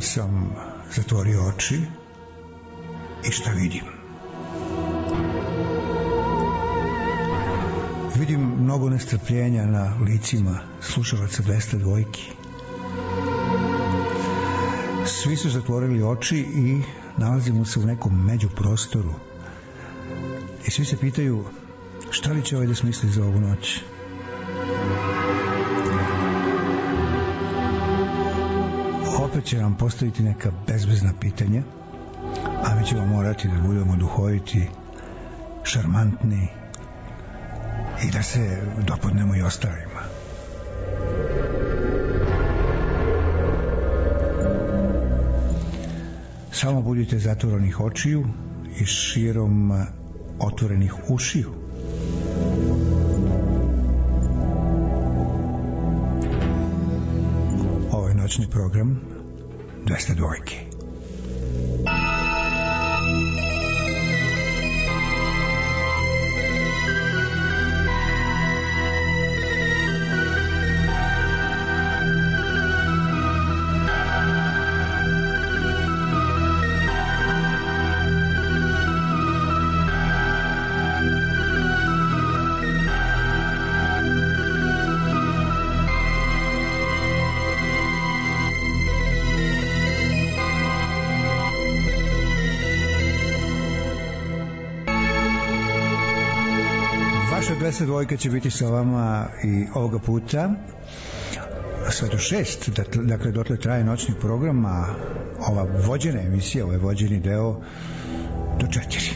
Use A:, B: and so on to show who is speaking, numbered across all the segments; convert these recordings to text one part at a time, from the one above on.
A: sam zatvorio oči i šta vidim? Vidim mnogo nestrpljenja na licima slušalaca 202. Svi su zatvorili oči i nalazimo se u nekom međuprostoru. I svi se pitaju šta li će ovaj da smisli za ovu noć. Opet će vam postaviti neka bezvezna pitanja, a mi ćemo morati da budemo duhoviti, šarmantni i da se dopodnemo i ostalima. Samo budite zatvorenih očiju i širom otvorenih ušiju. Ovo je noćni program 202. Vaša 202 će biti sa vama i ovoga puta sve do 6, dakle dotle traje noćni program, a ova vođena emisija, ovaj vođeni deo do 4.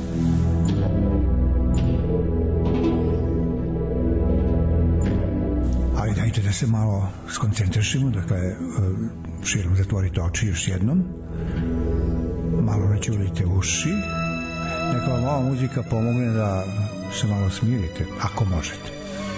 A: Ali dajte da se malo skoncentrišimo, dakle širom zatvorite oči još jednom, malo naćulite uši, neka vam ova muzika pomogne da se malo smirite, ako možete.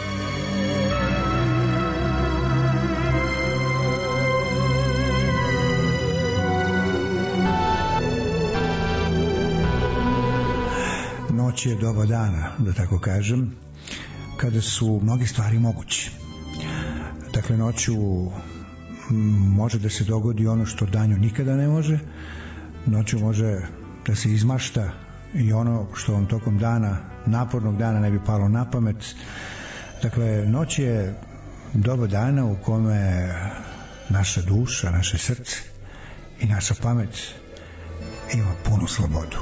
A: Noć je doba dana, da tako kažem, kada su mnoge stvari moguće. Dakle, noću može da se dogodi ono što danju nikada ne može, noću može da se izmašta i ono što vam tokom dana, napornog dana, ne bi palo na pamet. Dakle, noć je doba dana u kome naša duša, naše srce i naša pamet ima punu slobodu.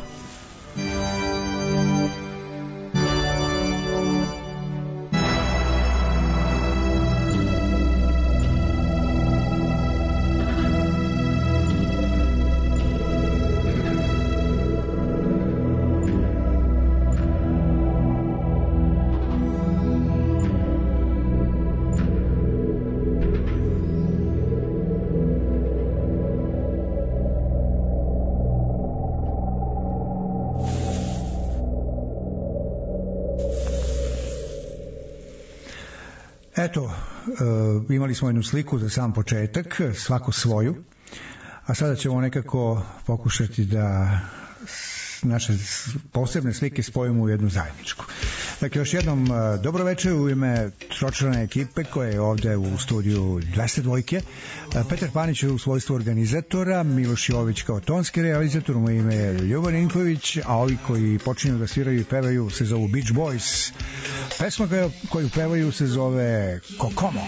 A: Eto, imali smo jednu sliku za sam početak, svako svoju, a sada ćemo nekako pokušati da naše posebne slike spojimo u jednu zajedničku. Dakle, još jednom dobro večer u ime tročlane ekipe koja je ovde u studiju 202. Petar Panić u svojstvu organizatora, Miloš Jović kao tonski realizator, u moje ime je Ljuban Ninković, a ovi koji počinju da sviraju i pevaju se zovu Beach Boys. Pesma koju pevaju se zove Kokomo.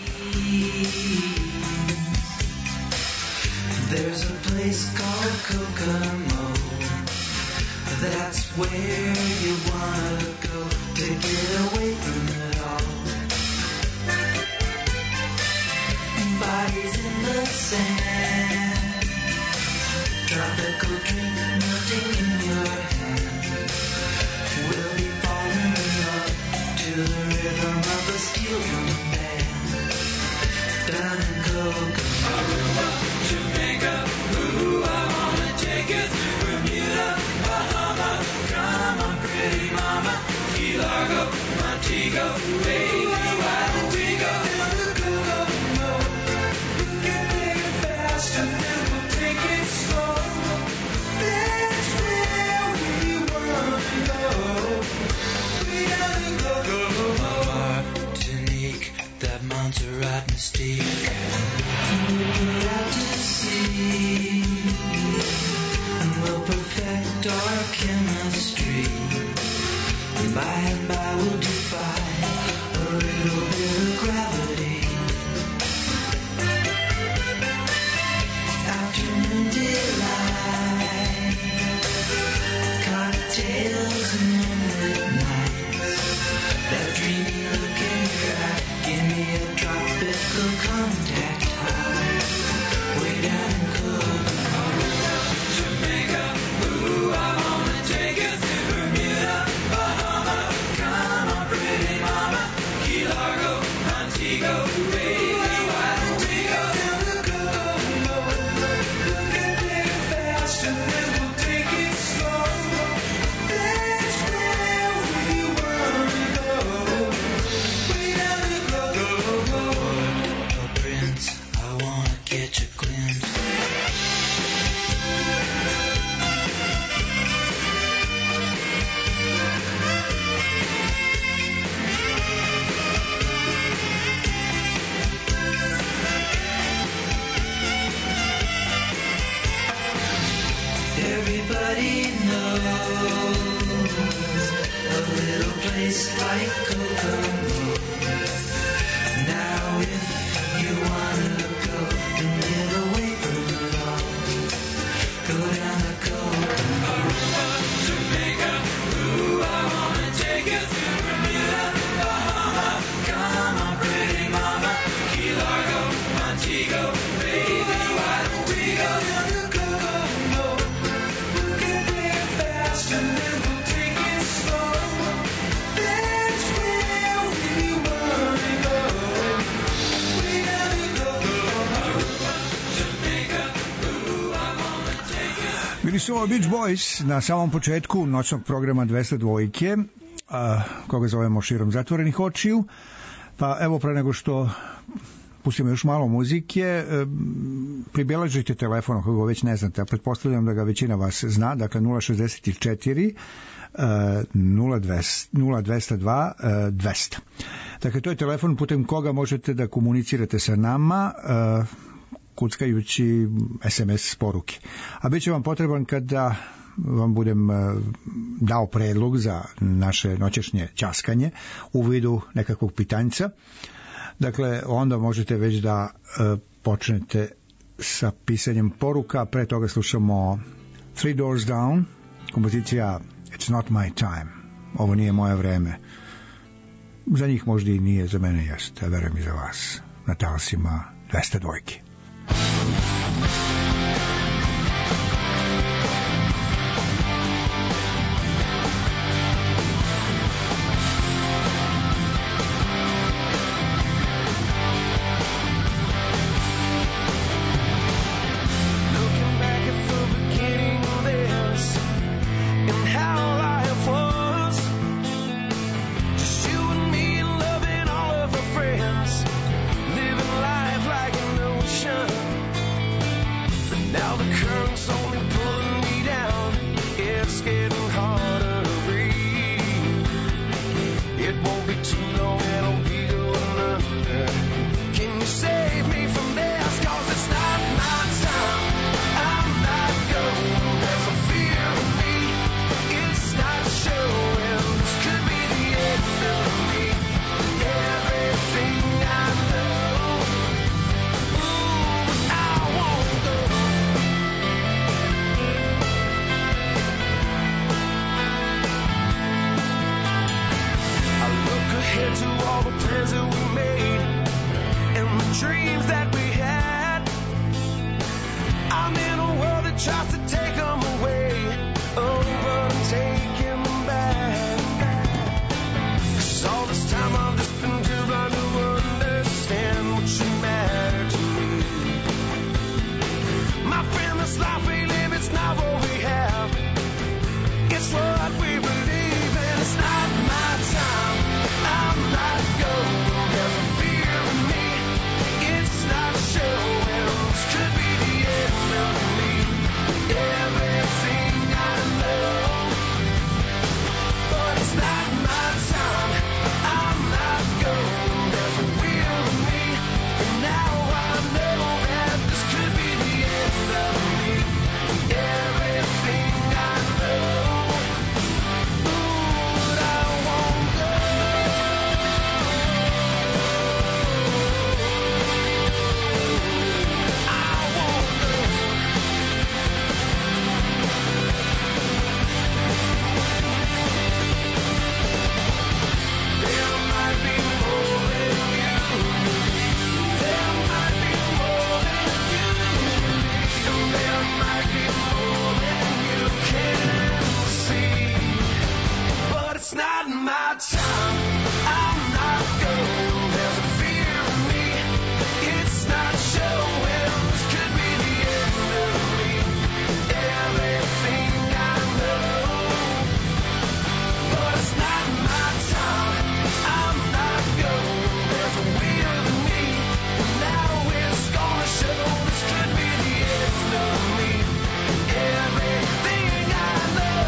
B: There's a place called Kokomo. That's where you wanna go to get away from it all. Bodies in the sand, tropical drink melting in your hand. We'll be falling in love to the rhythm of a steel drum band. Down in Kokomo, Jamaica, ooh, I wanna take you through Bermuda, Bahama, come on pretty mama, Key Largo, Montego, baby, why don't we go down to Kokomo? Get there fast and then we'll take it slow. That's where Everybody knows a little place like Kokomo. Now if you wanna go and get away from it all, go down to Kokomo. Aruba, Jamaica, ooh, I wanna take you to Bermuda, Bahama. Come on, pretty mama, Key Largo, Montego, baby, why don't we go down to Kokomo? We'll get there fast and then we'll take it slow. That's where we wanna go. We gotta go. Aruba, Jamaica, ooh, I wanna take it.
A: Bili su ovo Beach Boys na samom početku noćnog programa 202, koga zovemo Širom zatvorenih očiju. Pa evo, pre nego što pustimo još malo muzike, pribeležite telefon ako ga već ne znate, a pretpostavljam da ga većina vas zna, dakle 064 0202 200. Dakle, to je telefon putem koga možete da komunicirate sa nama, kuckajući SMS poruke. A bit će vam potreban kada vam budem dao predlog za naše noćešnje ćaskanje u vidu nekakvog pitanjca. Dakle, onda možete već da počnete sa pisanjem poruka. Pre toga slušamo Three Doors Down, kompozicija It's Not My Time. Ovo nije moje vreme. Za njih možda i nije, za mene jeste, verujem i za vas. Na talasima 202.
B: Looking back at the beginning of this and how life was, just you and me and loving all of our friends, living life like an ocean. But now the current's only pulling me down. It's getting harder to breathe. It won't be too long and I'll be going under. Can you save me from this? 'Cause it's not my time. I'm not going. There's a fear in me. It's not showing. This could be the end of me. Everything I know. Ooh, I won't go. I look ahead to all the plans that we made and the dreams that we had. I'm in a world that tries to take them away, oh, but I'm taking them back. 'Cause all this time I've just been too blind to understand what you matter to me. My friend, this life we live, it's not what we have. It's what we believe, and it's not my time. I'm not going. There's a fear in me. It's not showing. This could be the end of me. Everything I know, but it's not my time. I'm not going. There's a will in me, and now I know that this could be the end of me. Everything I know. But I won't go. I won't go. There might be more than you. There might be more than you. And there might be more than you can see. But it's not my time. I'm not going. There's a fear in me. It's not showing. This could be the end of me. Everything I know. But it's not my time. I'm not going. There's a will in me. And now it's gonna show. This could be the end of me. Everything I know.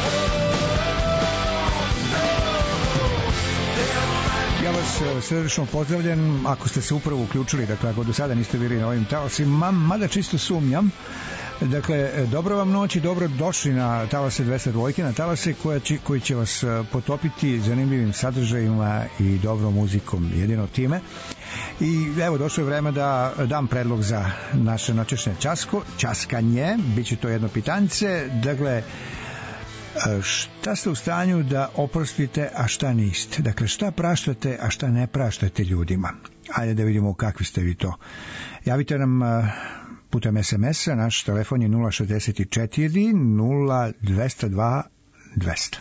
A: Ja vas srdečno pozdravljam, ako ste se upravo uključili, dakle ako do sada niste bili na ovim talasima, mada čisto sumnjam, Dakle, dobro vam noć i dobro došli na Talase 202, na Talase koji će vas potopiti zanimljivim sadržajima i dobrom muzikom, jedino time. I evo, došlo je vreme da dam predlog za naše noćešnje časkanje, bit će to jedno pitanje. Dakle, šta ste u stanju da oprostite, a šta niste? Dakle, šta praštate, a šta ne praštate ljudima? Ajde da vidimo kakvi ste vi to. Javite nam putem SMS-a, naš telefon je 064 0202 200.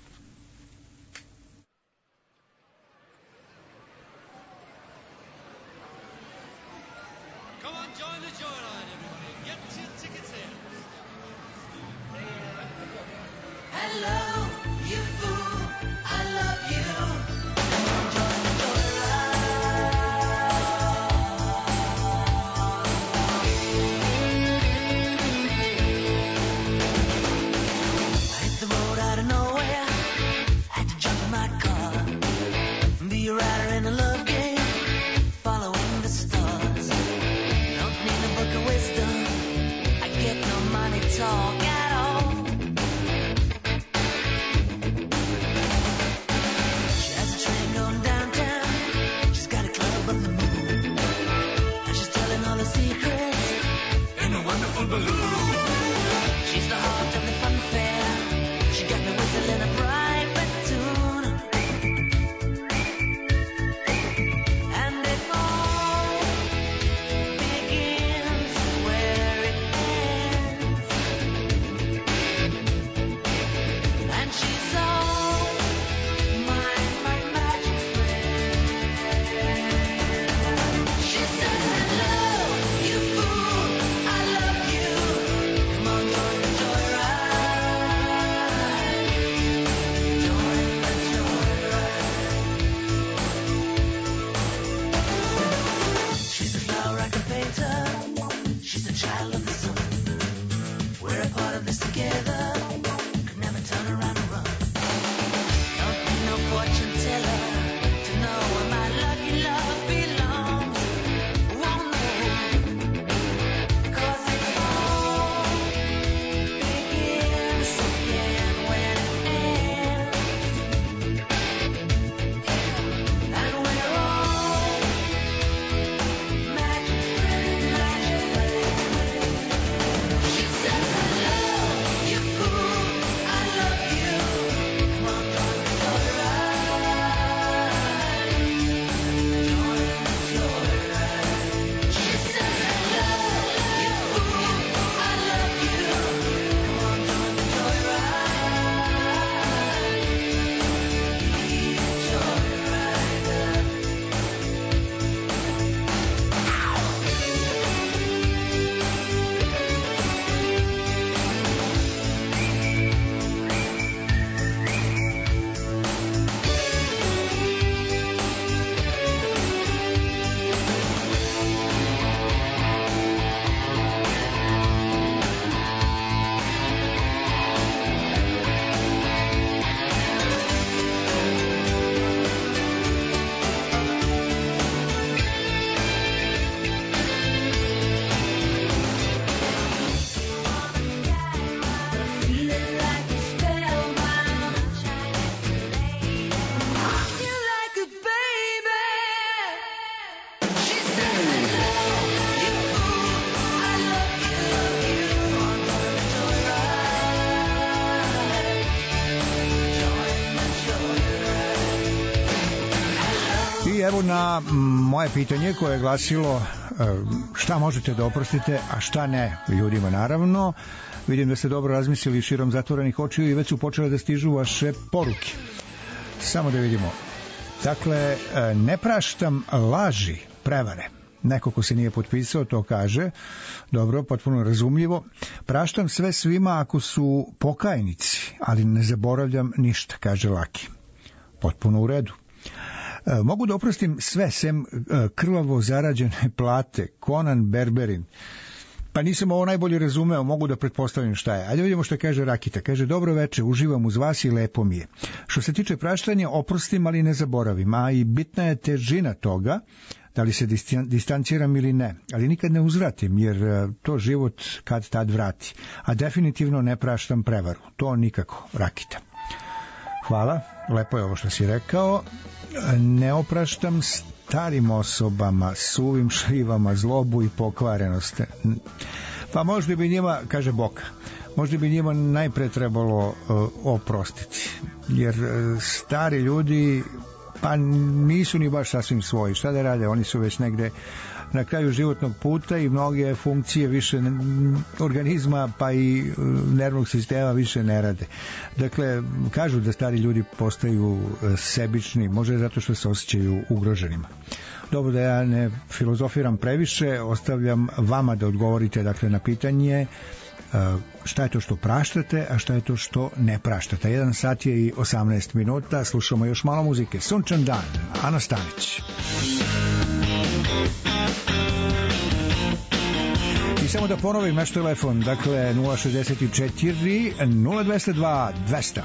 A: Evo na moje pitanje koje je glasilo šta možete da oprostite, a šta ne ljudima, naravno. Vidim da ste dobro razmislili širom zatvorenih očiju i već su počele da stižu vaše poruke. Samo da vidimo. Dakle, ne praštam laži, prevare. Neko ko se nije potpisao to kaže. Dobro, potpuno razumljivo. Praštam sve svima ako su pokajnici, ali ne zaboravljam ništa, kaže Laki. Potpuno u redu. Mogu da oprostim sve sem krvavo zarađene plate, Conan Berberin. Pa nisam ovo najbolje razumeo, mogu da pretpostavim šta je. Ajde vidimo što kaže Rakita. Kaže, dobro veče, uživam uz vas i lepo mi je. Što se tiče praštanja, oprostim, ali ne zaboravim. A i bitna je težina toga da li se distanciram ili ne, ali nikad ne uzvratim, jer to život kad tad vrati. A definitivno ne praštam prevaru. To nikako, Rakita. Hvala, lepo je ovo što si rekao. Ne opraštam starim osobama, suvim šrivama, zlobu i pokvarenost. Pa možda bi njima, kaže Boka, možda bi njima najpre trebalo oprostiti, jer stari ljudi pa nisu ni baš sasvim svoji. Šta da rade? Oni su već negde na kraju životnog puta i mnoge funkcije više organizma pa i nervnog sistema više ne rade. Dakle, kažu da stari ljudi postaju sebični, možda zato što se osjećaju ugroženima. Dobro, da ja ne filozofiram previše, ostavljam vama da odgovorite dakle na pitanje šta je to što praštate, a šta je to što ne praštate. 1 sat je i 18 minuta, slušamo još malo muzike. Sunčan dan, Ana Stanić. I samo da ponovim naš telefon, dakle 064 0202 200.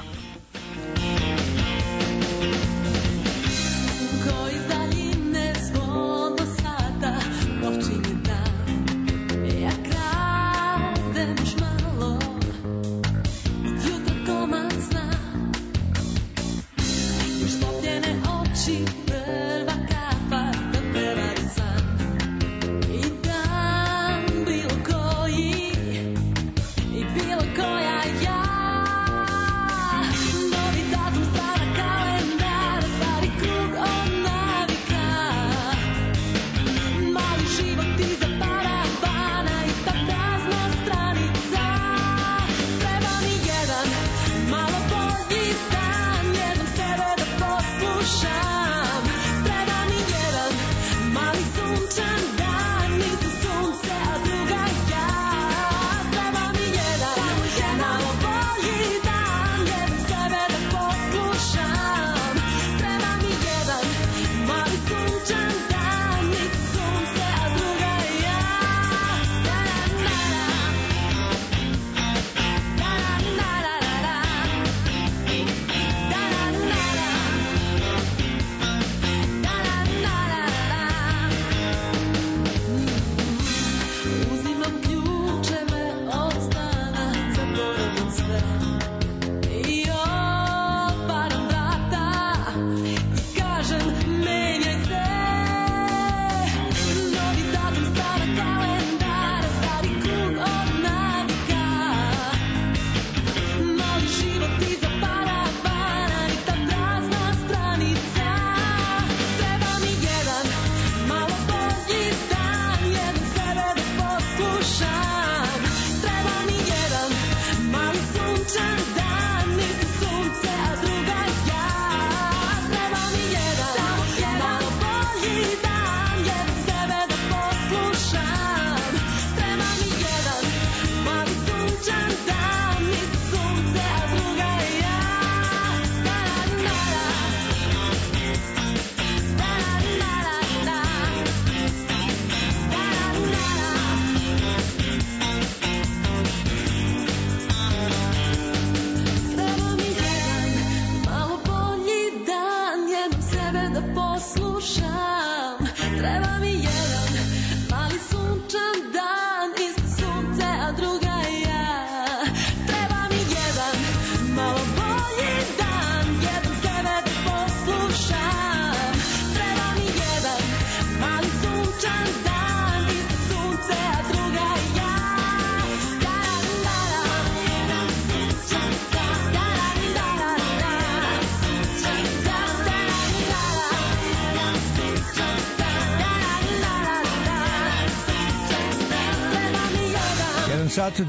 A: Sat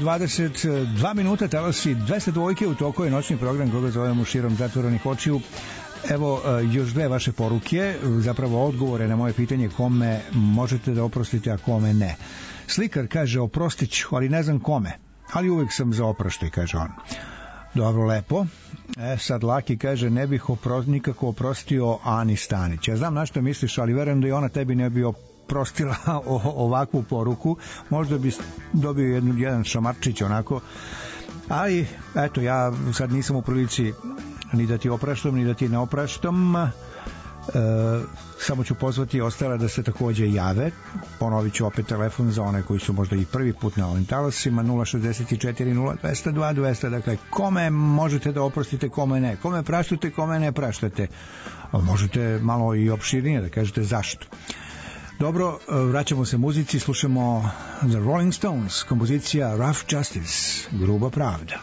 A: 22 minuta, talasi 202 u toku je noćni program koga zovemo Širom zatvorenih očiju. Evo još 2 vaše poruke, zapravo odgovore na moje pitanje kome možete da oprostite, a kome ne. Slikar kaže oprostit ću, ali ne znam kome, ali uvijek sam za oproštaj, kaže on. Dobro, lepo. Sad Laki kaže ne bih nikako oprostio Ani Stanić. Ja znam na što misliš, ali verujem da i ona tebi ne bi oprostila ovakvu poruku. Možda bi dobio jedan šamarčić onako. Ali eto, ja sad nisam u prilici ni da ti opraštam, ni da ti ne opraštam. Samo ću pozvati ostale da se takođe jave. Ponovit ću opet telefon za one koji su možda i prvi put na ovim talasima, 064 0202 200. Dakle, kome možete da oprostite, kome ne, kome praštate, kome ne praštate. Možete malo i opširnije da kažete zašto. Dobro, vraćamo se muzici, slušamo The Rolling Stones, kompozicija Rough Justice, gruba pravda.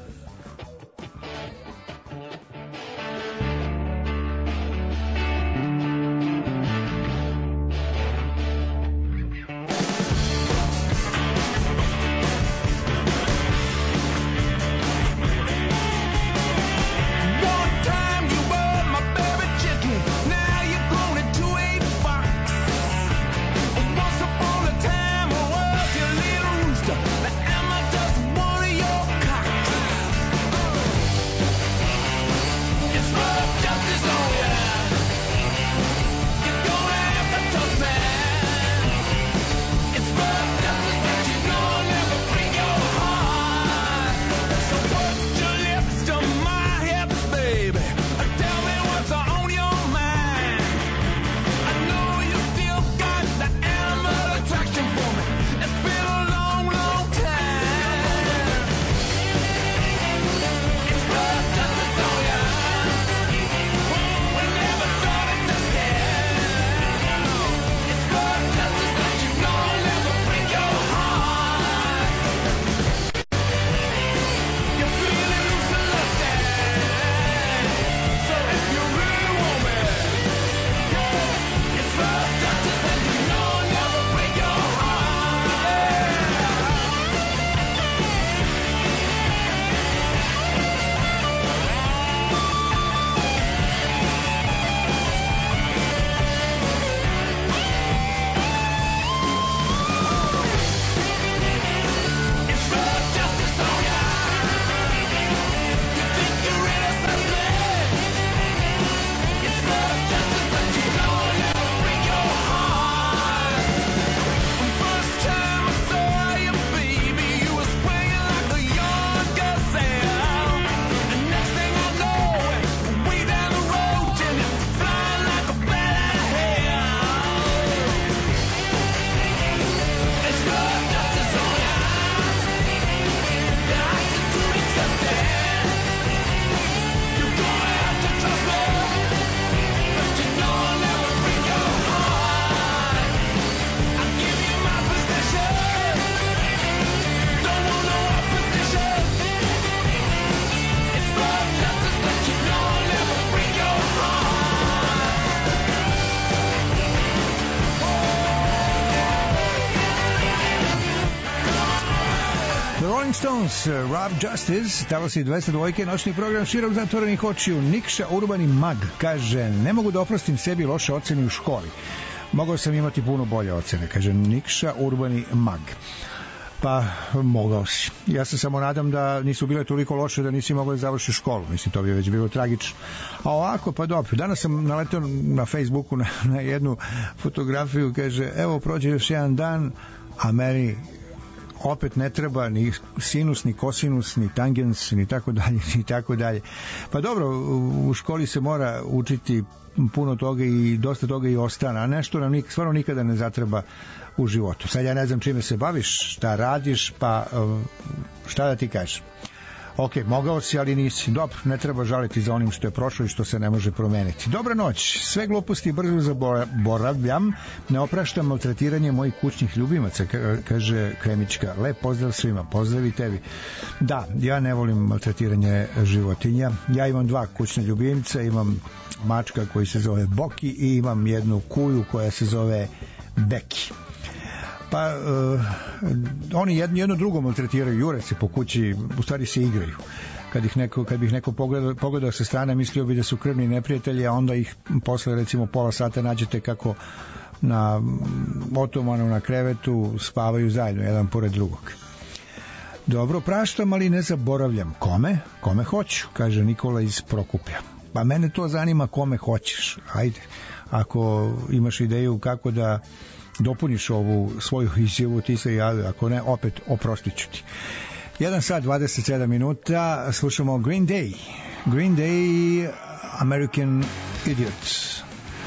A: Stones, Rough Justice, talasi 202, noćni program širom zatvorenih očiju. Nikša Urbani Mag kaže, ne mogu da oprostim sebi loše ocene u školi. Mogao sam imati puno bolje ocene, kaže Nikša Urbani Mag. Pa, mogao si. Ja se samo nadam da nisu bile toliko loše da nisi mogao da završiš školu. Mislim, to bi već bilo tragično. A ovako, pa dobro. Danas sam naletao na Facebooku na jednu fotografiju, kaže, evo, prođe još jedan dan, a meni opet ne treba ni sinus, ni kosinus, ni tangens, ni tako dalje, ni tako dalje. Pa dobro, u školi se mora učiti puno toga i dosta toga i ostane, a nešto nam stvarno nikada ne zatreba u životu. Sad ja ne znam čime se baviš, šta radiš, pa šta da ti kažem. Ok, mogao si, ali nisi. Dobro, ne treba žaliti za onim što je prošlo i što se ne može promeniti. Dobra noć, sve gluposti brzo zaboravljam, ne opraštam maltretiranje mojih kućnih ljubimaca, kaže Kremićka. Lep pozdrav svima, pozdrav i tebi. Da, ja ne volim maltretiranje životinja. Ja imam 2 kućne ljubimca, imam mačka koji se zove Boki i imam jednu kuju koja se zove Beki. Pa oni jedno drugo maltretiraju, jure se po kući, u stvari se igraju. Kad bih neko pogledao sa strane, mislio bi da su krvni neprijatelji, a onda ih posle recimo pola sata nađete kako na otomanu na krevetu spavaju zajedno, jedan pored drugog. Dobro, praštam, ali ne zaboravljam. Kome hoću, kaže Nikola iz Prokuplja. Pa mene to zanima, kome hoćeš. Ajde, ako imaš ideju kako da dopuniš ovu svoju izjavu, ti se javi, ako ne, opet oprostit ću ti. 1 sat 27 minuta, slušamo Green Day, American Idiots.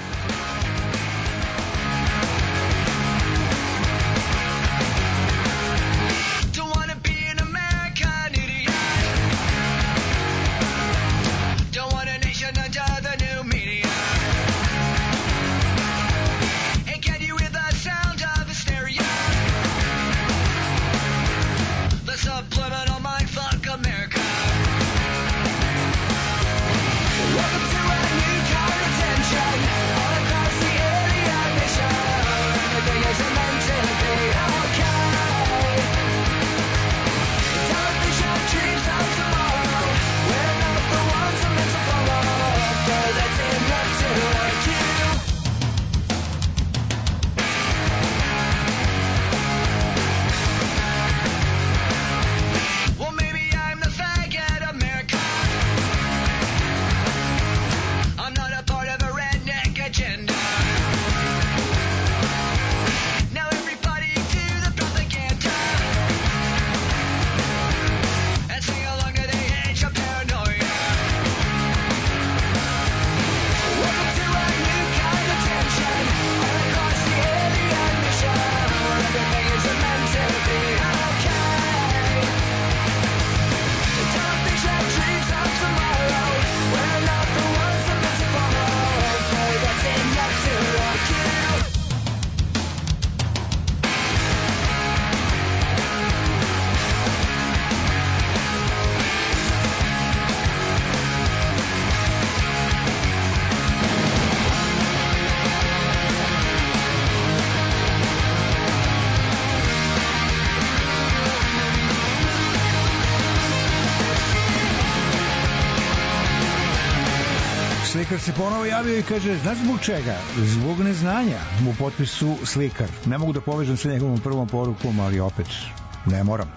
A: Slikar se ponovo javio i kaže, znaš zbog čega? Zbog neznanja. U potpisu Slikar. Ne mogu da povežem sa njegovom prvom porukom, ali opet ne moram.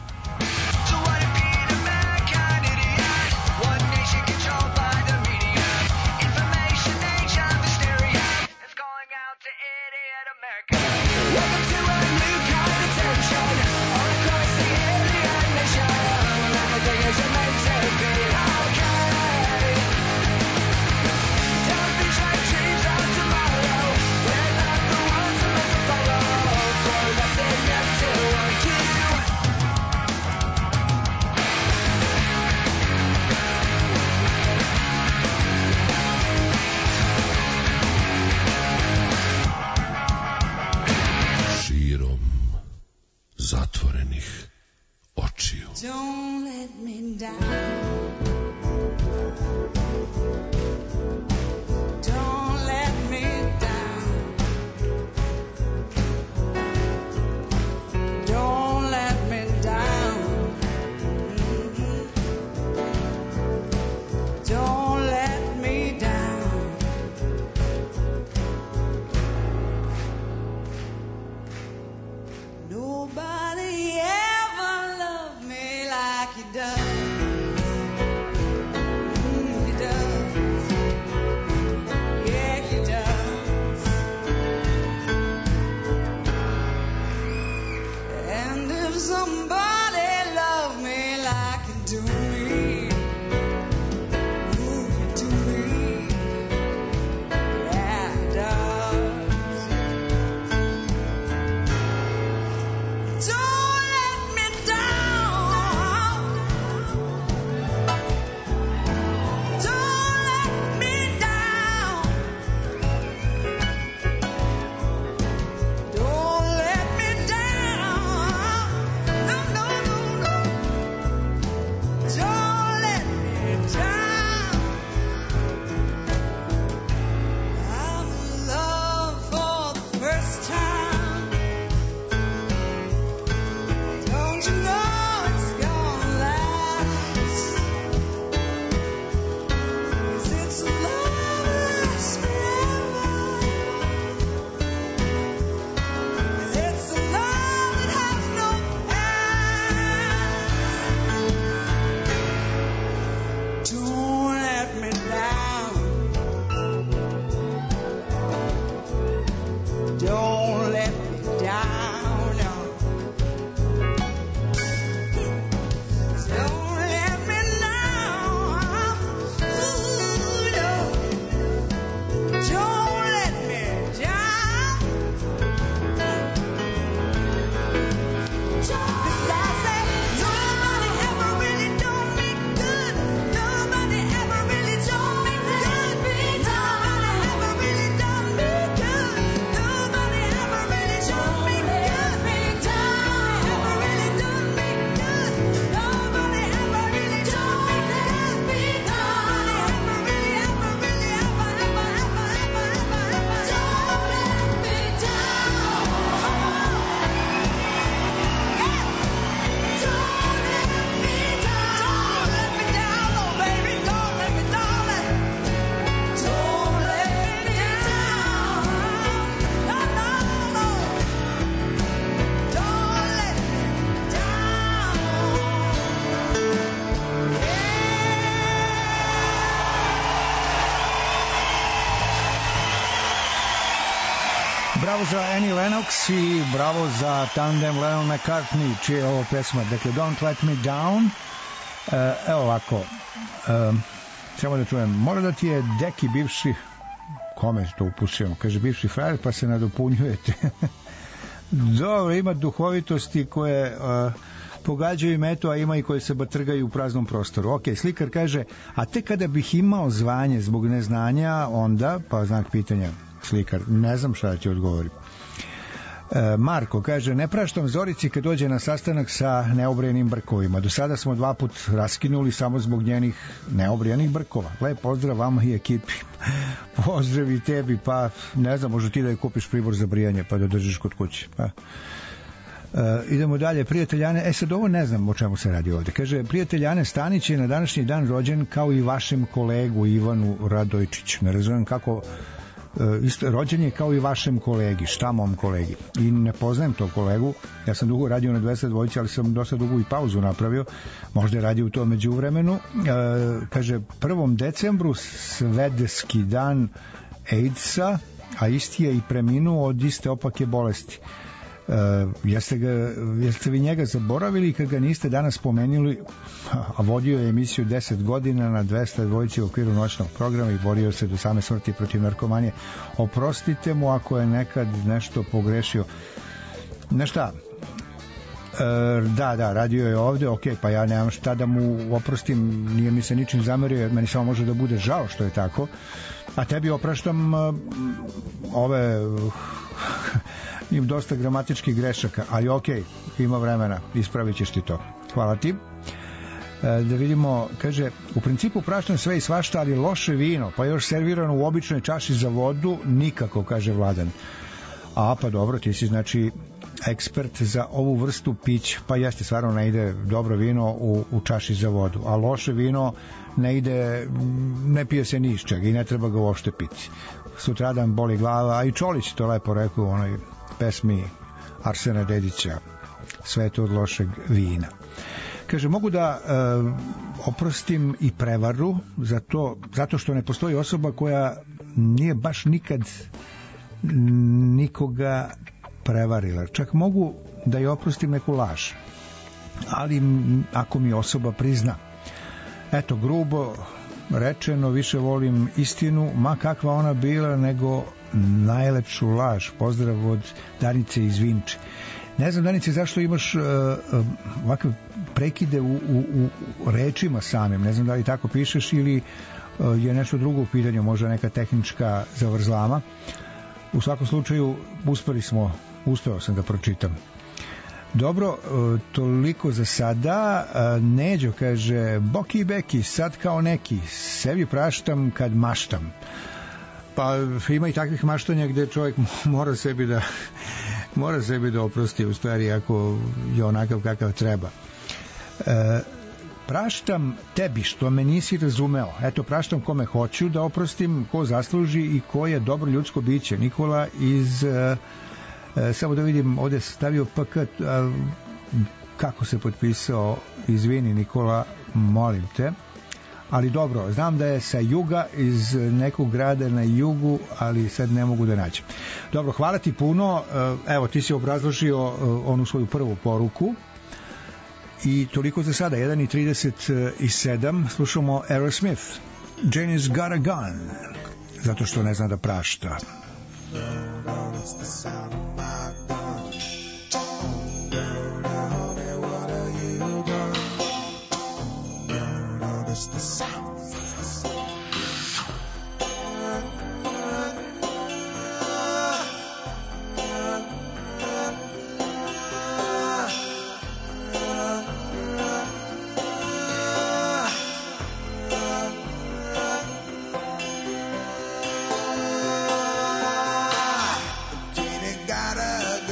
C: Don't let me down. Don't let me down. Don't let me down. Mm-hmm. Don't let me down. Nobody ever loved me like he does. He does. Yeah, he does. And if somebody loved me like he do me, he do me, yeah, he does. Don't let me down. Don't let me down. Don't let me down. No, no, no, no. Don't let me down. I'm in love for the first time. Don't you know it's gonna last? 'Cause it's a love that lasts forever. It's a love that has no past. Don't let me down. Don't let me down. No. Don't let me down. Ooh, no. Don't let me down. 'Cause I say nobody ever really done me good. Nobody ever really done me good. Nobody ever really done me good. Nobody ever really done me good. Nobody ever really done me good. Nobody ever really done me good. Nobody ever really, ever really, ever, ever, ever, ever, ever, ever. Don't let me down. Yeah. Don't let me down. Don't let me down, oh baby. Don't let me down. Don't let me down. No, no, no. Don't let me down.
A: Bravo za Annie Lennox i bravo za tandem Lennon McCartney, čija je ovo pesma. Dakle, Don't Let Me Down. Evo ovako, samo da čujem, mora da ti je Deki bivši, kome to upusujemo, kaže bivši frajer, pa se nadopunjujete. Dobro, ima duhovitosti koje pogađaju metu, a ima i koje se batrgaju u praznom prostoru. Ok, Slikar kaže, a tek kada bih imao zvanje zbog neznanja, onda, pa znak pitanja, Slikar, ne znam šta da ti odgovorim. Marko kaže, ne praštam Zorici kad dođe na sastanak sa neobrijenim brkovima. Do sada smo 2 put raskinuli samo zbog njenih neobrijenih brkova. Lep pozdrav vama i ekipi. Pozdrav i tebi, pa ne znam, možda ti da je kupiš pribor za brijanje pa da držiš kod kuće. Pa. Idemo dalje, prijatelj Ane, sad ovo ne znam o čemu se radi ovde. Kaže, prijatelj Ane Stanić je na današnji dan rođen kao i vašem kolegu Ivanu Radojčiću. Ne razumijem kako rođen je kao i vašem kolegi, šta mom kolegi. I ne poznajem tog kolegu, ja sam dugo radio na 202, ali sam dosta dugo i pauzu napravio, možda je radio u to međuvremenu. Kaže, 1. decembru svetski dan AIDS-a, a isti je i preminuo od iste opake bolesti. Jeste vi njega zaboravili kad ga niste danas spomenuli, a vodio je emisiju 10 godina na 202 u okviru noćnog programa i borio se do same smrti protiv narkomanije. Oprostite mu ako je nekad nešto pogrešio. Nešta, da, radio je ovde, ok, pa ja nemam šta da mu oprostim, nije mi se ničim zamerio, jer meni samo može da bude žao što je tako, a tebi opraštam ove im dosta gramatičkih grešaka, ali ok, ima vremena, ispravit ćeš ti to. Hvala ti. Da vidimo, kaže, u principu praštam sve i svašta, ali loše vino, pa još servirano u običnoj čaši za vodu, nikako, kaže Vladan. A, pa dobro, ti si znači ekspert za ovu vrstu pića, pa jeste, stvarno ne ide dobro vino u čaši za vodu, a loše vino ne ide, ne pije se ni iz čega i ne treba ga uopšte piti. Sutradan boli glava, a i Čolić to lepo rekao u onoj pesmi Arsena Dedića, sve je to od lošeg vina. Kaže, mogu da oprostim i prevaru zato što ne postoji osoba koja nije baš nikad nikoga prevarila. Čak mogu da je oprostim neku laž, ali ako mi osoba prizna, eto, grubo rečeno, više volim istinu, ma kakva ona bila, nego najlepšu laž. Pozdrav od Danice iz Vinče. Ne znam, Danice, zašto imaš ovakve prekide u rečima samim, ne znam da li tako pišeš ili je nešto drugo u pitanju, možda neka tehnička zavrzlama. U svakom slučaju uspeo sam da pročitam. Dobro, toliko za sada. Neđo kaže, Boki i Beki, sad kao neki, sebi praštam kad maštam. Pa ima i takvih maštanja gde čovjek mora sebi da oprosti, u stvari, ako je onakav kakav treba. Praštam tebi što me nisi razumeo. Eto, praštam kome hoću da oprostim, ko zasluži i ko je dobro ljudsko biće. Nikola iz... samo da vidim, ovde stavio PK, kako se potpisao, izvini Nikola, molim te. Ali dobro, znam da je sa juga, iz nekog grada na jugu, ali sad ne mogu da nađem. Dobro, hvala ti puno. Evo, ti si obrazložio onu svoju prvu poruku. I toliko za sada, 1:37, slušamo Aerosmith, Janie's Got a Gun, zato što ne zna da prašta.
C: Got a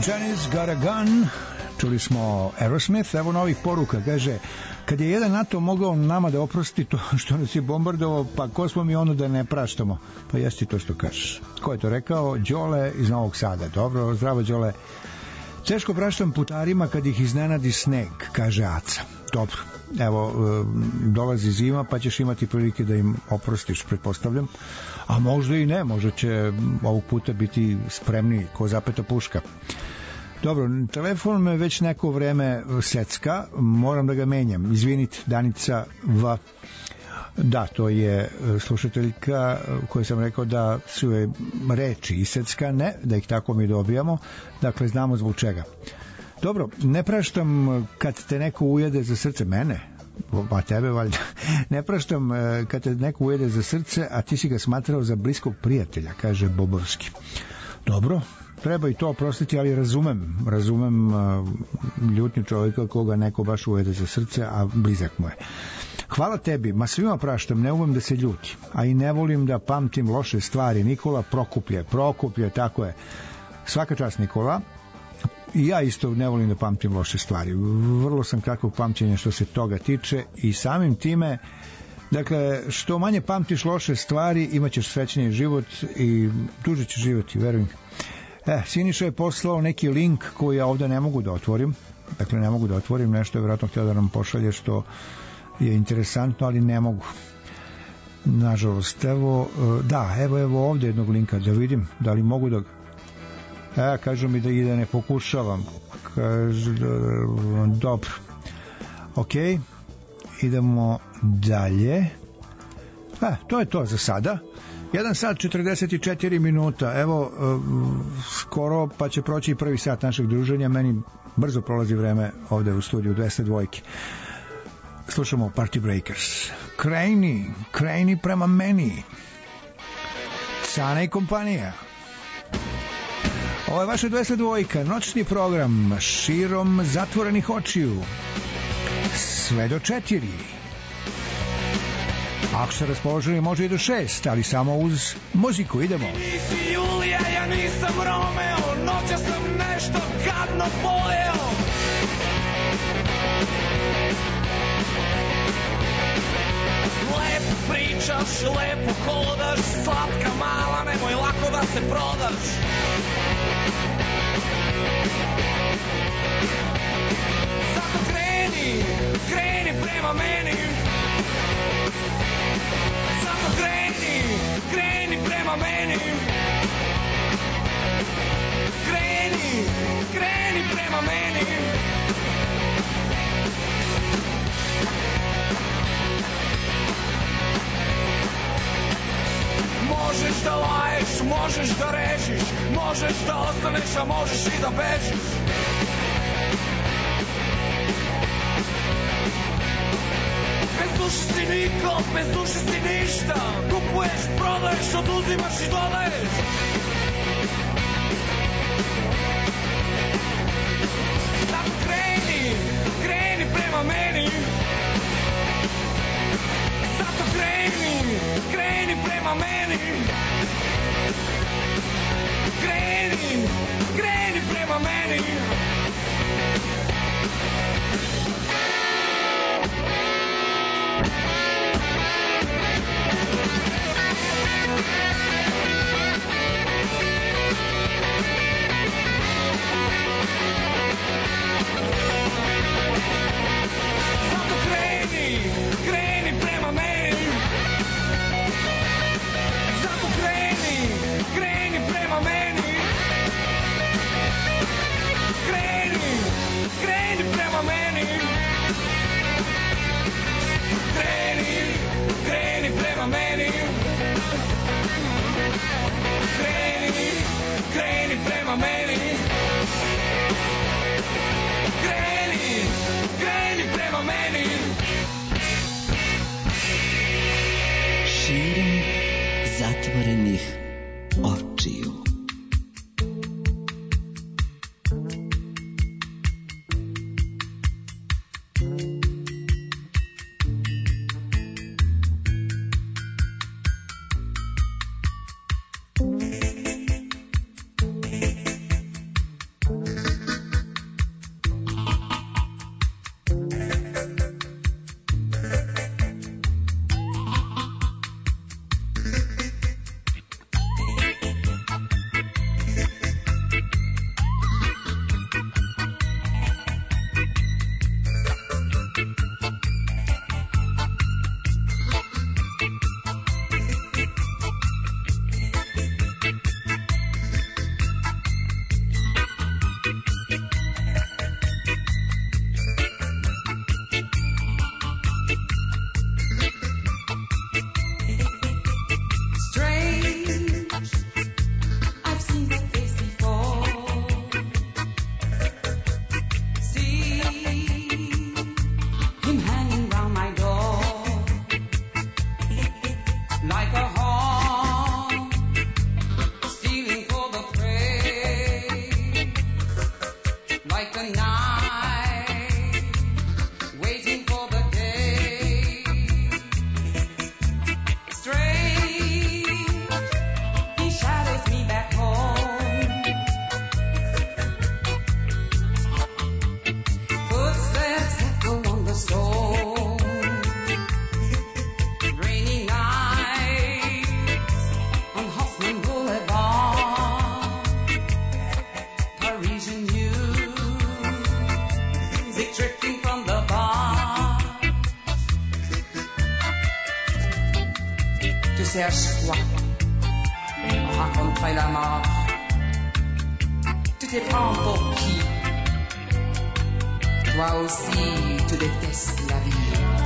A: Johnny's Got a Gun. Čuli smo Aerosmith. Evo novih poruka, kaže: kad je jedan NATO mogao nama da oprosti to što nas je bombardovao, pa ko smo mi ono da ne praštamo? Pa jesi to što kažeš. Ko je to rekao? Đole iz Novog Sada. Dobro, zdravo Đole. Teško praštam putarima kad ih iznenadi sneg, kaže Aca. Dobro, evo, dolazi zima, pa ćeš imati prilike da im oprostiš, pretpostavljam. A možda i ne, možda će ovog puta biti spremni ko zapeta puška. Dobro, telefon me već neko vreme secka, moram da ga menjam. Izvinite, Danica V. Da, to je slušateljka koju sam rekao da su je reči isecka, ne, da ih tako mi dobijamo, dakle znamo zbog čega. Dobro, ne praštam kad te neko ujede za srce, mene, pa tebe valjda, ne praštam kad te neko ujede za srce, a ti si ga smatrao za bliskog prijatelja, kaže Bobovski. Dobro, treba i to oprostiti, ali razumem ljutnju čovjeka koga neko baš ujede za srce, a blizak mu je. Hvala tebi, ma svima praštam, ne umem da se ljuti, a i ne volim da pamtim loše stvari. Nikola Prokuplje, tako je. Svaka čast Nikola. I ja isto ne volim da pamtim loše stvari. Vrlo sam kratkog pamćenja što se toga tiče i samim time, dakle, što manje pamtiš loše stvari, imat ćeš srećniji život i duže ćeš živjeti, verujem. Siniša je poslao neki link koji ja ovde ne mogu da otvorim. Dakle, ne mogu da otvorim, nešto je vjerojatno htio da nam pošalje što je interesantno, ali ne mogu. Nažalost, evo, da, evo ovde jednog linka da vidim, da li mogu da... kažu mi da i da ne pokušavam. Kažu, dobro. Ok, idemo dalje. To je to za sada. 1 sat 44 minuta. Evo, skoro pa će proći i prvi sat našeg druženja. Meni brzo prolazi vreme ovde u studiju 202. Slušamo Party Breakers. Kreni prema meni. Sana i kompanija. Ovo je vaša 202, noćni program širom zatvorenih očiju. Sve do 4. Ako ste raspoložili, može i do 6, ali samo uz muziku. Idemo.
D: Nisi Julija, ja nisam Romeo, noća sam nešto gadno pojeo. Lepo pričaš, lepo hodaš, slatka mala, nemoj lako da se prodaš. Zato kreni prema meni. Zato kreni prema meni. Kreni prema meni. Možeš da laješ, možeš da režiš, možeš da ostaneš, a možeš i da bežiš. Bez duše si niko, bez duše si ništa. Kupuješ, prodaješ, oduzimaš i dodaješ. Zato kreni prema meni. Zato kreni prema meni. Kreni prema meni. Zato kreni prema meni. Zato kreni prema meni. Kreni prema meni. Kreni prema meni. Kreni prema meni. Kreni prema meni.
E: Širom zatvorenih očiju.
F: like a hawk, stealing for the prey, like a night, waiting for the day. Strange, he shadows me back home. Footsteps echo on the stone. Rainy nights on Hoffman Boulevard. Parisian music drifting from the bar. Tu cherches quoi? Rencontrer la mort. Tu te prends pour qui? Toi aussi, tu détestes la vie.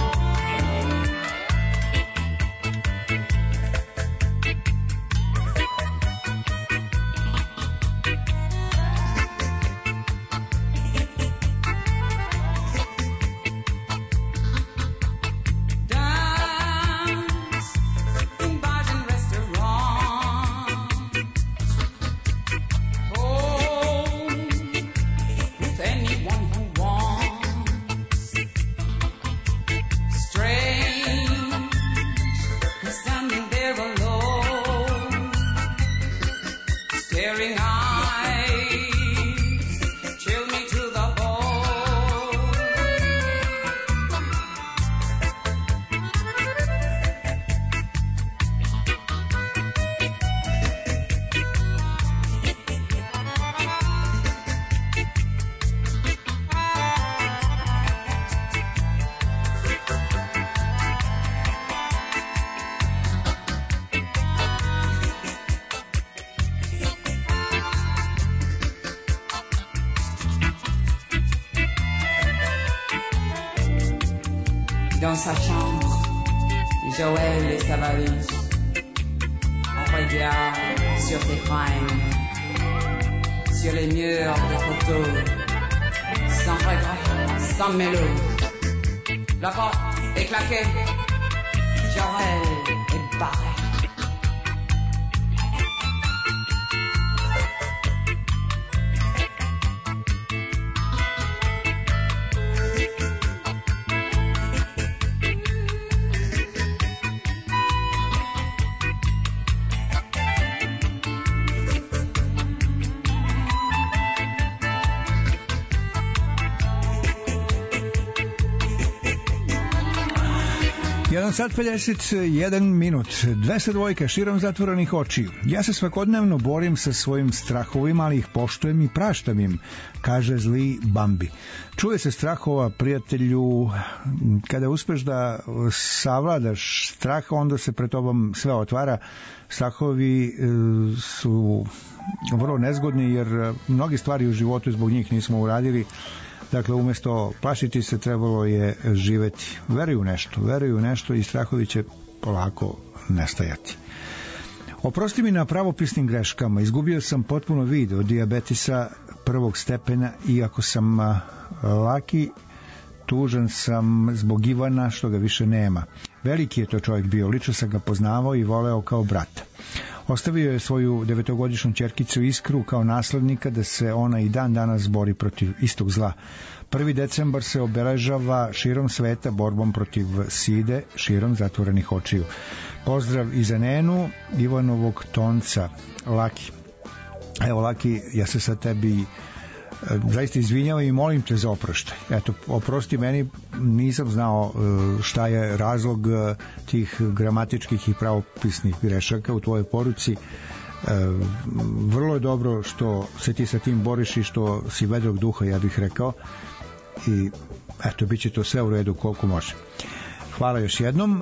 F: Dance in bars and restaurants. Home with anyone who wants. Strange, I'm standing there alone. Staring eyes chill me to the bone. Dans sa chambre, Joël et sa valise. On regarde sur tes fringues, sur les murs des photos, sans regret, sans mélo. La porte est claquée, Joël est barré.
A: Jedan sat 51 minut, 202 širom zatvorenih očiju. Ja se svakodnevno borim sa svojim strahovima, ali ih poštujem i praštam im, kaže zli Bambi. Čuje se strahova, prijatelju, kada uspeš da savladaš strah, onda se pred tobom sve otvara. Strahovi su vrlo nezgodni, jer mnogi stvari u životu zbog njih nismo uradili. Dakle, umjesto plašiti se, trebalo je živeti. Veruju u nešto i strahovi će polako nestajati. Oprosti mi na pravopisnim greškama. Izgubio sam potpuno vid od dijabetisa prvog stepena, iako sam laki, tužan sam zbog Ivana što ga više nema. Veliki je to čovjek bio, lično sam ga poznavao i voleo kao brata. Ostavio je svoju 9-godišnju ćerkicu Iskru kao naslednika da se ona i dan danas bori protiv istog zla. 1. decembar se obeležava širom sveta borbom protiv side, širom zatvorenih očiju. Pozdrav i za Nenu, Ivanovog tonca, Laki. Evo, Laki, ja se sad tebi zaista izvinjavam i molim te za oproštaj. Eto, oprosti meni, nisam znao šta je razlog tih gramatičkih i pravopisnih grešaka u tvojoj poruci. Vrlo je dobro što se ti sa tim boriš i što si vedrog duha, ja bih rekao, i eto, bit će to sve u redu koliko može. Hvala još jednom.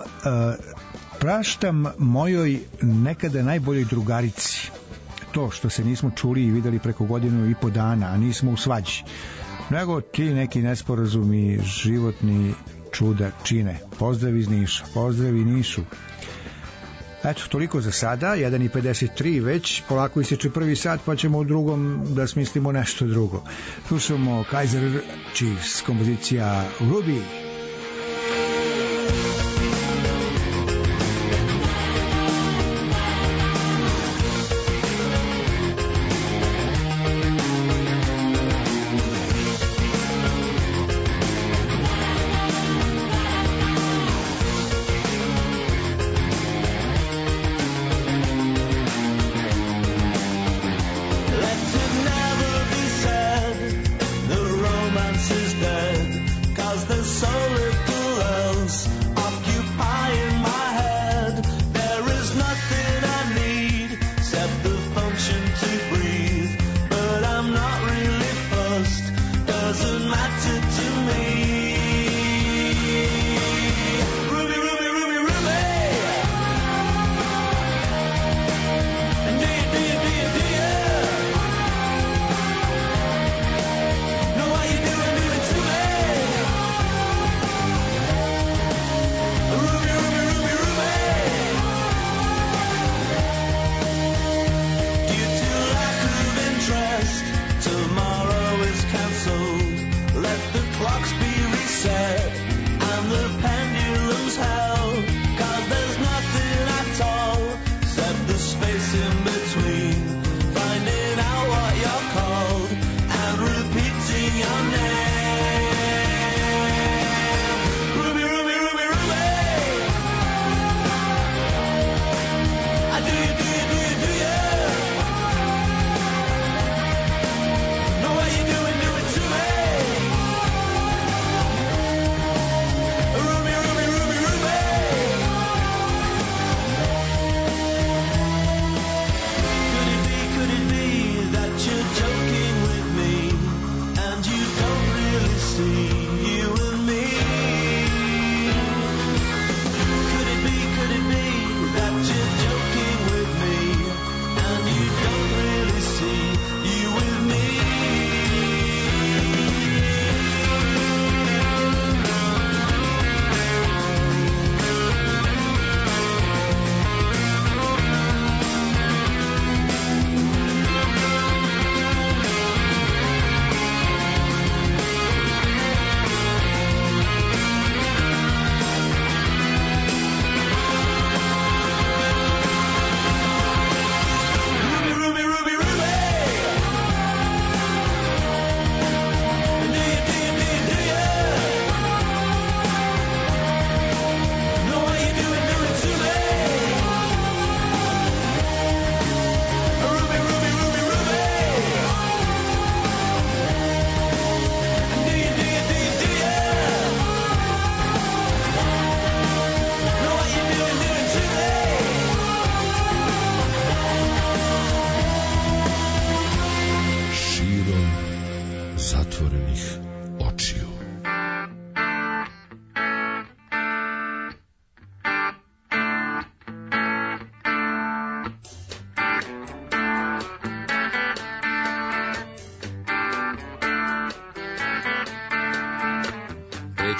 A: Praštam mojoj nekada najboljoj drugarici to što se nismo čuli i videli preko 1.5 godina, a nismo u svađi, nego ti neki nesporazumi životni čuda čine. Pozdrav iz Niša. Pozdravi Nišu. Eto, toliko za sada. 1.53 već, polako ističe prvi sat, pa ćemo u drugom da smislimo nešto drugo. Slušamo Kaiser Chiefs, kompozicija Ruby.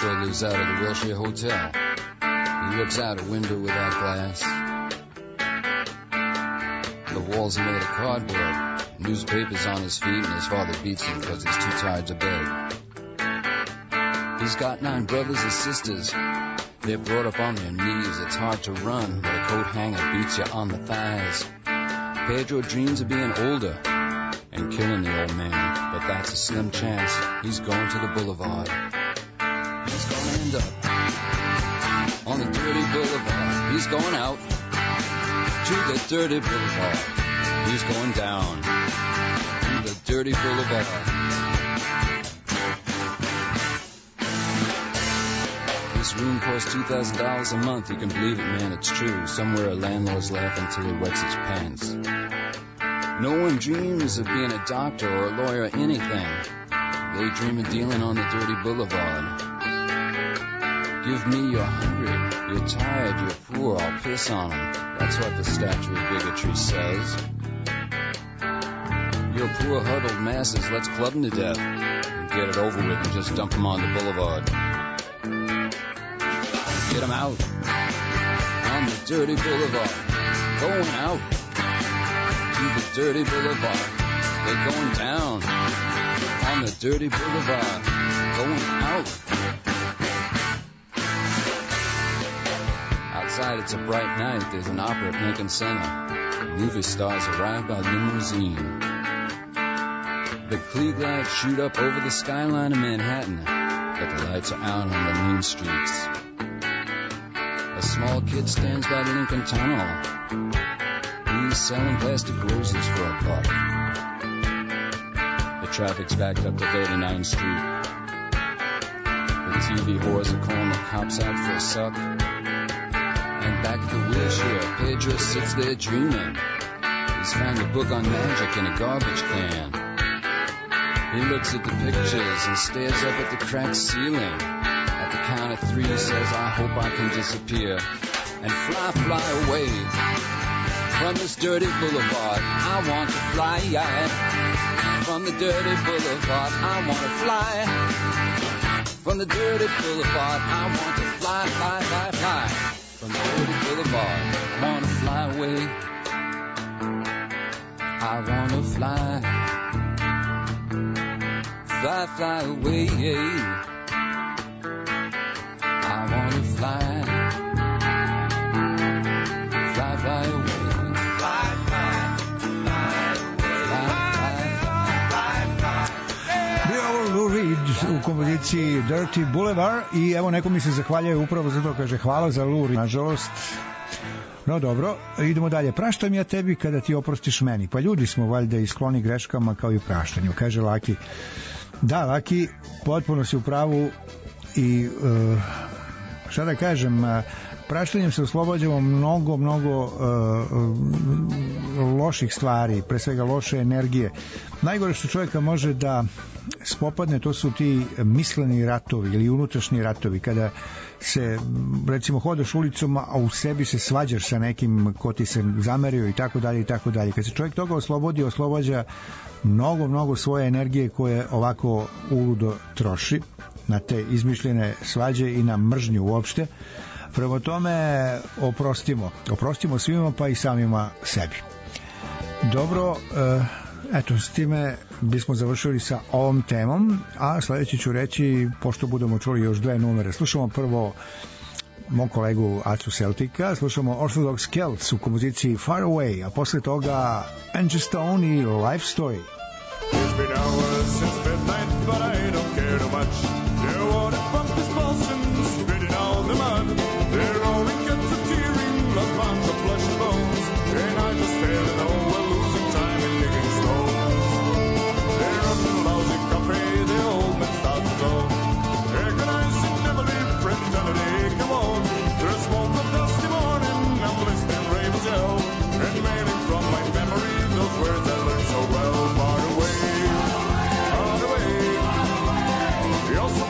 G: Phil lives out of the Wilshire Hotel. He looks out a window without glass. The walls are made of cardboard. Newspapers on his feet, and his father beats him because he's too tired to beg. He's got 9 brothers and sisters. They're brought up on their knees. It's hard to run, but a coat hanger beats you on the thighs. Pedro dreams of being older and killing the old man, but that's a slim chance. He's going to the boulevard. He's going to end up on the dirty boulevard. He's going out to the dirty boulevard. He's going down to the dirty boulevard. This room costs $2,000 a month. You can believe it, man, it's true. Somewhere a landlord's laughing till he wets his pants. No one dreams of being a doctor or a lawyer or anything. They dream of dealing on the dirty boulevard. Give me your hungry, you're tired, you're poor, I'll piss on them. That's what the statue of bigotry says. Your poor huddled masses, let's club them to death. And get it over with and just dump them on the boulevard. Get them out on the dirty boulevard. Going out to the dirty boulevard. They're going down on the dirty boulevard. Going out. Outside it's a bright night. There's an opera at Lincoln Center. Movie stars arrive by limousine. The Klieg lights shoot up over the skyline of Manhattan, but the lights are out on the mean streets. A small kid stands by the Lincoln Tunnel. He's selling plastic roses for a buck. The traffic's backed up to 39th Street. The TV whores are calling the cops out for a suck. And back at the wheelchair, Pedro sits there dreaming. He's found a book on magic in a garbage can. He looks at the pictures and stares up at the cracked ceiling. At the count of 3 he says, I hope I can disappear and fly away from this dirty boulevard. I want to fly from the dirty boulevard. I want to fly from the dirty boulevard. I want to fly from the dirty boulevard. I want to fly away. I want to fly away. I want to fly away.
A: Bio ovo Lou Reed u kompoziciji Dirty Boulevard i evo neko mi se zahvaljuje upravo zato, kaže hvala za Lou Reed. Nažalost, no dobro, idemo dalje. Praštam ja tebi kada ti oprostiš meni. Pa ljudi smo valjda i skloni greškama kao i praštanju, kaže Laki. Da, Laki, potpuno si u pravu i šta da kažem, praštanjem se oslobađamo mnogo loših stvari, pre svega loše energije. Najgore što čovjeka može da spopadne, to su ti misleni ratovi ili unutrašnji ratovi, kada se recimo hodaš ulicom, a u sebi se svađaš sa nekim ko ti se zamerio i tako dalje. Kad se čovjek toga oslobodi, oslobađa mnogo svoje energije koje ovako uludo troši na te izmišljene svađe i na mržnju uopšte. Prema tome oprostimo svima, pa i samima sebi. Dobro, eto, s time bismo završili sa ovom temom, a sledeći ću reći, pošto budemo čuli još 2 numere. Slušamo prvo mog kolegu Acu Celtica, slušamo Orthodox Celts u kompoziciji Far Away, a posle toga Angie Stone i Life Story.
H: It's been hours since midnight, but I don't care too much. You want to pump this pulsing, spitting all the mud. They're rolling cuts of tearing, love on the flesh and bones. And I just fail to know we're losing time and digging stones. They're up in lousy coffee, the old men start to go. Agonizing, never leave, friends under the acre wall. There's smoke of dusty morning, and blistering ravens yell. And mailing from my memory, those words I learned so well. Far away, far away.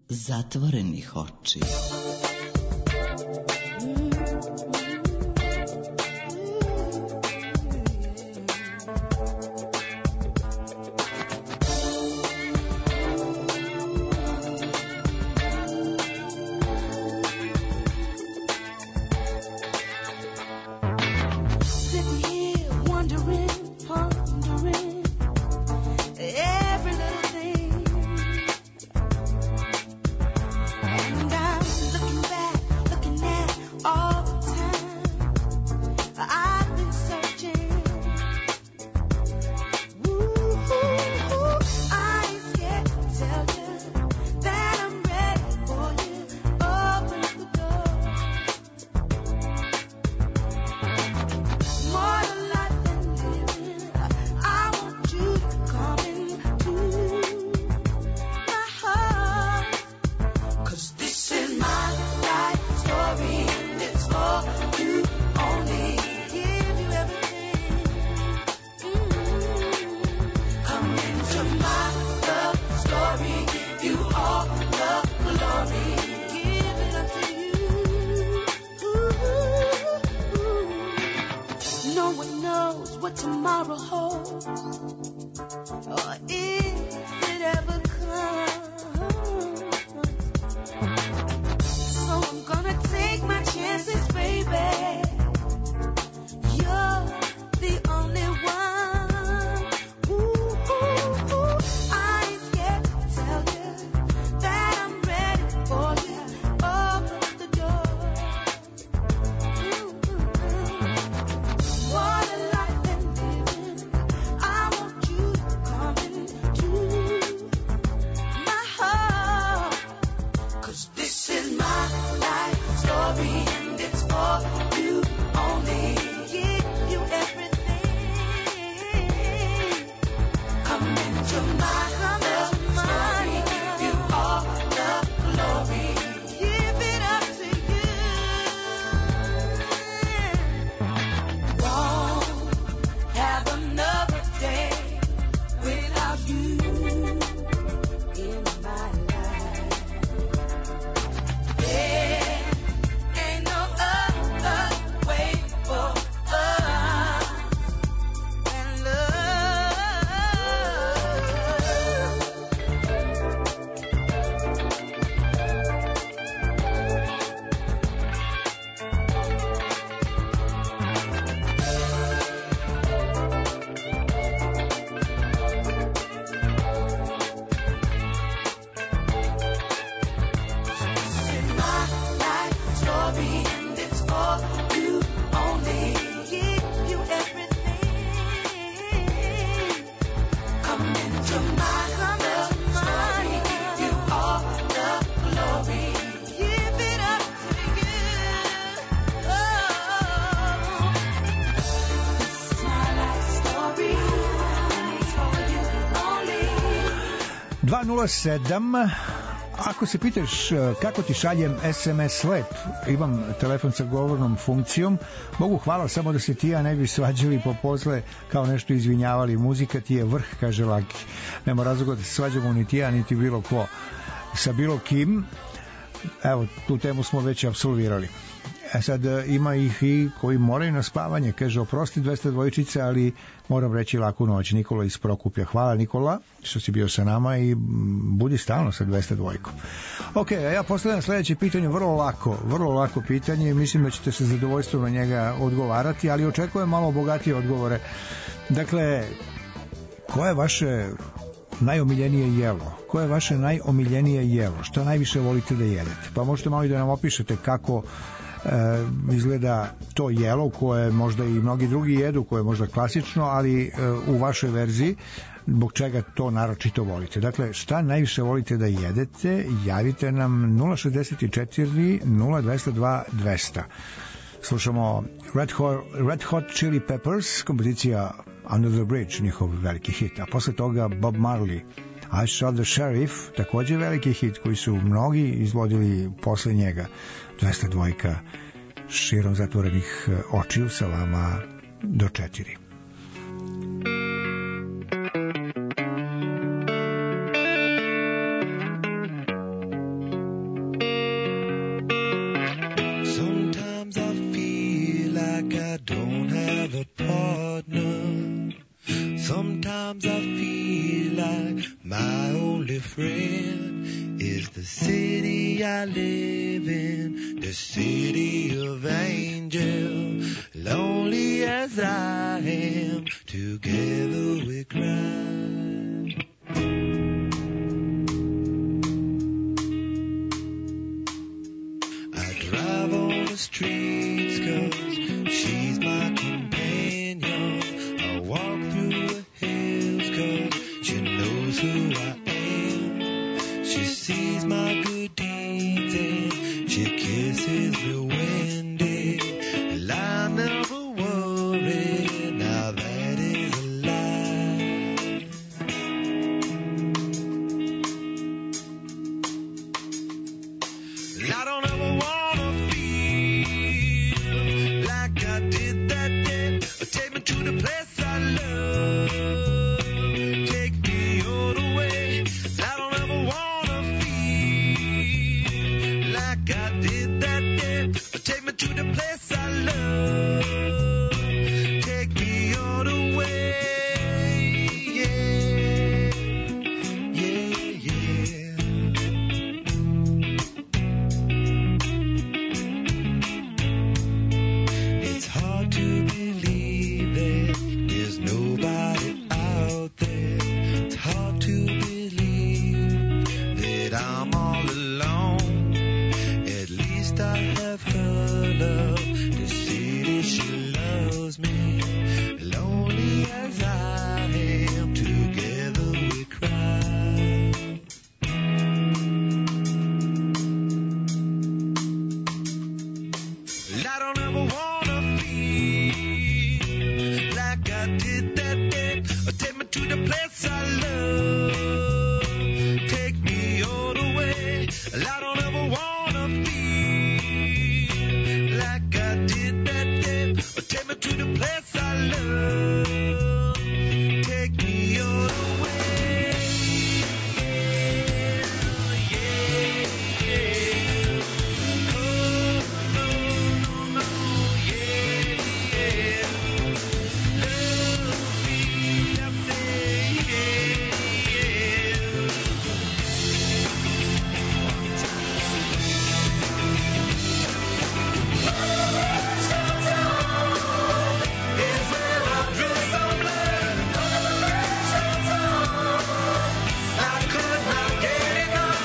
E: zatvorenih očiju.
C: Sitting here wondering, pondering every little thing. And I'm looking back, looking at all the time I've been searching. Ooh, I ain't scared to tell you that I'm ready for you. Open up the door. More than life than living, I want you to come into my heart. 'Cause this is my life story and it's for you only. Give you everything. Come into my love story, give you all the glory. Give it up to you. No one knows what tomorrow holds, or if it ever comes. So I'm gonna take my chances, baby. You're the only one. I ain't scared to tell you that I'm ready for you. Open up the door. More than life than living, I want you to come into my heart. 'Cause this is my life story and it's for you only. Give you everything. Come into my love story, give you all the glory. Give it up to you. Won't have another day without you in my life. There ain't no other way for us than in my life story and it's for you only. Give you everything. Come into my love story, give you all the glory. Give it up to you. Oh, this is my life story and it's for you only.
A: 207. Ako se pitaš kako ti šaljem SMS lep, imam telefon sa govornom funkcijom, Bogu hvala, samo da se ti ja ne bi svađali popozle kao nešto izvinjavali. Muzika ti je vrh, kaže Laki. Nema razloga da se svađamo ni ti ja, niti bilo ko sa bilo kim. Evo, tu temu smo već apsolvirali. Sad ima ih i koji moraju na spavanje, kaže oprosti 200 dvojčice, ali moram reći laku noć. Nikola iz Prokuplja. Hvala Nikola što si bio sa nama i budi stalno sa 200 dvojkom. Ok, a ja postavljam sledeće pitanje, vrlo lako pitanje, mislim da ćete se zadovoljstvo na njega odgovarati, ali očekujem malo bogatije odgovore. Dakle, koje je vaše najomiljenije jelo? Koje je vaše najomiljenije jelo? Što najviše volite da jedete? Pa možete malo i da nam opišete kako izgleda to jelo koje možda i mnogi drugi jedu, koje je možda klasično, ali u vašoj verziji zbog čega to naročito volite. Dakle, šta najviše volite da jedete? Javite nam 064 0202 200. Slušamo Red Hot Chili Peppers, kompozicija Under the Bridge, njihov veliki hit, a posle toga Bob Marley, I Shot the Sheriff, takođe veliki hit koji su mnogi izvodili posle njega. 200 dvojka širom zatvorenih očiju sa vama do 4.
I: like I don't have a partner. Sometimes I feel like my only friend is the city I live in, the city of angels. Lonely as I am, together we cry. I drive on the streets 'cause she's my companion. I walk through the hills 'cause she knows who I am. She sees my good deeds and she kisses the windy. I never worry, now that is a lie. I don't ever wanna feel like I did that day. Take me to the place I love. Take me all the way. I don't ever wanna feel like I did that day. Take me to the place I love. Take me all the way. Yeah, yeah, yeah. It's hard to believe that there's nobody out there. It's hard to believe that I'm all alone. At least I have her love. The city, she loves me. Lonely as I am, together we cry. I don't ever wanna feel like I did that day. Take me to the place I love. Take me all the way. I don't ever wanna feel like I did that day. Take me to the place I love. Take me all the way. Yeah, yeah. Oh, no, no, no, yeah, yeah. Love me, I say, yeah, yeah. Is where I drew some blood. I could not get enough.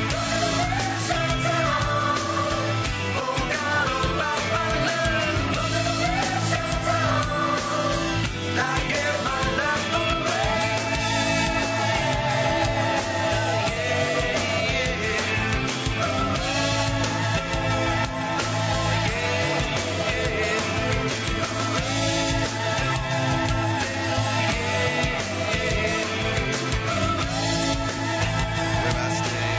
I: Forgot about my love. I gave my life away. Where I stay.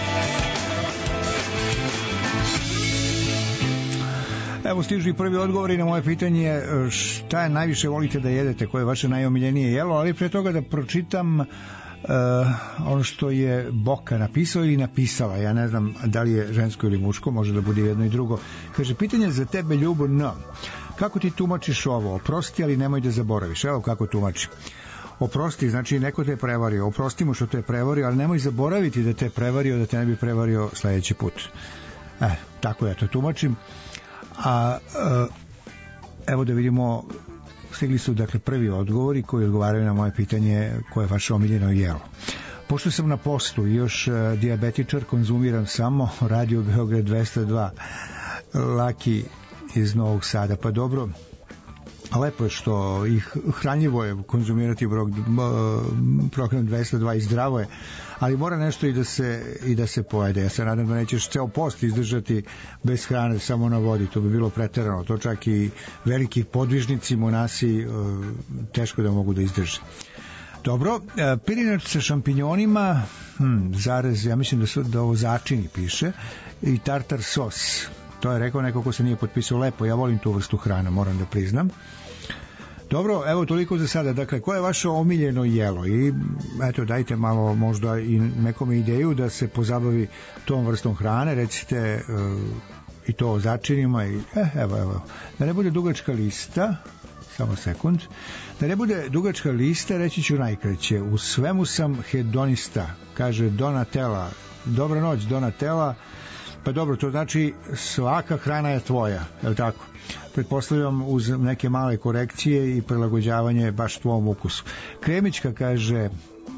A: Evo stižu i prvi odgovori na moje pitanje šta je najviše volite da jedete, koje je vaše najomiljenije jelo, ali pre toga da pročitam ono što je Boka napisao ili napisala, ja ne znam da li je žensko ili muško, može da bude jedno i drugo. Kaže, pitanje za tebe, Ljubo N. Kako ti tumačiš ovo? Oprosti, ali nemoj da zaboraviš. Evo kako tumači. Oprosti, znači neko te je prevario. Oprosti mu što te je prevario, ali nemoj zaboraviti da te je prevario, da te ne bi prevario sledeći put. Tako ja to tumačim. A evo da vidimo, stigli su dakle prvi odgovori koji odgovaraju na moje pitanje koje je vaše omiljeno jelo. Pošto sam na poslu i još dijabetičar, konzumiram samo Radio Beograd 202, Laki iz Novog Sada. Pa dobro, lepo je što ih hranljivo je konzumirati program 202 i zdravo je, ali mora nešto i da se pojede. Ja se nadam da nećeš ceo post izdržati bez hrane, samo na vodi, to bi bilo preterano, to čak i veliki podvižnici, monasi teško da mogu da izdrže. Dobro, pirinač sa šampinjonima, zarez, ja mislim da ovo začini piše, i tartar sos. To je rekao neko ko se nije potpisao. Lepo, ja volim tu vrstu hrana, moram da priznam. Dobro, evo toliko za sada. Dakle, koje je vaše omiljeno jelo? I eto, dajte malo možda i nekom ideju da se pozabavi tom vrstom hrane. Recite i to o začinima i evo. Da ne bude dugačka lista, samo sekund. Da ne bude dugačka lista, reći ću najkraće. U svemu sam hedonista, kaže Donatella. Dobra noć, Donatella. Pa dobro, to znači svaka hrana je tvoja, je li tako? Pretpostavljam uz neke male korekcije i prilagođavanje baš tvom ukusu. Kremićka kaže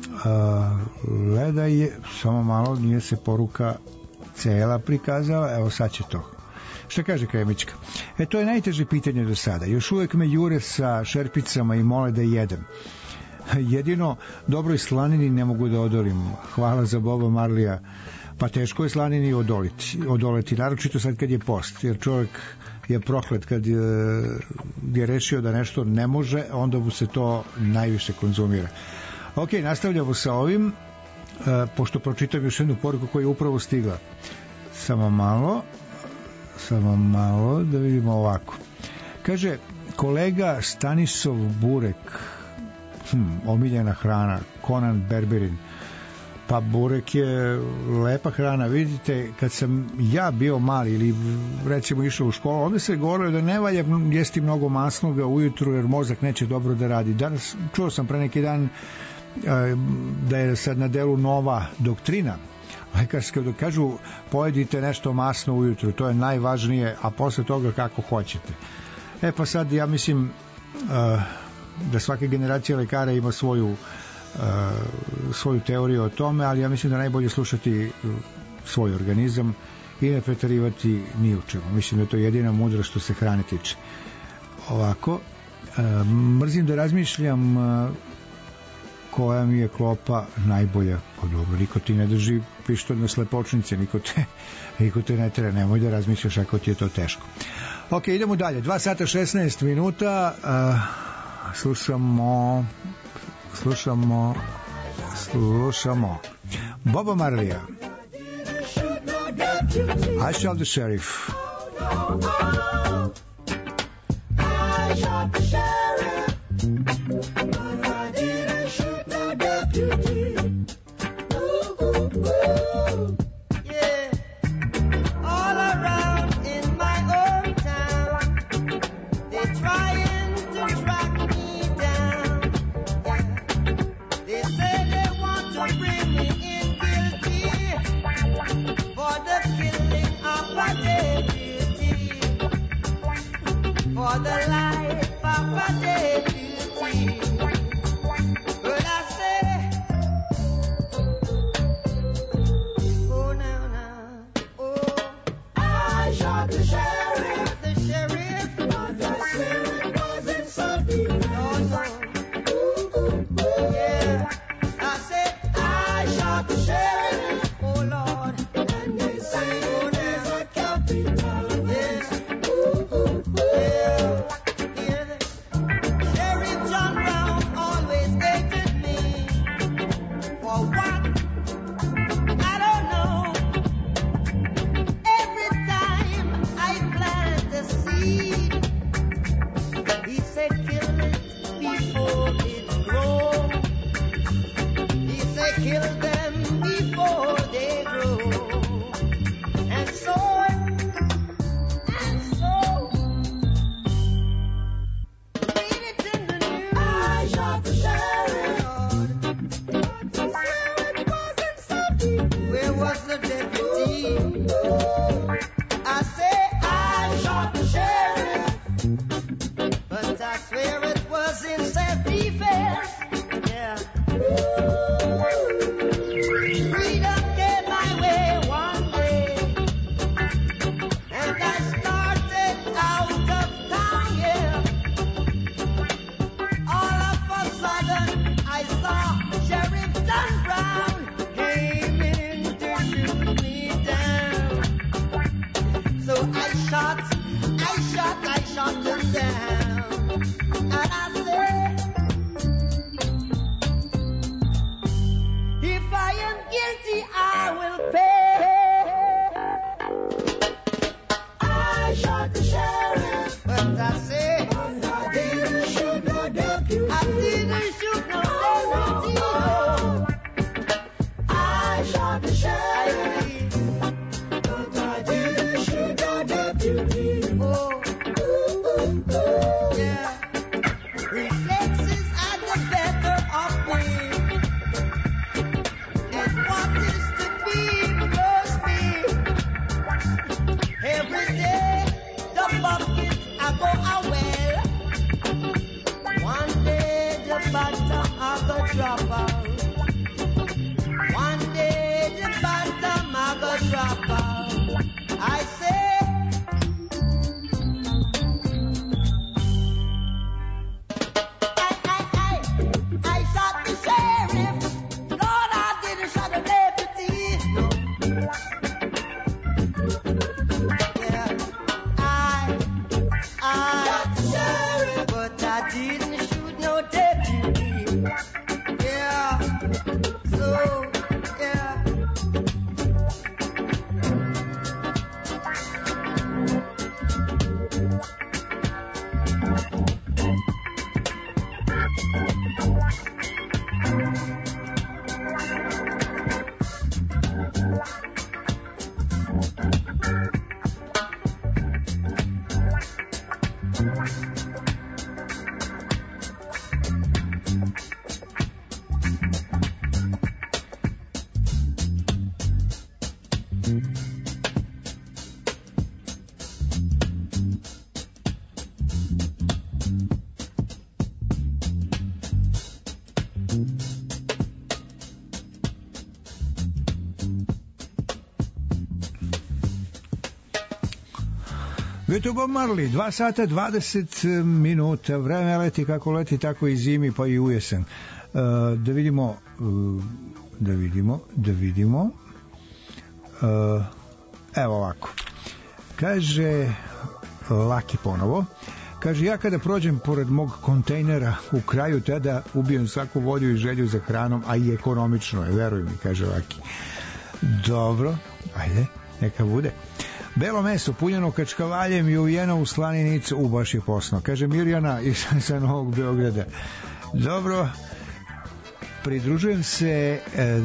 A: Leda je, samo malo, nije se poruka cela prikazala, evo sad će to. Šta kaže Kremićka? To je najteže pitanje do sada. Još uvek me jure sa šerpicama i mole da jedem. Jedino dobroj slanini ne mogu da odolim. Hvala za Boba Marlija. Pa teško je slanini odoleti, naročito sad kad je post, jer čovjek je proklet kad je rešio da nešto ne može, onda mu se to najviše konzumira. Ok, nastavljamo sa ovim, pošto pročitam još jednu poruku koja je upravo stigla. Samo malo da vidimo ovako. Kaže, kolega Stanisov Burek, omiljena hrana, Conan Berberin. Pa burek je lepa hrana. Vidite, kad sam ja bio mali ili recimo išao u školu, ovdje se govorilo da ne valja jesti mnogo masnoga ujutru jer mozak neće dobro da radi. Danas čuo sam pre neki dan da je sad na delu nova doktrina lekarska, da kažu pojedite nešto masno ujutru, to je najvažnije, a posle toga kako hoćete. Pa sad ja mislim da svaka generacija lekara ima svoju teoriju o tome, ali ja mislim da najbolje slušati svoj organizam i ne preterivati ni u čemu. Mislim da je to jedina mudra što se hrane tiče. Ovako, mrzim da razmišljam koja mi je klopa najbolja. Pa dobro, niko ti ne drži pištolj na slepočnice, niko te ne tera, nemoj da razmišljaš ako ti je to teško. Ok, idemo dalje, 2 sata 16 minuta, slušamo Boba Marlija, I shot the sheriff.
C: I shot the sheriff, but I didn't shoot the deputy. Ooh, ooh, ooh. Yeah, all around in my hometown, they're trying to track me down. They say they want to bring me in guilty for the killing of a deputy, for the life of a deputy. But I say, oh now, oh, I shot the sheriff, but the sheriff wasn't something. No. Yeah, I said I shot the sheriff, oh Lord, and they say oh there's a capital. Yes, yeah, hear the Sheriff John Brown always hated me for what I don't know. Every time I plant a seed, he said kill it before it grows. He said kill them before they grow. And so read it in the news. I shot the sheriff, but the sheriff wasn't something. Where was the deputy? I say I shot the sheriff, but I swear it was in self-defense. Yeah. Freedom came my way one day, and I started out of town, yeah. All of a sudden, I saw Sheriff John Brown came in to shoot me down. So I shot him down, and I said, if I am guilty, I will pay. I shot the sheriff, but I say I didn't shoot no deputy. I didn't shoot no deputy. No. I shot the sheriff, but I didn't shoot no deputy. Yeah, I got the sheriff, but I didn't shoot no deputy. Yeah, so, yeah.
A: Eto Bob Marley, 2 sata 20 minuta, vreme leti kako leti, tako i zimi, pa i ujesen. Da vidimo. Evo ovako. Kaže Laki ponovo. Kaže, ja kada prođem pored mog kontejnera u kraju, tada ubijem svaku volju i želju za hranom, a i ekonomično je, veruj mi, kaže Laki. Dobro, ajde, neka bude. Belo meso, punjeno kačkavaljem i uvijeno u slaninicu, baš je posno. Kaže Mirjana iz sa Novog Beograda. Dobro, pridružujem se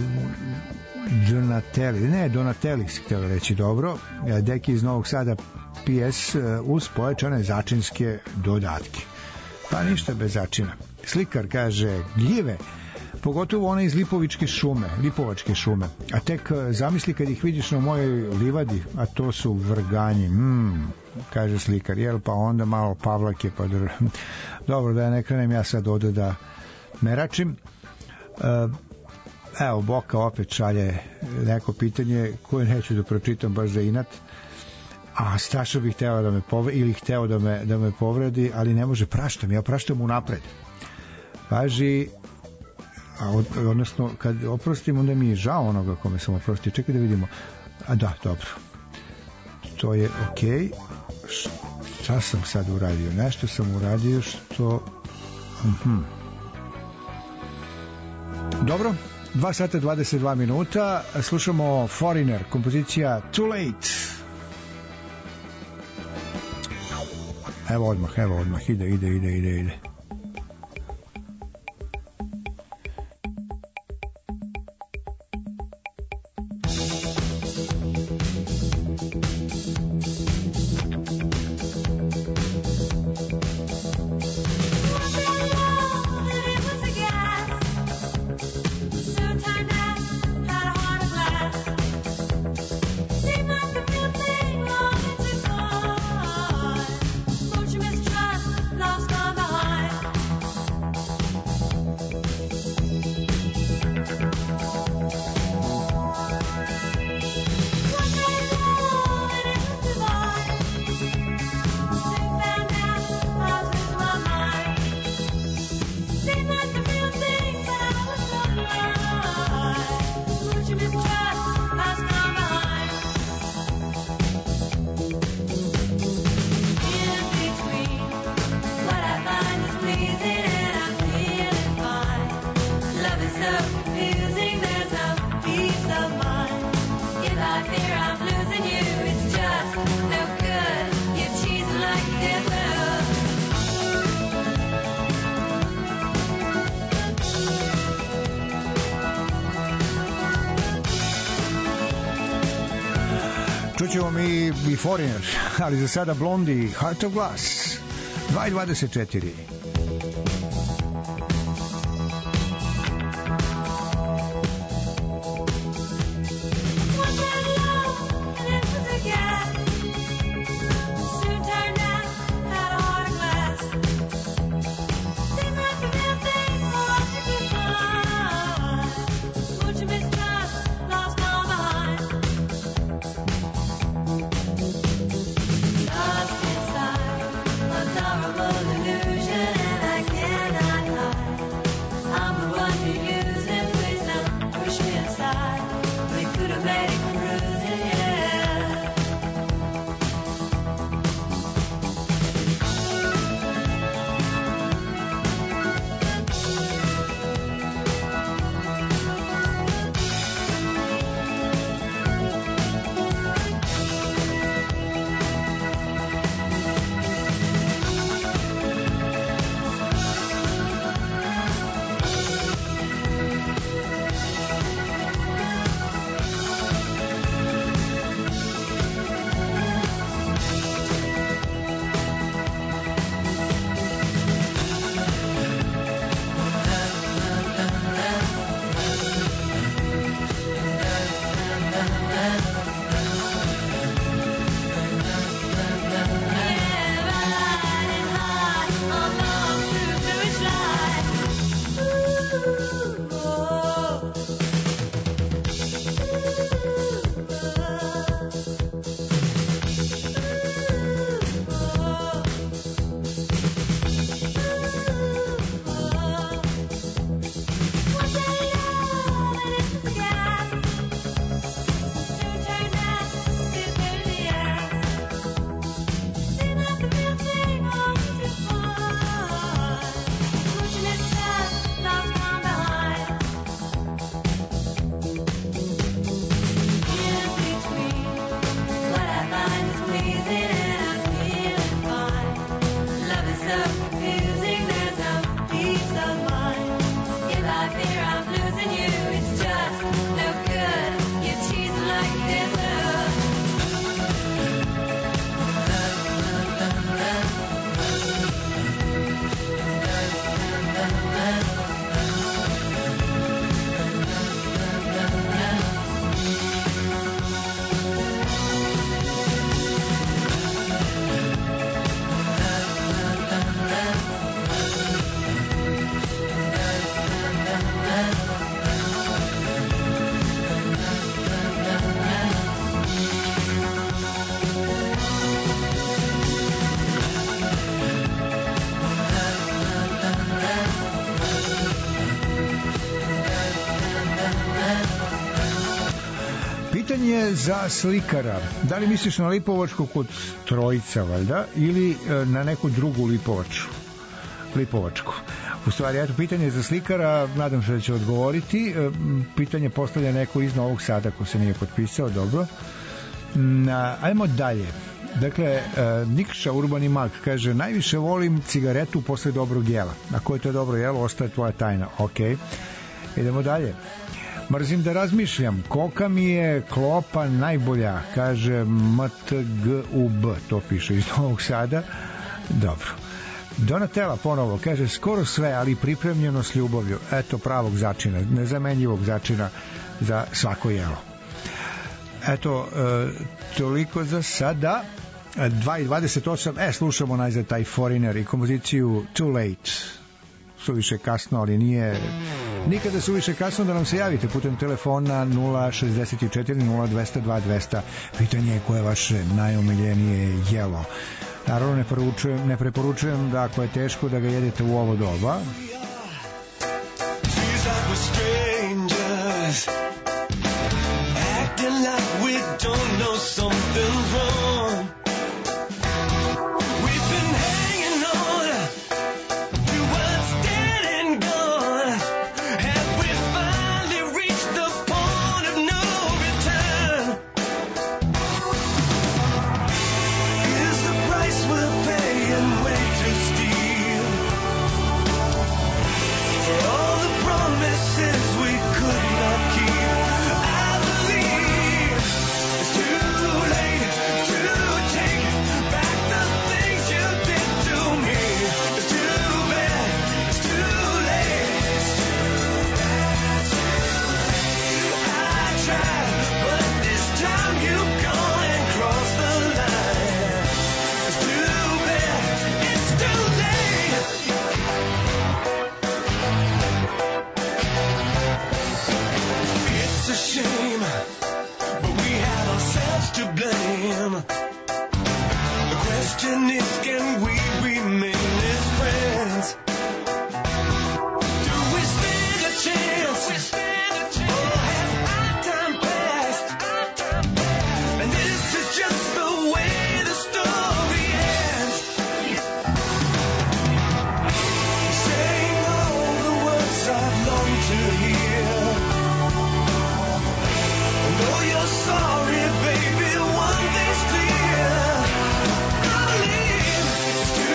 A: Donateli si htjela reći, dobro. Deki iz Novog Sada, PS uz pojačane začinske dodatke. Pa ništa bez začina. Slikar kaže, gljive, pogotovo one iz Lipovačke šume. A tek zamisli kad ih vidiš na mojoj livadi, a to su vrganji. Kaže slikar, jel, pa onda malo pavlake, pa dobro, da ja ne krenem ja sad ovde da meračim. Evo, Boka opet šalje neko pitanje koje neću da pročitam baš za inat. A Stašo bi hteo da me povredi, ili hteo da me povredi, ali ne može, ja praštam unapred. Važi, odnosno kad oprostim, onda mi je žao onoga kome sam oprostio. Čekaj da vidimo. A da, dobro, to je okej. Šta sam sad uradio? Nešto sam uradio što dobro. 2 sata 22 minuta. Slušamo Foreigner, kompozicija Too Late. Evo odmah, ide. Čućemo mi i Foreigner, ali za sada Blondie, Heart of Glass, 2:24.
C: Lost inside, a horrible illusion.
A: za slikara. Da li misliš na Lipovačku kod Trojica, valjda, ili na neku drugu Lipovačku? U stvari, eto, pitanje za slikara, nadam se da će odgovoriti. Pitanje postavlja neko iz Novog Sada ko se nije potpisao, dobro. Ajmo dalje. Dakle, Nikša Urbani Mag kaže, najviše volim cigaretu posle dobrog jela. Ako je to dobro jelo, ostaje tvoja tajna. Ok, idemo dalje. Mrzim da razmišljam, koka mi je klopa najbolja, kaže MTGUB, to piše iz Novog Sada. Dobro. Donatella ponovo kaže, skoro sve, ali pripremljeno s ljubavlju. Eto pravog začina, nezamenjivog začina za svako jelo. Eto, toliko za sada. 2:28, slušamo najzad taj Foreigner i kompoziciju Too Late. Suviše kasno, ali nije nikada suviše kasno da nam se javite putem telefona 064 0200 200. Pitanje je koje je vaše najomiljenije jelo. Naravno ne preporučujem da ako je teško da ga jedete u ovo doba.
I: Acting like we don't know something's wrong. We've been hanging on to what's dead and gone. Have we finally reached the point of no return? Is the price we're paying way too steep for all the promises we could not keep? To blame. The question is, can we remain as friends? Do we stand a chance? Or has our time passed? And this is just the way the story ends. Saying all the words I've longed to hear. Know you're sorry, baby. One thing's clear, I believe it's too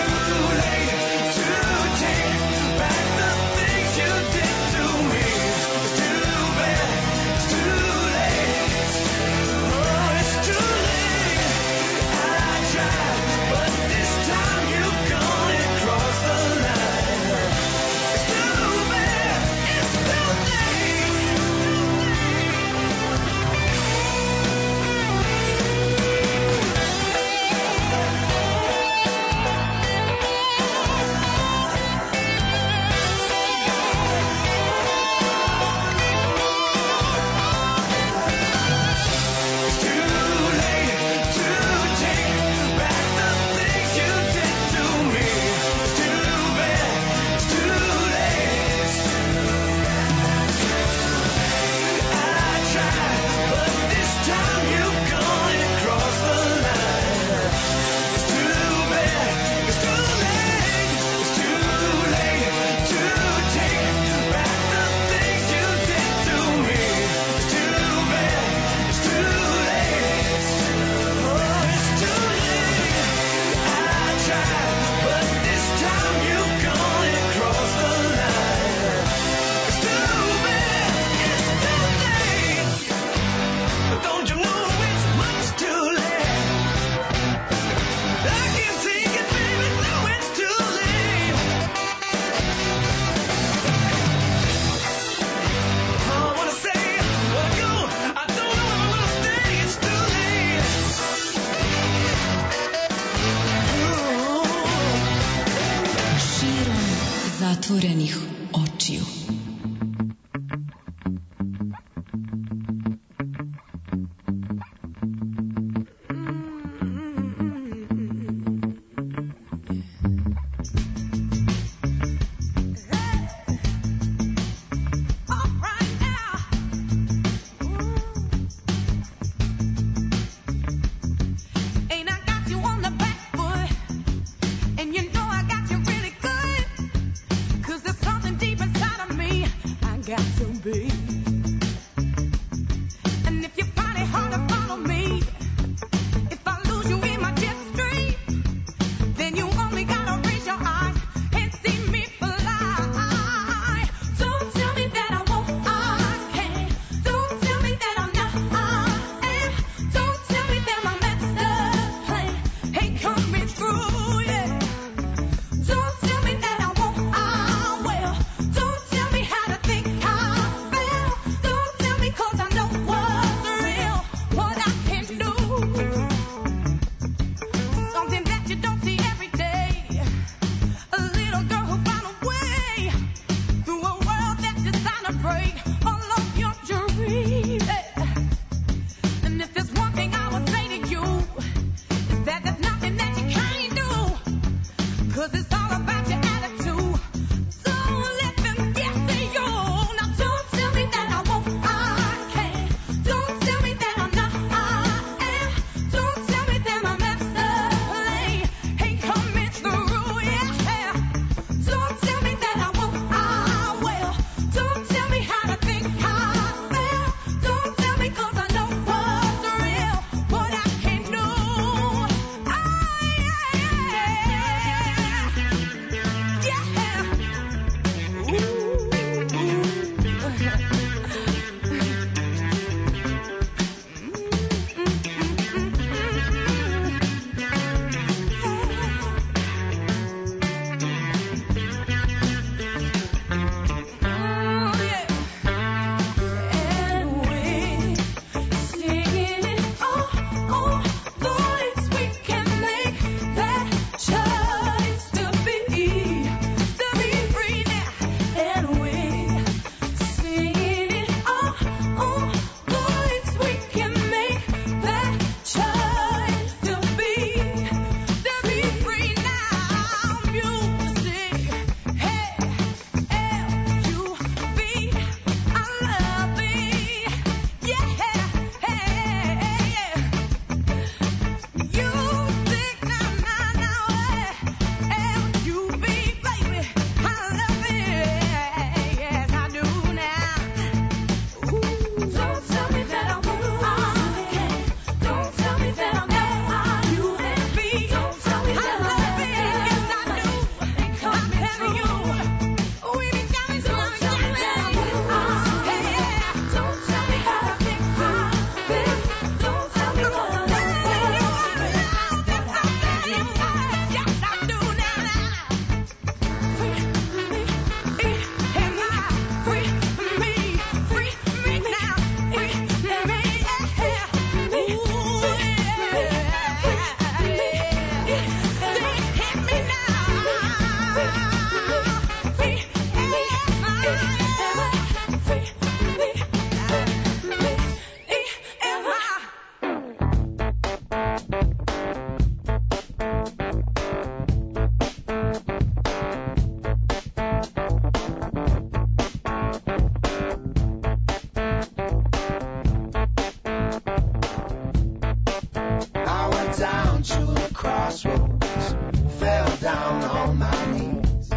B: crossroads, fell down on my knees.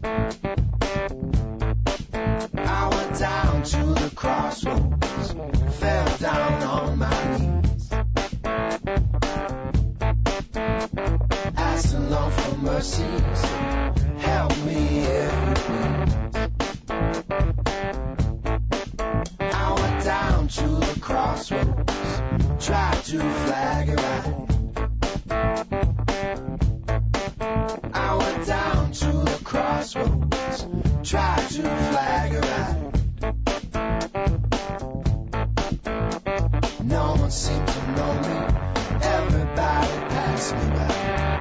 B: I went down to the crossroads, fell down on my knees. Asked the Lord for mercies, help me if you please. I went down to the crossroads, tried to flag it right. I went down to the crossroads, tried to flag it right. No one seemed to know me, everybody passed me by.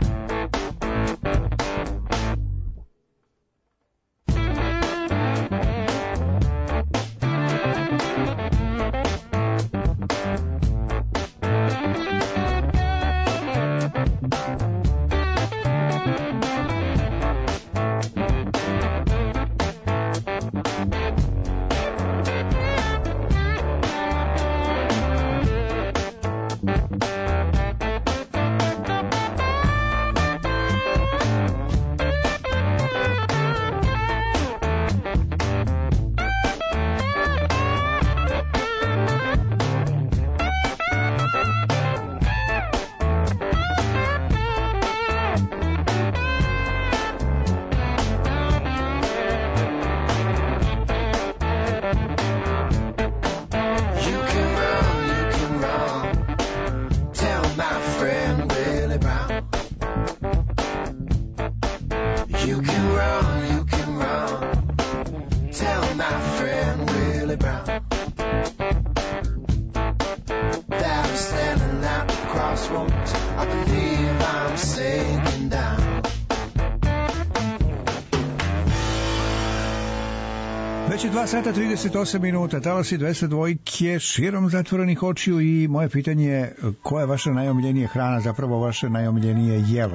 A: Već je 2 sata 38 minuta, talasi 202 širom zatvorenih očiju i moje pitanje je koja je vaša najomiljenija hrana, zapravo vaše najomiljenije jelo.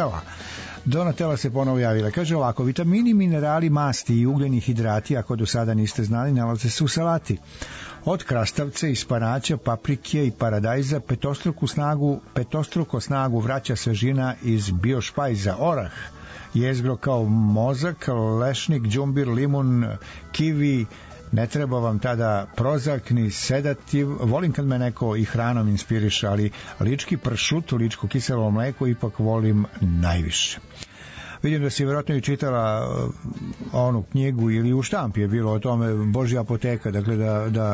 A: Donatella se ponovo javila. Kaže ovako, vitamini, minerali, masti i ugljeni hidrati, ako do sada niste znali, nalaze se u salati. Od krastavca, ispanaća, paprike i paradajza petostruko snagu vraća svežina iz biošpajza, orah, jezgro kao mozak, lešnik, đumbir, limun, kivi, ne treba vam tada prozak ni sedativ. Volim kad me neko i hranom inspiriše, ali lički pršut, ličko kiselo mleko ipak volim najviše. Vidim da si vjerojatno i čitala onu knjigu ili u štampi je bilo o tome Božja apoteka, dakle da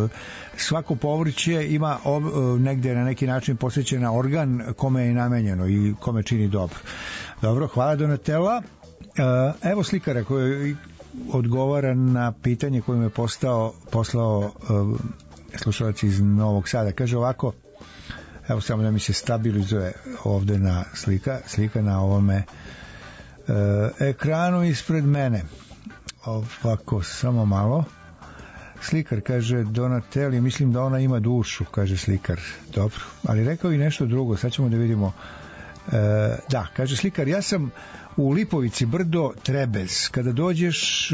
A: svako povrće ima negde na neki način posvećena organ kome je namenjeno i kome čini dobro. Dobro, hvala Donatella. Evo slikara koji odgovara na pitanje koje me poslao slušalac iz Novog Sada. Kaže ovako, evo samo da mi se stabilizuje ovde na slika na ovome ekranu ispred mene. Ovako, samo malo. Slikar kaže Donatelli, mislim da ona ima dušu, kaže slikar. Dobro, ali rekao i nešto drugo, sad ćemo da vidimo. Da, kaže slikar, ja sam u Lipovici, brdo Trebez. Kada dođeš,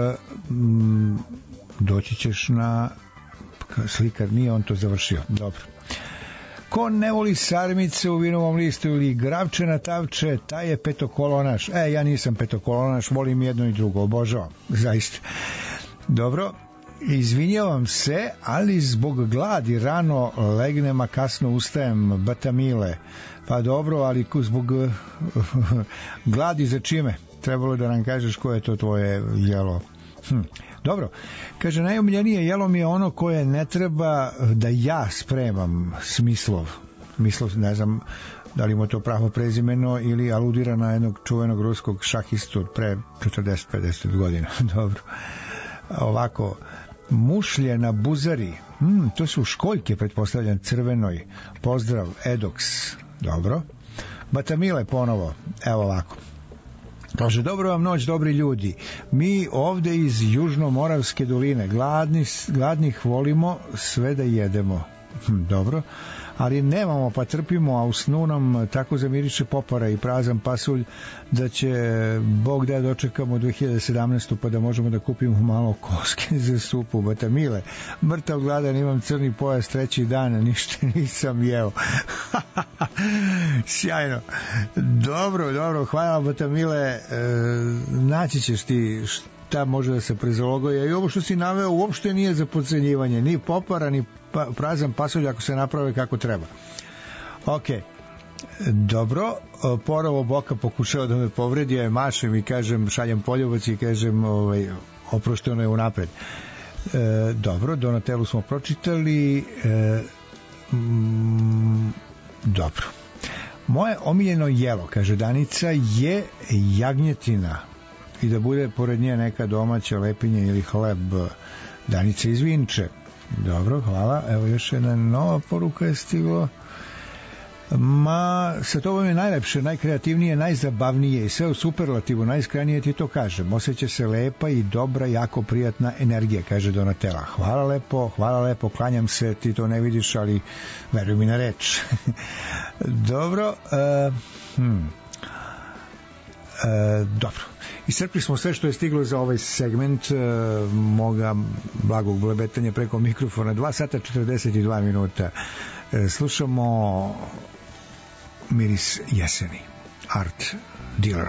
A: doći ćeš na... Slikar, nije on to završio. Dobro. Ko ne voli sarmice u vinovom listu ili gravče na tavče, taj je petokolonaš. Ja nisam petokolonaš, volim jedno i drugo, obožavam, zaista. Dobro, izvinjavam se, ali zbog gladi rano legnem, a kasno ustajem, batamile. Pa dobro, ali zbog gladi za čime? Trebalo da nam kažeš koje je to tvoje jelo. Dobro, kaže, najomiljenije jelo mi je ono koje ne treba da ja spremam, Smislov, ne znam da li mu to pravo prezimeno ili aludira na jednog čuvenog ruskog šahistu od pre 40-50 godina. Dobro, ovako, mušlje na buzari, to su školjke, pretpostavljam, crvenoj, pozdrav, Edox, dobro, batamile ponovo, evo ovako. Kaže, dobro vam noć, dobri ljudi. Mi ovde iz Južnomoravske doline gladnih volimo sve da jedemo. Dobro, ali nemamo pa trpimo, a u snu nam tako zamiriše popara i prazan pasulj da će Bog da dočekamo 2017. pa da možemo da kupimo malo koske za supu, batamile. Mrtav gladan, imam crni pojas 3. dan, ništa nisam jeo. Sjajno. Dobro, hvala Batamile. Naći ćeš ti šta može da se prezaloguje. I ovo što si naveo uopšte nije za podcenjivanje. Ni popara, ni prazan pasulj ako se naprave kako treba. Ok. Dobro, ponovo Boka pokušao da me povredi, ja mašem i kažem, šaljem poljubac i kažem oprošteno je unapred. Dobro, Donatelu smo pročitali. Dobro. Moje omiljeno jelo, kaže Danica, je jagnjetina i da bude pored nje neka domaća lepinja ili hleb. Danica iz Vinče. Dobro, hvala. Evo još jedna nova poruka je stigla. Sa tobom je najlepše, najkreativnije, najzabavnije i sve u superlativu, najiskrenije ti to kažem. Osjeća se lepa i dobra, jako prijatna energija, kaže Donatela. Hvala lepo, klanjam se, ti to ne vidiš, ali veruj mi na reč. Dobro. Dobro. Iscrpili smo sve što je stiglo za ovaj segment moga blagog blebetanja preko mikrofona. 2 sata 42 minuta. Slušamo miris jeseni. Art Dealer.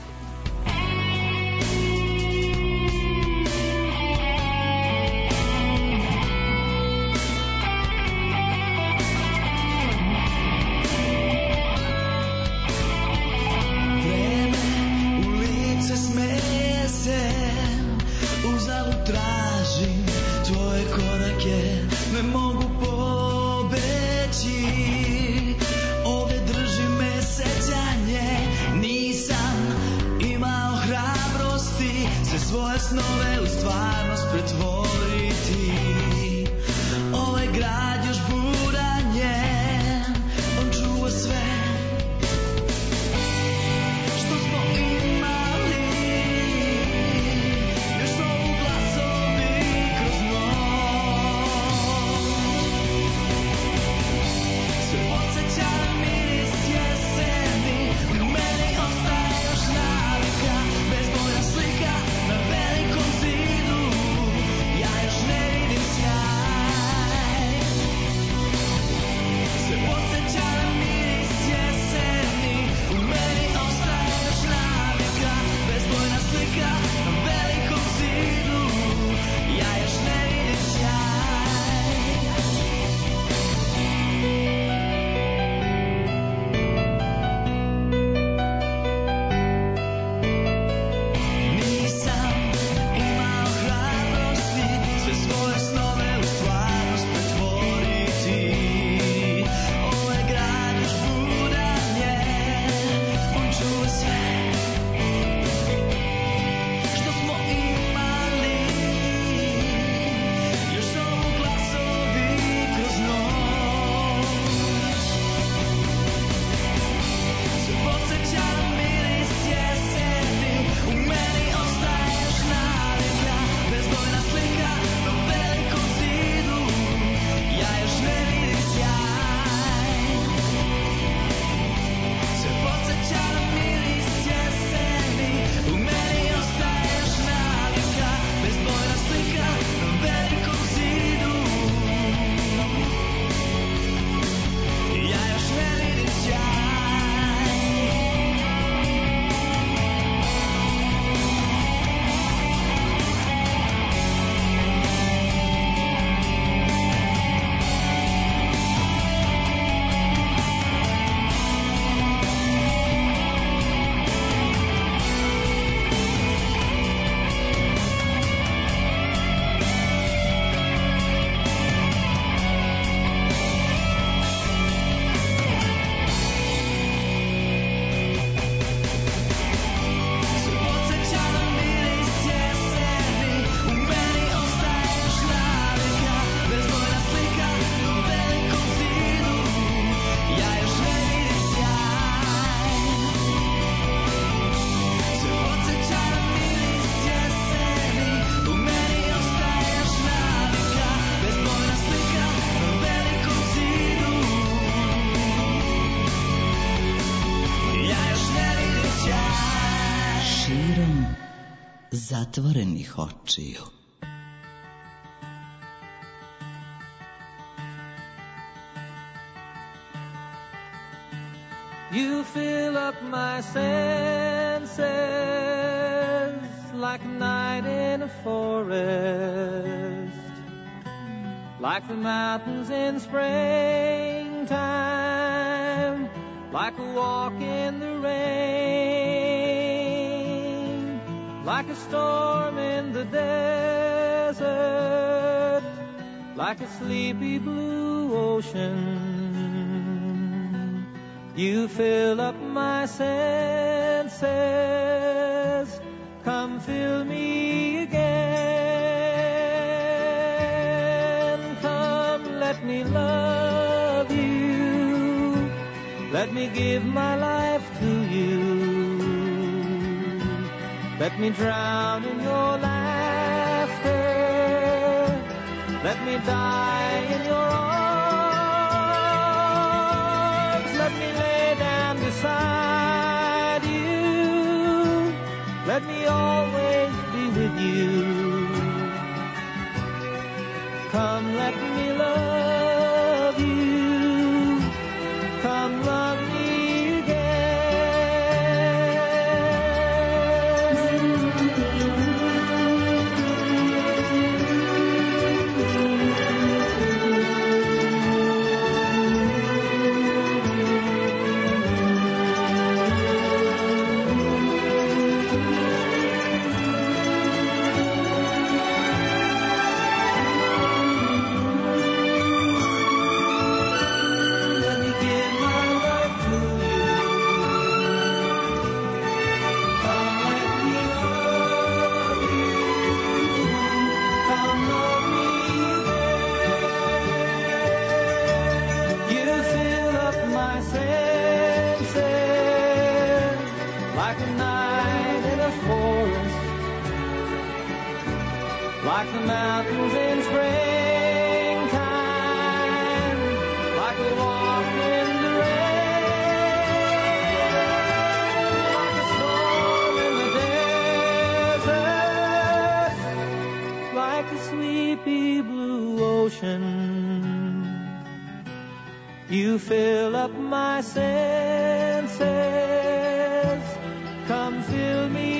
B: Svoje snove u stvarnost pretvoriti. Ovaj grad još buran je, on čuva sve što smo imali. Još zovu glasovi kroz noć. Sve podsjeća na miris jeseni, u meni ostaje još navika, bezbojna slika na velikom zidu, ja još ne vidim sjaj. Sve podsjeća na miris jeseni, u meni ostaje još navika, bezbojna slika na velikom zidu, ja još ne vidim sjaj. Nisam imao hrabrosti sve svoje snove u stvarnost pretvoriti. Ovaj grad još buran je, on čuva sve što smo imali. Još zovu glasovi kroz noć. Sve podsjeća na miris jeseni, u meni ostaje još navika, bezbojna slika na velikom zidu, ja još ne vidim sjaj. Sve podsjeća na miris jeseni, u meni ostaje još navika, bezbojna slika na velikom zidu, ja još ne vidim sjaj. Sve podsjeća na miris jeseni, u meni ostaje još navika, bezbojna slika na velikom zidu, ja još ne vidim sjaj. Sve podsjeća na miris jeseni, u meni ostaje još navika, bezbojna slika na velikom zidu, ja još ne vidim sjaj.
E: Širom zatvorenih očiju.
J: You fill up my senses like a night in a forest, like the mountains in springtime, like a walk in the rain, like a storm in the desert, like a sleepy blue ocean. You fill up my senses, come fill me again. Come, let me love you, let me give my life to you. Let me drown in your laughter, let me die in your arms, let me lay down beside you, let me always be with you. Come, let me love you, come love me like the mountains in springtime, like a walk in the rain, like a storm in the desert, like a sleepy blue ocean. You fill up my senses, come fill me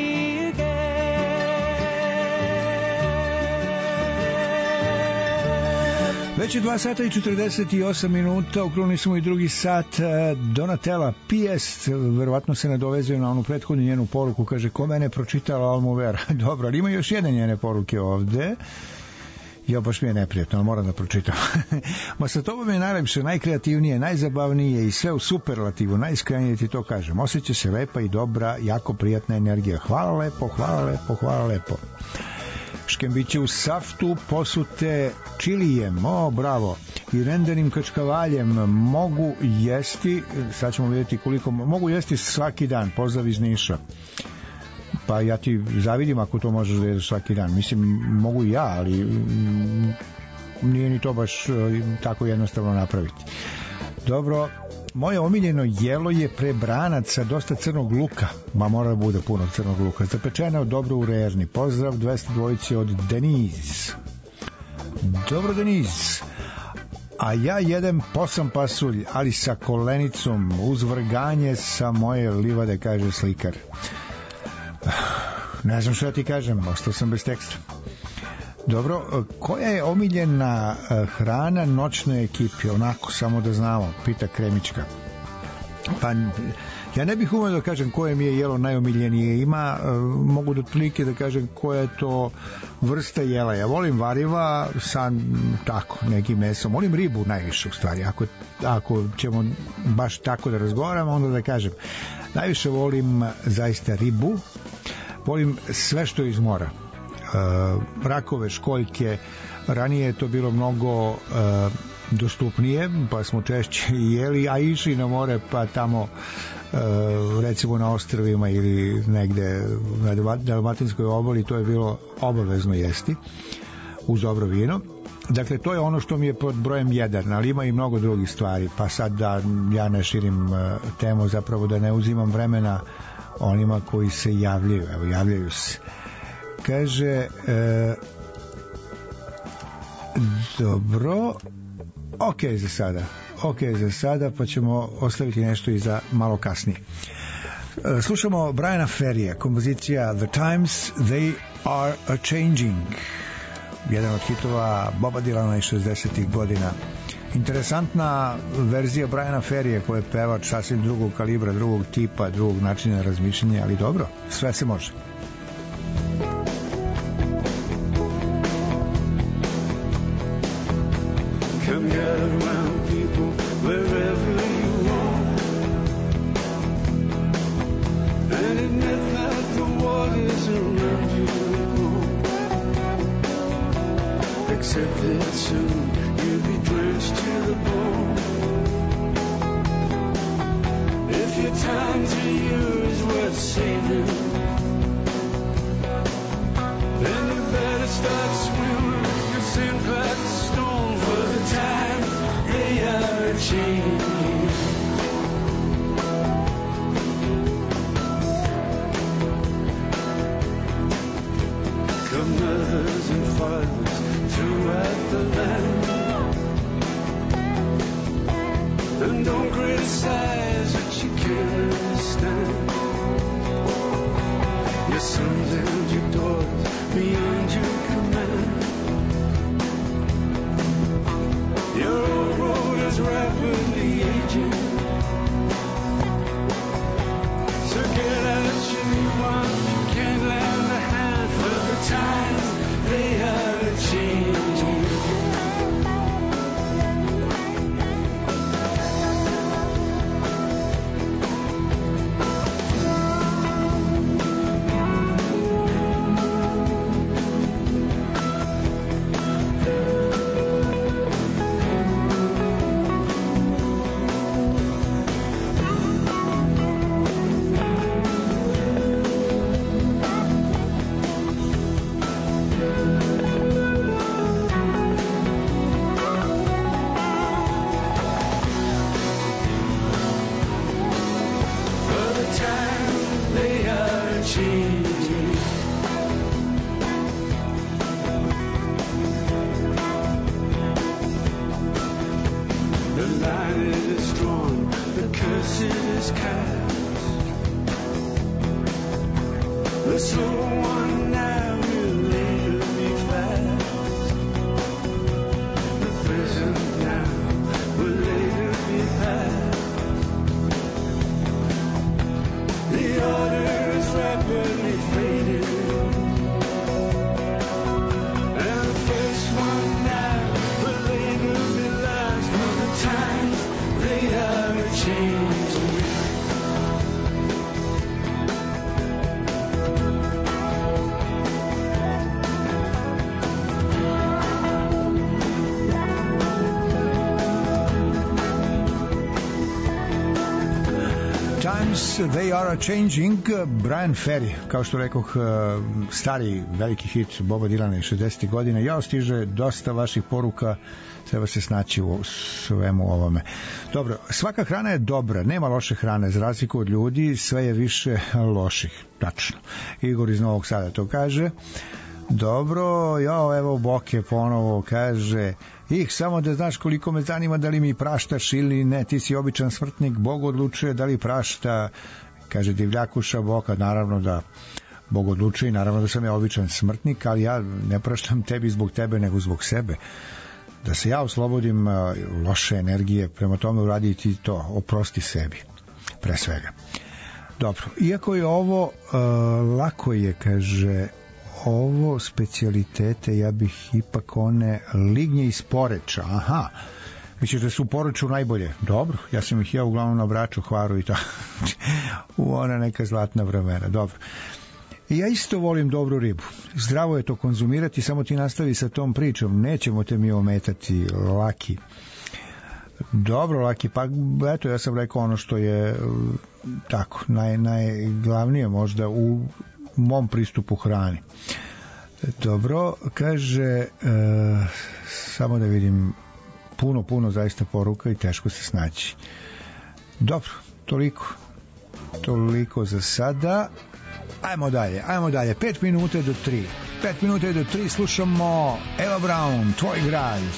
A: Već je 2 sata i 48 minuta, uklonili smo i drugi sat. Donatella P.S. verovatno se nadovezuje na onu prethodnu njenu poruku, kaže ko mene pročitala Almuvera. Dobro, ali ima još jedne njene poruke ovde. Ja, baš mi je neprijatno, ali moram da pročitam. Ma sa tobom je najlepše, najkreativnije, najzabavnije i sve u superlativu, najiskrenije ti to kažem. Osjeća se lepa i dobra, jako prijatna energija. Hvala lepo, hvala lepo, hvala lepo. Škembiće u saftu posute čilijem, bravo, i rendenim kačkavaljem mogu jesti, sad ćemo vidjeti koliko, mogu jesti svaki dan, pozdrav iz Niša. Pa ja ti zavidim ako to možeš da jedeš svaki dan, mislim mogu i ja, ali nije ni to baš tako jednostavno napraviti. Dobro, moje omiljeno jelo je prebranac sa dosta crnog luka, ma mora da bude puno crnog luka, zapečeno dobro u rerni. Pozdrav 202 od Deniz. Dobro Deniz. A ja jedem posam pasulj, ali sa kolenicom uz vrganje sa moje livade, kaže slikar. Ne znam što ja ti kažem, ostao sam bez teksta. Dobro, koja je omiljena hrana noćnoj ekipi? Onako, samo da znamo, pita Kremička. Pa, ja ne bih umeo da kažem koje mi je jelo najomiljenije. Ima, mogu da otprilike da kažem koja je to vrsta jela. Ja volim variva sa tako, nekim mesom. Volim ribu najviše u stvari. Ako ćemo baš tako da razgovaramo, onda da kažem. Najviše volim zaista ribu. Volim sve što je iz mora. Rakove, školjke, ranije je to bilo mnogo dostupnije, pa smo češće jeli, a išli na more, pa tamo recimo na ostrvima ili negde na Dalmatinskoj obali, to je bilo obavezno jesti uz dobro vino. Dakle, to je ono što mi je pod brojem 1, ali ima i mnogo drugih stvari, pa sad da ja ne širim temu, zapravo da ne uzimam vremena onima koji se javljaju. Evo, javljaju se. Kaže, dobro, ok za sada. ok za sada, pa ćemo ostaviti nešto i za malo kasnije. Slušamo Briana Ferryja, kompozicija The Times They Are A Changing, jedan od hitova Boba Dylana iz 60-ih godina. Interesantna verzija Briana Ferryja, koji je pevač sasvim drugog kalibra, drugog tipa, drugog načina razmišljanja, ali dobro, sve se može.
K: Come gather round people wherever you roam, and admit that the waters around you are cold. Accept that soon you'll be drenched to the bone. If your time to you is worth saving, then you better start swimming. You sink like a stone, for the times they are changing. Come mothers and fathers throughout the land, and don't criticize what you can't understand. Your sons and your daughters beyond your command. Your old road is rapidly aging, so get out your new one. You can't lend a hand, for the times they are changing.
A: They Are A Changing, Brian Ferry, kao što rekoh, stari veliki hit Boba Dylana iz 60. godina. Ja stiže dosta vaših poruka, treba se snaći u svemu ovome. Dobro, svaka hrana je dobra, nema loše hrane, za razliku od ljudi sve je više loših, tačno. Igor iz Novog Sada to kaže. Dobro, evo Boke ponovo kaže: samo da znaš koliko me zanima da li mi praštaš ili ne, ti si običan smrtnik, Bog odlučuje da li prašta, kaže divljakuša Boka. Naravno da Bog odlučuje, naravno da sam ja običan smrtnik, ali ja ne praštam tebi zbog tebe, nego zbog sebe, da se ja oslobodim loše energije. Prema tome uradi ti to, oprosti sebi pre svega. Dobro, iako je ovo lako je, kaže, ovo specijalitete, ja bih ipak one lignje iz Poreča. Aha, misliš da su u Poreču najbolje? Dobro, ja sam ih uglavnom na Braču, Hvaru i tako u ona neka zlatna vremena. Dobro, ja isto volim dobru ribu, zdravo je to konzumirati, samo ti nastavi sa tom pričom, nećemo te mi ometati, Laki. Dobro, Laki, pa eto, ja sam rekao ono što je tako najglavnije možda u mom pristupu hrani. Dobro, kaže, samo da vidim, puno zaista poruka i teško se snaći. Dobro, toliko za sada. Ajmo dalje, 5 minuta do 3 slušamo Eva Braun, Tvoj grad,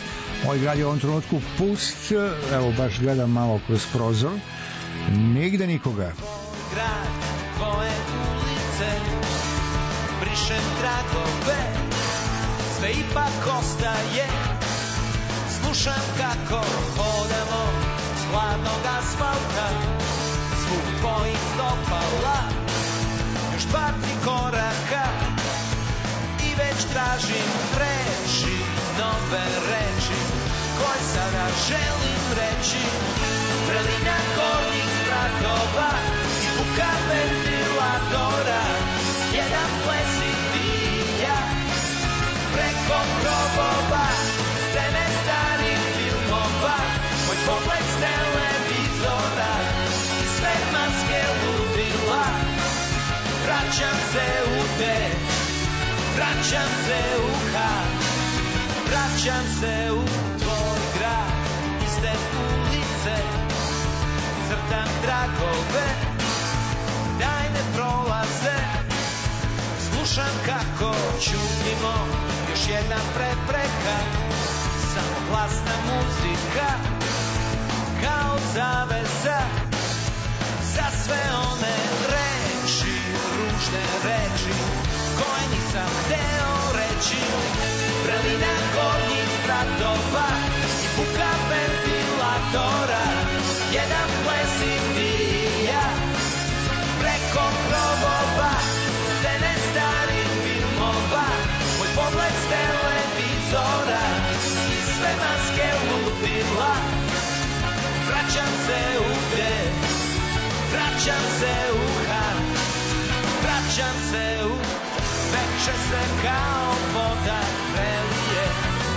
A: Ovaj grad je u ovom trenutku pust, evo baš gledam malo kroz prozor, nigde nikoga.
L: Grad, tvoje ulice, brišem tragove, sve ipak ostaje. Slušam kako hodamo s hladnog asfalta, zvuk tvojih stopala, još 2-3 koraka i već tražim reči, nove reči, koje sada želim reći. Vrelina gornjih spratova i buka ventilatora, jedan plesi dilja preko krovova, scene starih filmova, moj pogled s televizora i sve maske ludila. Vraćam se u te, vraćam se u Han, vraćam se u tvoj grad, iste ulice, crtam tragove, daj ne prolaze. Slušam kako čutimo, još jedna prepreka, samo glasna muzika, kao zavesa, za sve one reči, ružne reči, koje nisam hteo reći. Vrelina gornjih spratova i buka ventilatora, jedan plesi dilja preko krovova, scene starih filmova, moj pogled s televizora i sve maske ludila. Vraćam se u te, vraćam se u Han, vraćam se u veče se kao voda prelije,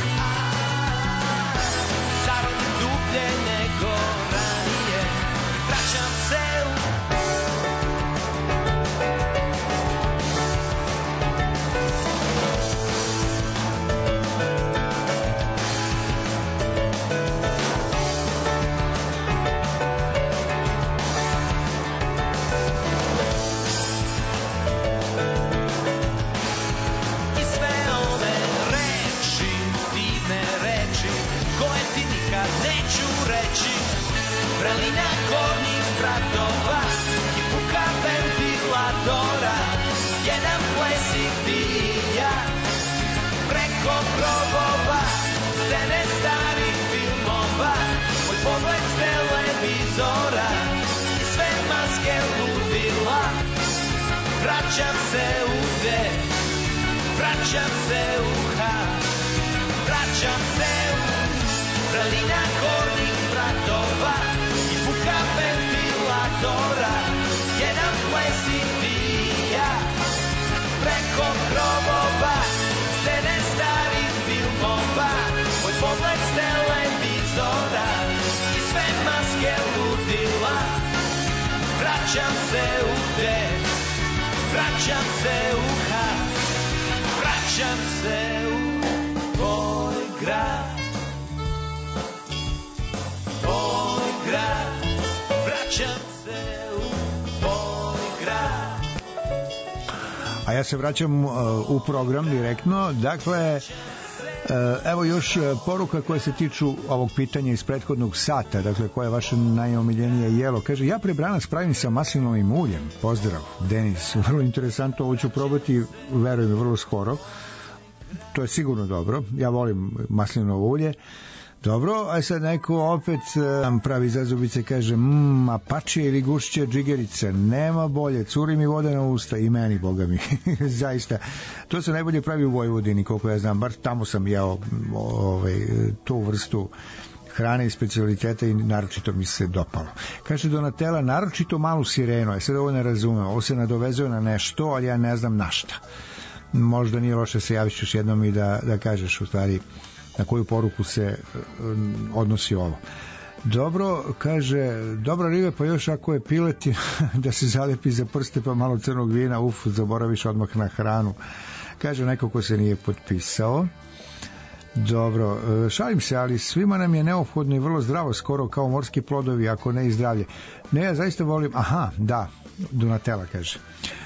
L: zarodim dublje nego ranije. Vraćam se u vrelina gornjih spratova i buka ventilatora, jedan plesik dilja preko krovova, scene starih filmova, moj pogled s televizora i sve maske ludila. Vraćam se u te, vraćam se u Han, vraćam se u vrelina gornjih spratova i buka ventilatora, jedan plesik dilja preko krovova, scene starih filmova, moj pogled s televizora i sve maske ludila. Vraćam se u te, vraćam se u Han, vraćam se u tvoj grad, tvoj grad, vraćam se u tvoj grad.
A: A ja se vraćam u program direktno. Dakle, evo još poruka koje se tiču ovog pitanja iz prethodnog sata. Dakle, koje je vaše najomiljenije jelo? Kaže, ja prebranac pravim sa maslinovim uljem. Pozdrav, Denis. Vrlo interesantno, ovo ću probati, verujem, vrlo skoro. To je sigurno dobro. Ja volim maslinovo ulje. Dobro, a sad neko opet nam pravi zazubice, kaže, a pačije ili gušće džigerice, nema bolje, curi mi voda na usta, i meni, boga mi. Zaista, to se najbolje pravi u Vojvodini, koliko ja znam, bar tamo sam jeo tu vrstu hrane i specijaliteta i naročito mi se dopalo. Kaže Donatella, naročito malu sirenu, ja sad ovo ne razumem, ovo se nadovezuje na nešto, ali ja ne znam na šta. Možda nije loše se javiš još jednom i da kažeš u stvari na koju poruku se odnosi ovo. Dobro, kaže, dobra ribe, pa još ako je pileti da se zalepi za prste pa malo crnog vina, zaboraviš odmah na hranu. Kaže neko ko se nije potpisao. Dobro, šalim se, ali svima nam je neophodno i vrlo zdravo, skoro kao morski plodovi, ako ne i zdravlje. Ne, ja zaista volim, da, Donatella kaže.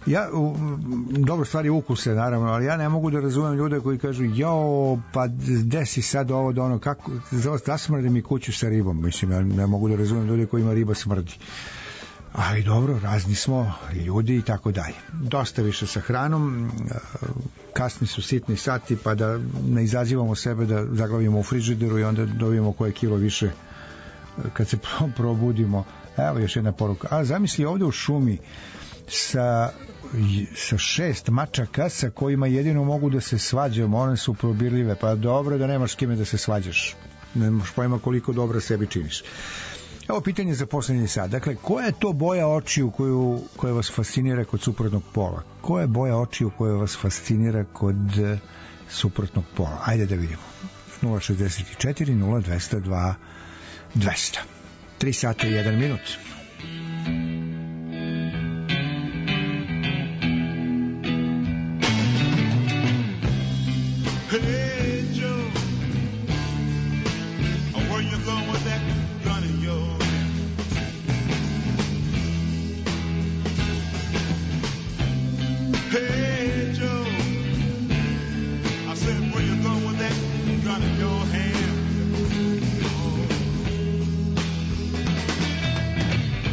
A: Dobro, stvari ukuse, naravno, ali ja ne mogu da razumem ljude koji kažu, pa desi sad ovo da ono, kako, da smrdi mi kuću sa ribom, mislim, ja ne mogu da razumem ljude koji ima riba smrdi. Ali dobro, razni smo ljudi i tako dalje. Dosta više sa hranom, kasni su sitni sati, pa da ne izazivamo sebe da zaglavimo u frižideru i onda dobijemo koje kilo više kad se probudimo. Evo još jedna poruka. A zamisli ovde u šumi sa 6 mačaka sa kojima jedino mogu da se svađamo, one su probirljive, pa dobro da nemaš s kime da se svađaš, nemaš pojma koliko dobra sebi činiš. Evo pitanje za poslednji sat. Dakle, koja je to boja očiju koja vas fascinira kod suprotnog pola? Koja je boja očiju koja vas fascinira kod suprotnog pola? Ajde da vidimo. 064 0202 200. 3 sata i 1 minut.
H: Hey Joe, where you going with that gun of yours? Hey Joe, I said where you going with that gun in your hand?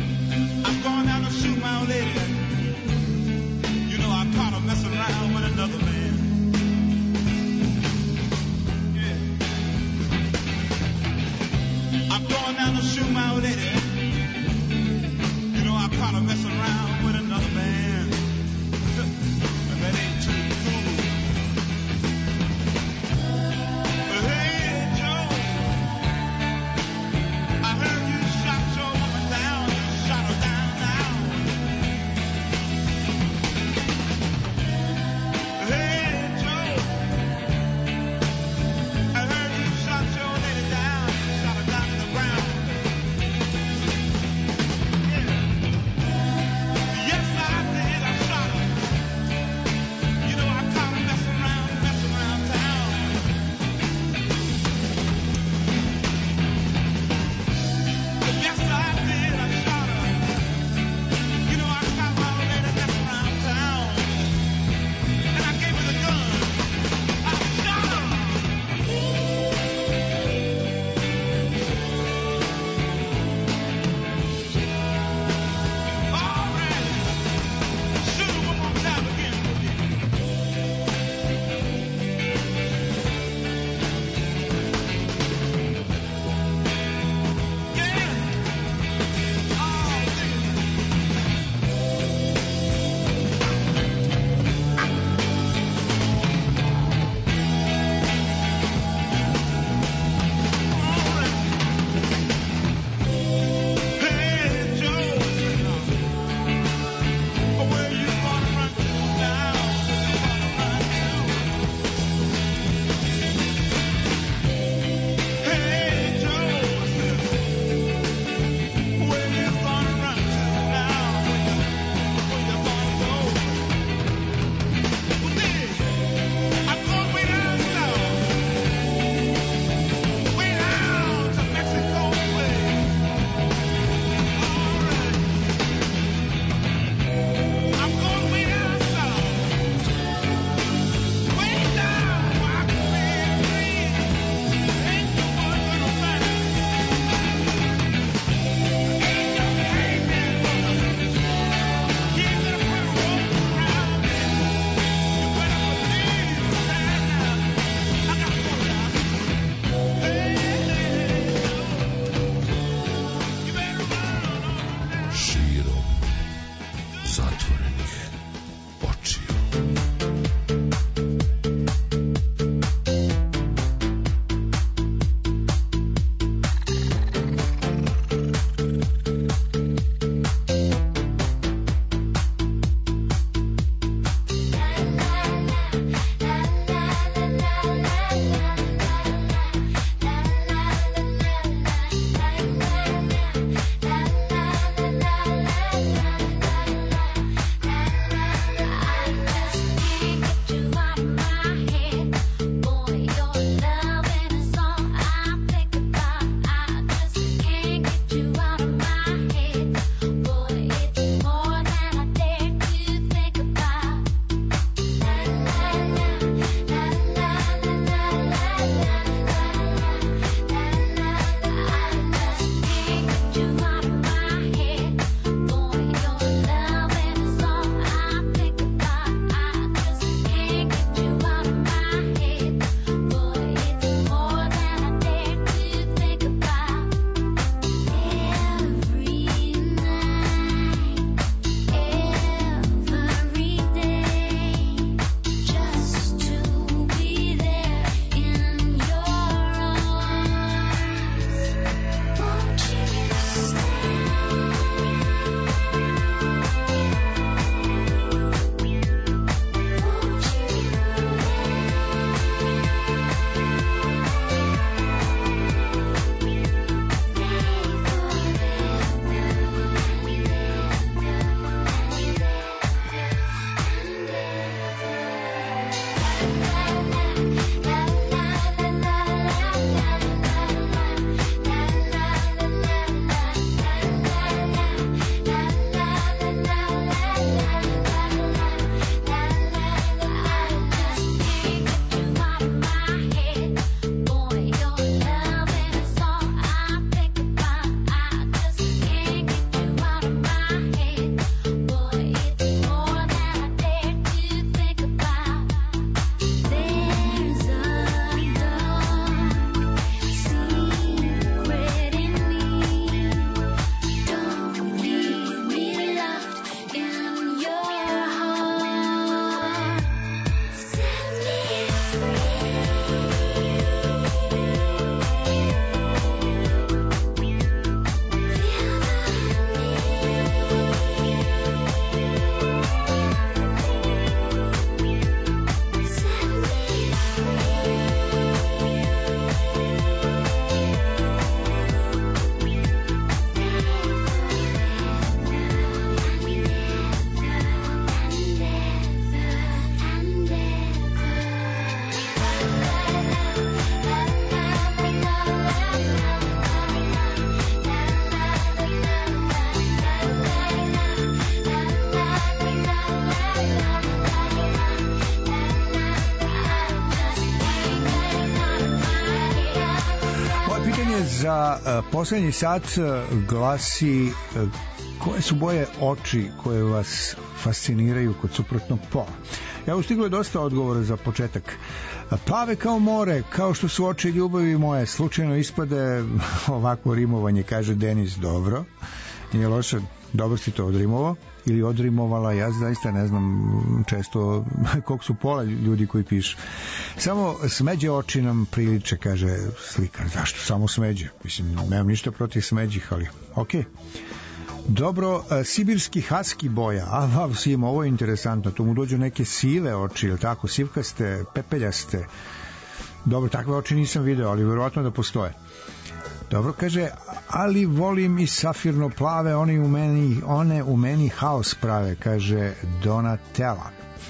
A: za posljednji sat glasi koje su boje oči koje vas fasciniraju kod suprotnog pola. Ja ustiglo je dosta odgovora za početak. Plave kao more, kao što su oči ljubavi moje, slučajno ispade ovako rimovanje, kaže Denis. Dobro, nije loše, dobro si to odrimovao ili odrimovala, ja zaista ne znam često koliko su pola ljudi koji pišu. Samo smeđe oči nam priliče, kaže slikar. Zašto samo smeđe? Mislim, nemam ništa protiv smeđih, ali okej. Dobro, sibirski haski boja. Sim, ovo je interesantno. Tu mu dođu neke sive oči, ili tako, sivkaste, pepeljaste. Dobro, takve oči nisam video, ali verovatno da postoje. Dobro, kaže, ali volim i safirno plave, one u meni haos prave, kaže Donatella.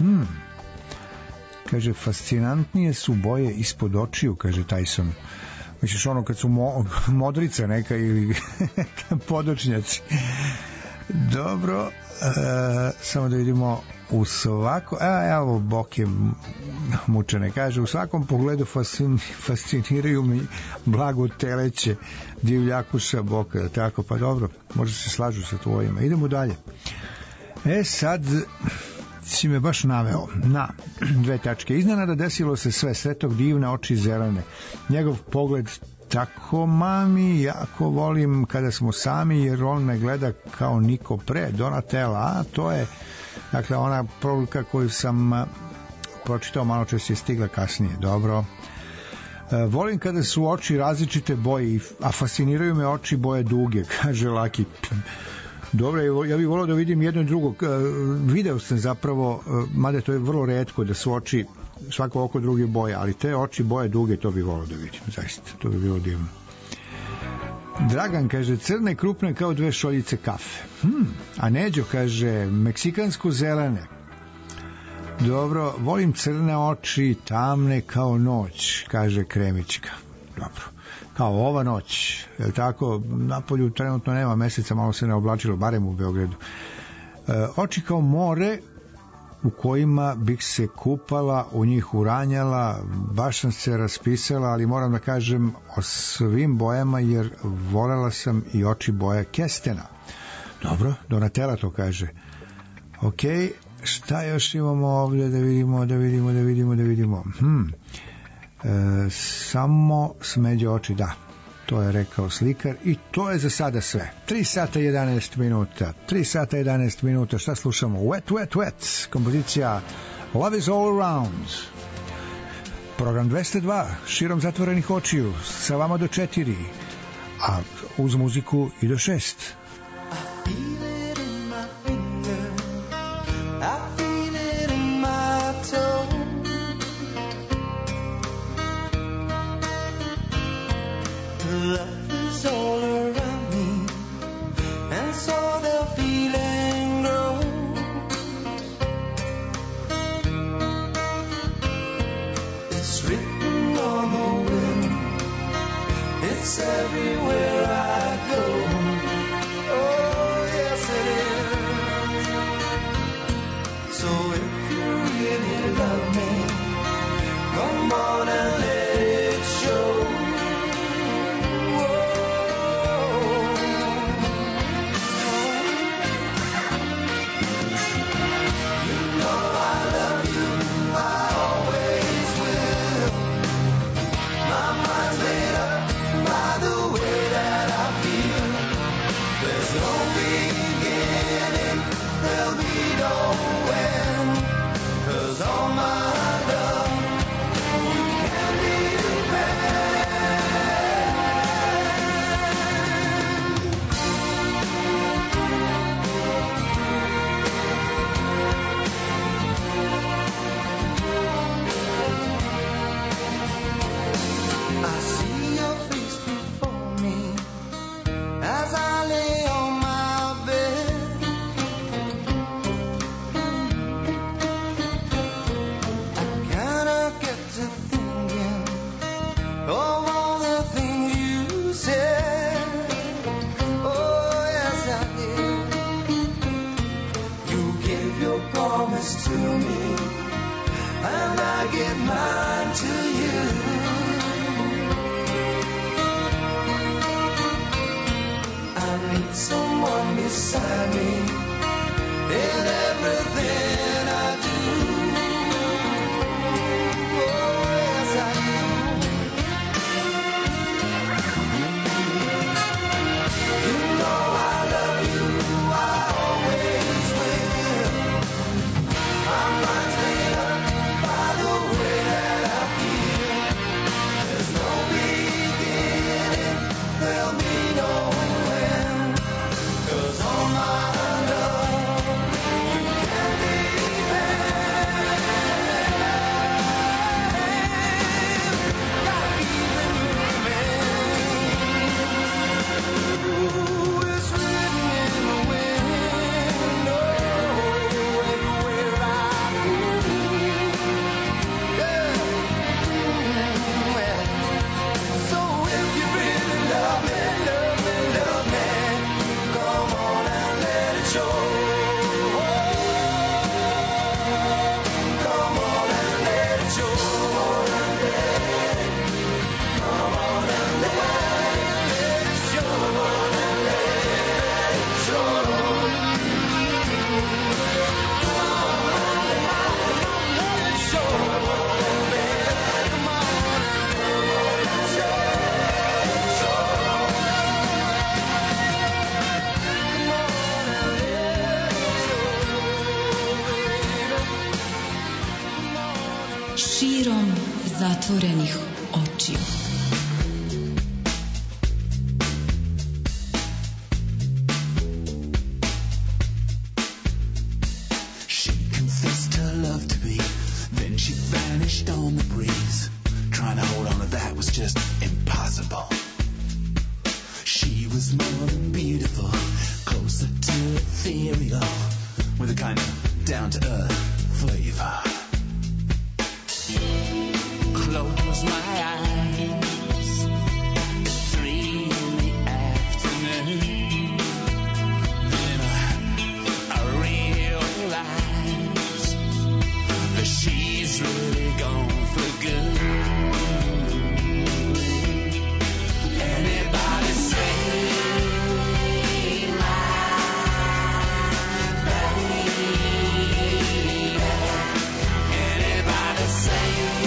A: Kaže, fascinantnije su boje ispod očiju, kaže Tyson. Misliš ono kad su modrica neka ili podočnjaci. Dobro, samo da vidimo u svako, evo Boke mučene, kaže, u svakom pogledu fasciniraju mi blago teleće divljakuša Boka, tako, pa dobro, možda se slažu sa tvojima. Idemo dalje. Sad si me baš naveo na 2 tačke. Iznenada desilo se sve, sretog divne oči zelene. Njegov pogled tako mami, jako volim kada smo sami, jer on me gleda kao niko pre. Donatella, a to je dakle ona poruka koju sam pročitao, malo češće je stigla kasnije. Dobro. Volim kada su oči različite boje, a fasciniraju me oči boje duge, kaže Laki. Dobro, ja bih volao da vidim jedno i drugo. Video sam zapravo, mada to je vrlo retko da su oči svako oko druge boje, ali te oči boje duge, to bih volao da vidim, zaista, to bi bilo divno. Dragan kaže, crne krupne kao 2 šoljice kafe. A Neđo kaže, meksikansko zelene. Dobro, volim crne oči, tamne kao noć, kaže Kremićka. Dobro, kao ova noć, je li tako? Napolju trenutno nema meseca, malo se ne oblačilo, barem u Beogradu. Oči kao more u kojima bih se kupala, u njih uranjala, baš sam se raspisala, ali moram da kažem o svim bojama, jer volela sam i oči boje kestena. Dobro, Donatella to kaže. Okej, šta još imamo ovdje da vidimo. Samo smeđe oči, da, to je rekao slikar i to je za sada sve. 3 sata 11 minuta, šta slušamo? Wet, kompozicija Love is all around. Program 202, širom zatvorenih očiju, sa vama do 4, a uz muziku i do 6.
L: Love is all around me, and so the feeling grows. It's written on the wind, it's everywhere I go.
E: Širom zatvorenih očiju.
M: She confessed her love to me, then she vanished on the breeze. Trying to hold on to that was just impossible. She was more than beautiful, closer to ethereal, with a kind of down-to-earth flavor. Close my eyes, 3 in the afternoon. Then I realize that she's really gone for good. Anybody say my baby? Anybody say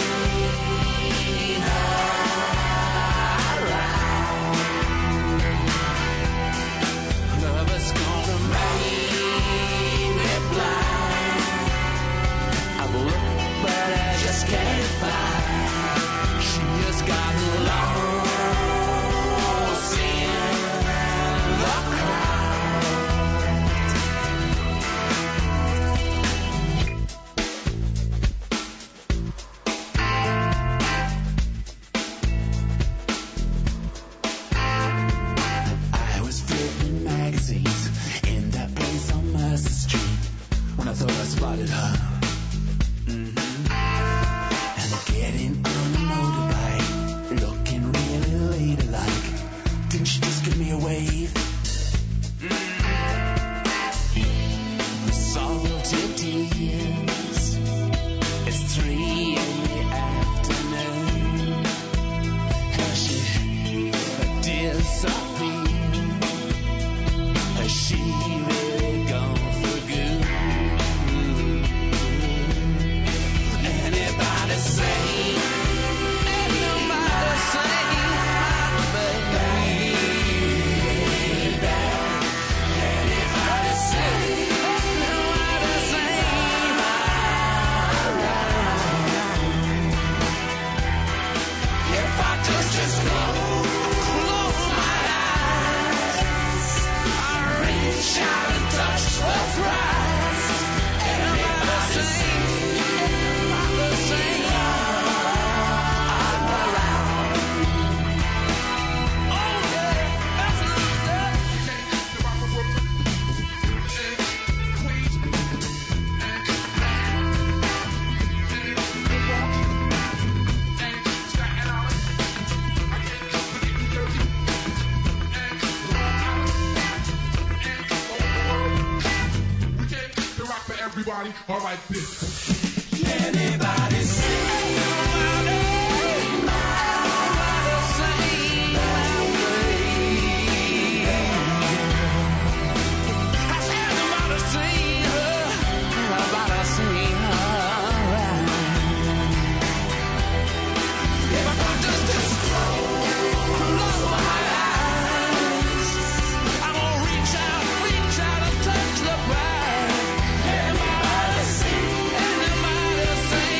M: lover's gonna make me blind. I've looked, but I just can't find. She has gotten lost in the crowd. I was flipping magazines in that place on Mercer Street when I thought I spotted her. And getting on a motorbike, looking really ladylike. Didn't she just give me a wave? Salty tears. It's 3 in the afternoon. Has she disappeared? Has she really gone for good? Anybody say, anybody say, my baby? Anybody say, anybody say, my if I just close my eyes, I reach out and touch the prize. Anybody say, anybody say, I'm around. Oh yeah, that's
K: Everybody, all right, this.
M: Anybody say, anybody say, my baby? Has anybody seen her? Anybody seen her? If I could just close my eyes, I'm gonna reach out and touch the prize. Anybody see? Anybody see?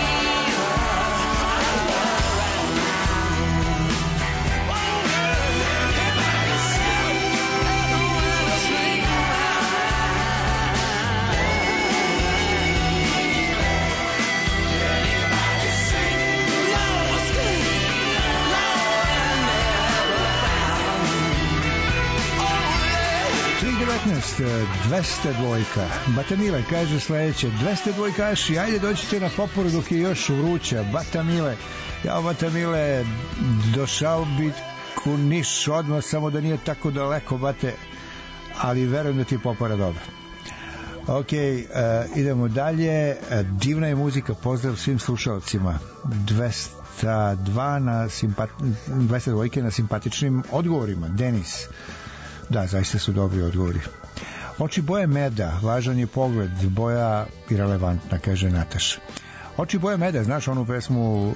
A: dvojka. Batamile kaže sledeće, 200 dvojkaši, ajde dođite na Poporu dok je još vruća. Batamile, ja Batamile, došao bi ku Niš odmah, samo da nije tako daleko, bate, ali verujem da ti je Popora dobra. Ok, idemo dalje. Divna je muzika, pozdrav svim slušalcima. 202 na 202 na simpatičnim odgovorima. Denis, da, zaista su dobri odgovori. Oči boje meda, važan je pogled, boja irelevantna, kaže Nataša. Oči boje meda, znaš onu pesmu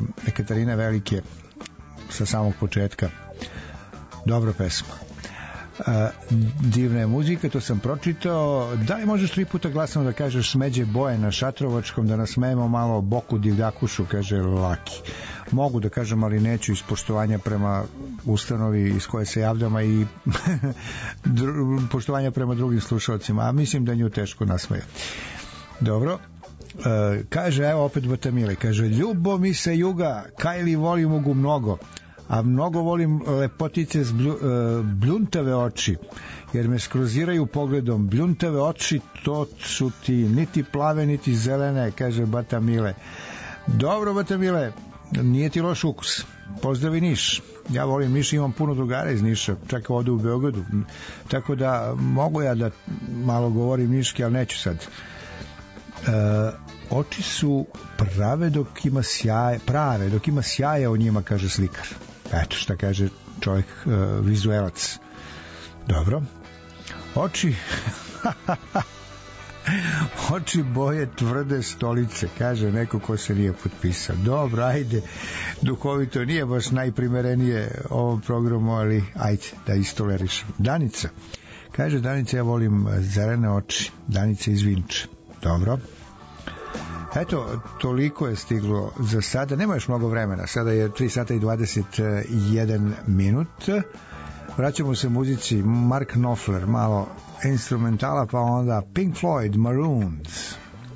A: Katarine Velike sa samog početka? Dobra pesma. Divna je muzika, to sam pročitao. Da li možeš 3 puta glasno da kažeš smeđe boje na Šatrovačkom, da nas smejemo malo Boku divljakušu, kaže Laki. Mogu da kažem, ali neću iz poštovanja prema ustanovi iz koje se javljam i poštovanja prema drugim slušalcima, a mislim da nju teško nasmeje. Dobro. Kaže, evo opet Batamile, kaže, ljubo mi se juga, Kajli volim ugu mnogo, a mnogo volim lepotice s bljuntave oči, jer me skroziraju pogledom. Bljuntave oči, to su ti niti plave, niti zelene, kaže Batamile. Dobro, Batamile, nije ti loš ukus. Pozdravi Niš. Ja volim Niš, imam puno drugara iz Niša, čak ovde u Beogradu, tako da mogu ja da malo govorim niški, ali neću sad. Oči su prave dok ima sjaja u njima, kaže slikar. Eto šta kaže čovjek, vizuelac. Dobro. Oči oči boje tvrde stolice, kaže neko ko se nije potpisao. Dobro, ajde, duhovito, nije baš najprimerenije ovom programu, ali ajde da istolerišem. Danica, kaže Danica, ja volim zelene oči. Danica iz Vinče. Dobro. Eto, toliko je stiglo za sada. Nema još mnogo vremena. Sada je 3 sata i 21 minut. Vraćamo se muzici. Mark Knopfler, malo instrumentala, pa onda Pink Floyd, Maroons.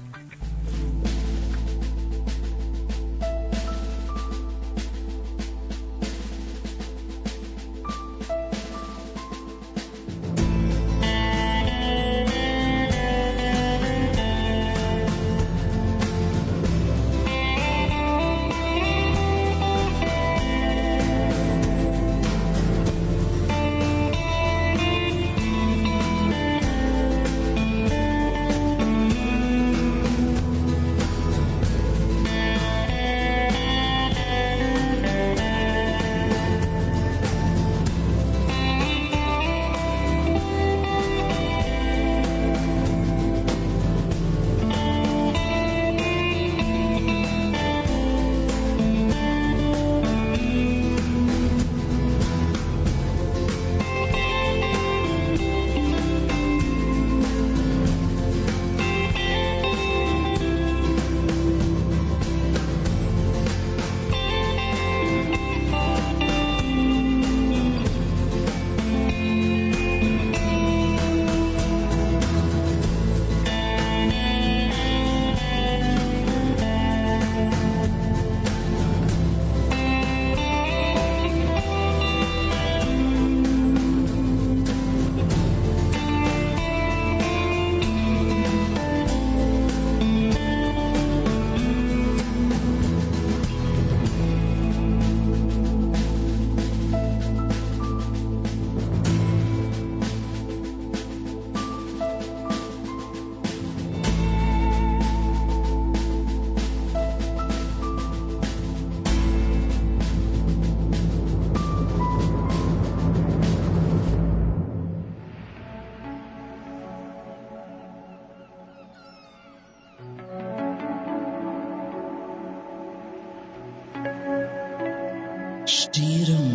N: Širom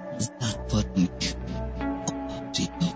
N: zatvornih očiju.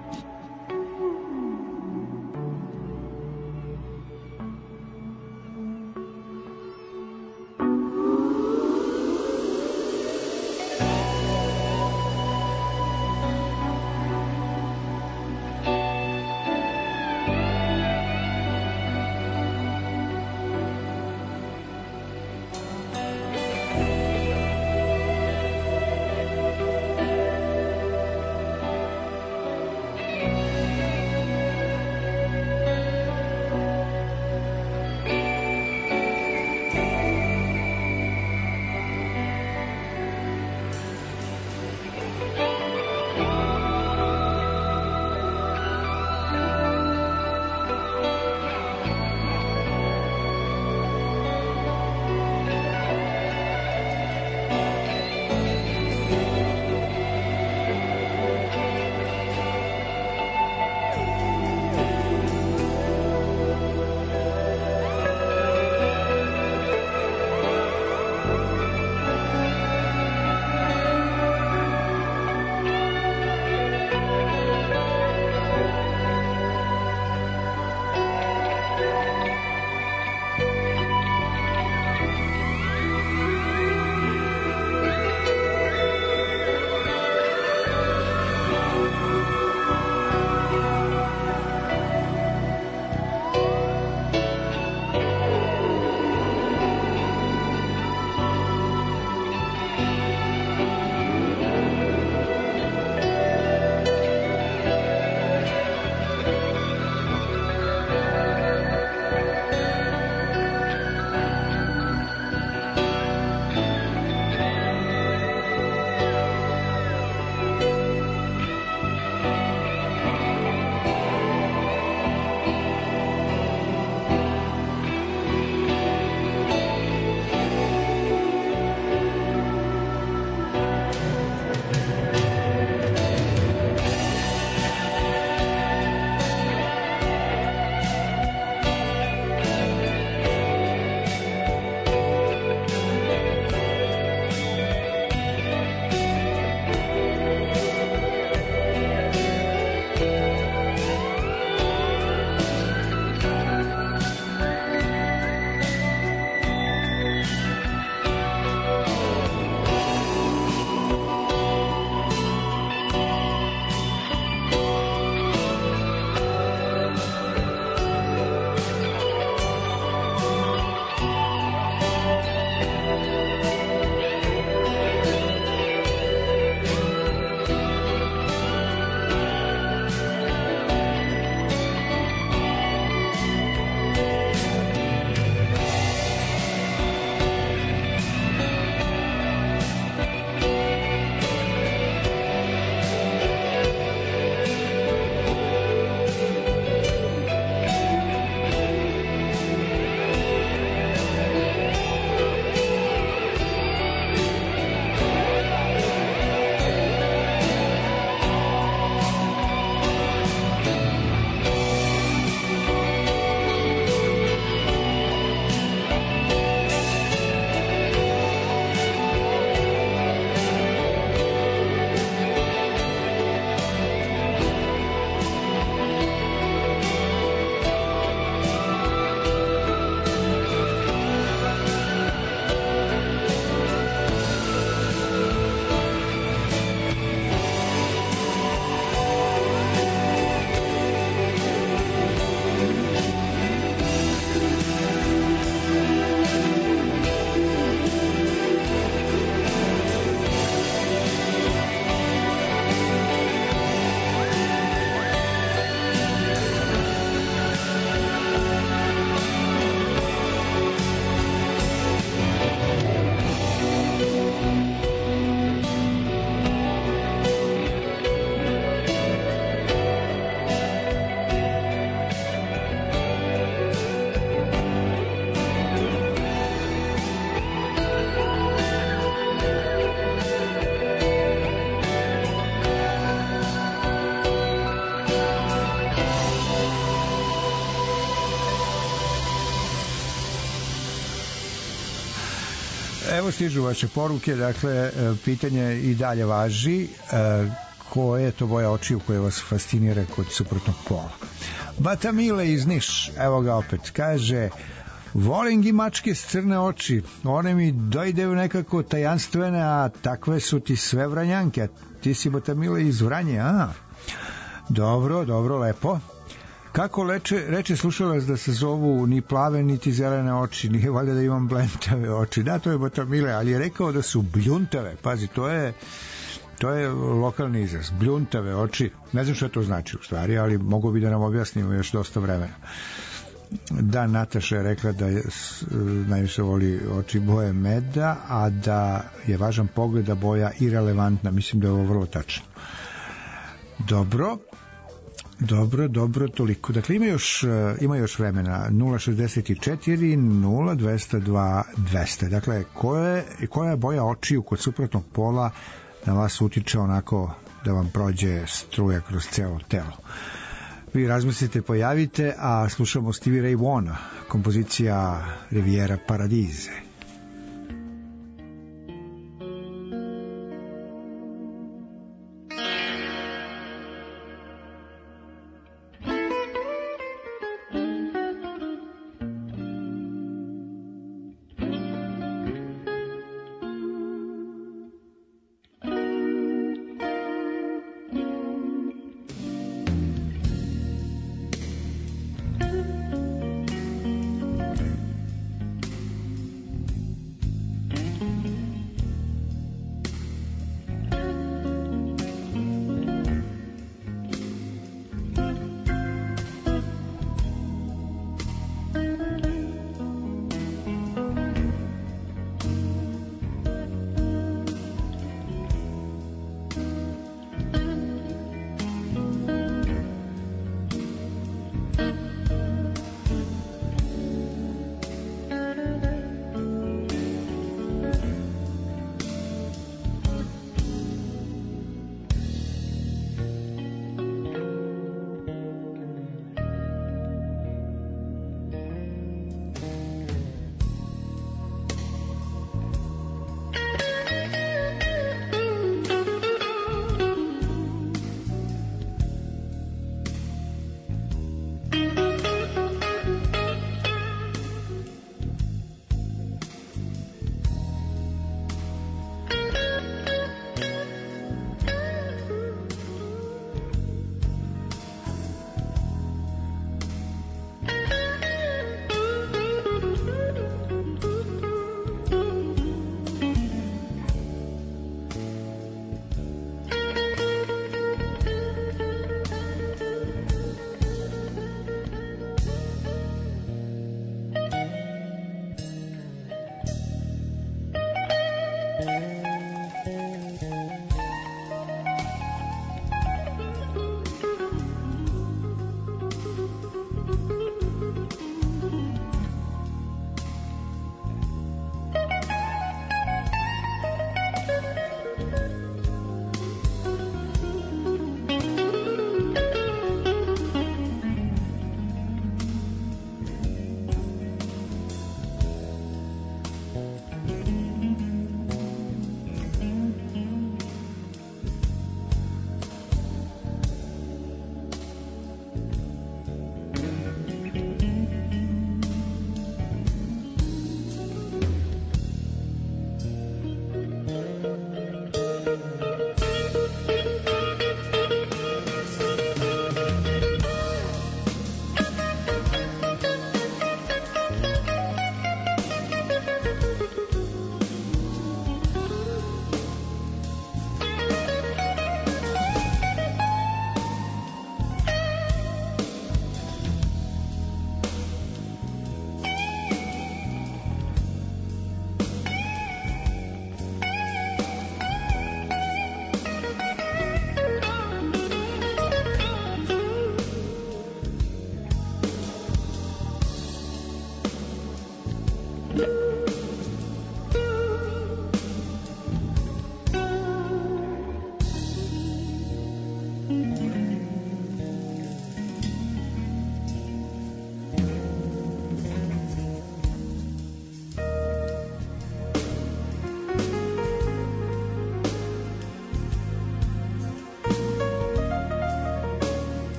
A: Evo stižu vaše poruke, dakle, pitanje i dalje važi, koje je to boja očiju koje vas fascinira kod suprotnog pola. Batamile iz Niš, evo ga opet, kaže: volim i mačke s crne oči, one mi dojdeju nekako tajanstvene, a takve su ti sve Vranjanke. Ti si Batamile iz Vranje, a? Dobro, lepo. Kako reče slušalac da se zovu ni plave niti zelene oči, nije valjda da imam blentave oči. Da, to je Batamile, ali je rekao da su bljuntave. Pazi, to je lokalni izraz, bljuntave oči. Ne znam što to znači u stvari, ali mogu bi da nam objasnimo još dosta vremena. Da, Nataša je rekla da najviše voli oči boje meda, a da je važan pogled, da boja irelevantna. Mislim da je ovo vrlo tačno. Dobro, toliko. Dakle, ima još vremena. 064 0202 200. Dakle, koja je boja očiju kod suprotnog pola na vas utiče onako da vam prođe struja kroz celo telo? Vi razmislite, pojavite, a slušamo Stevie Ray Vaughan, kompozicija Riviera Paradise.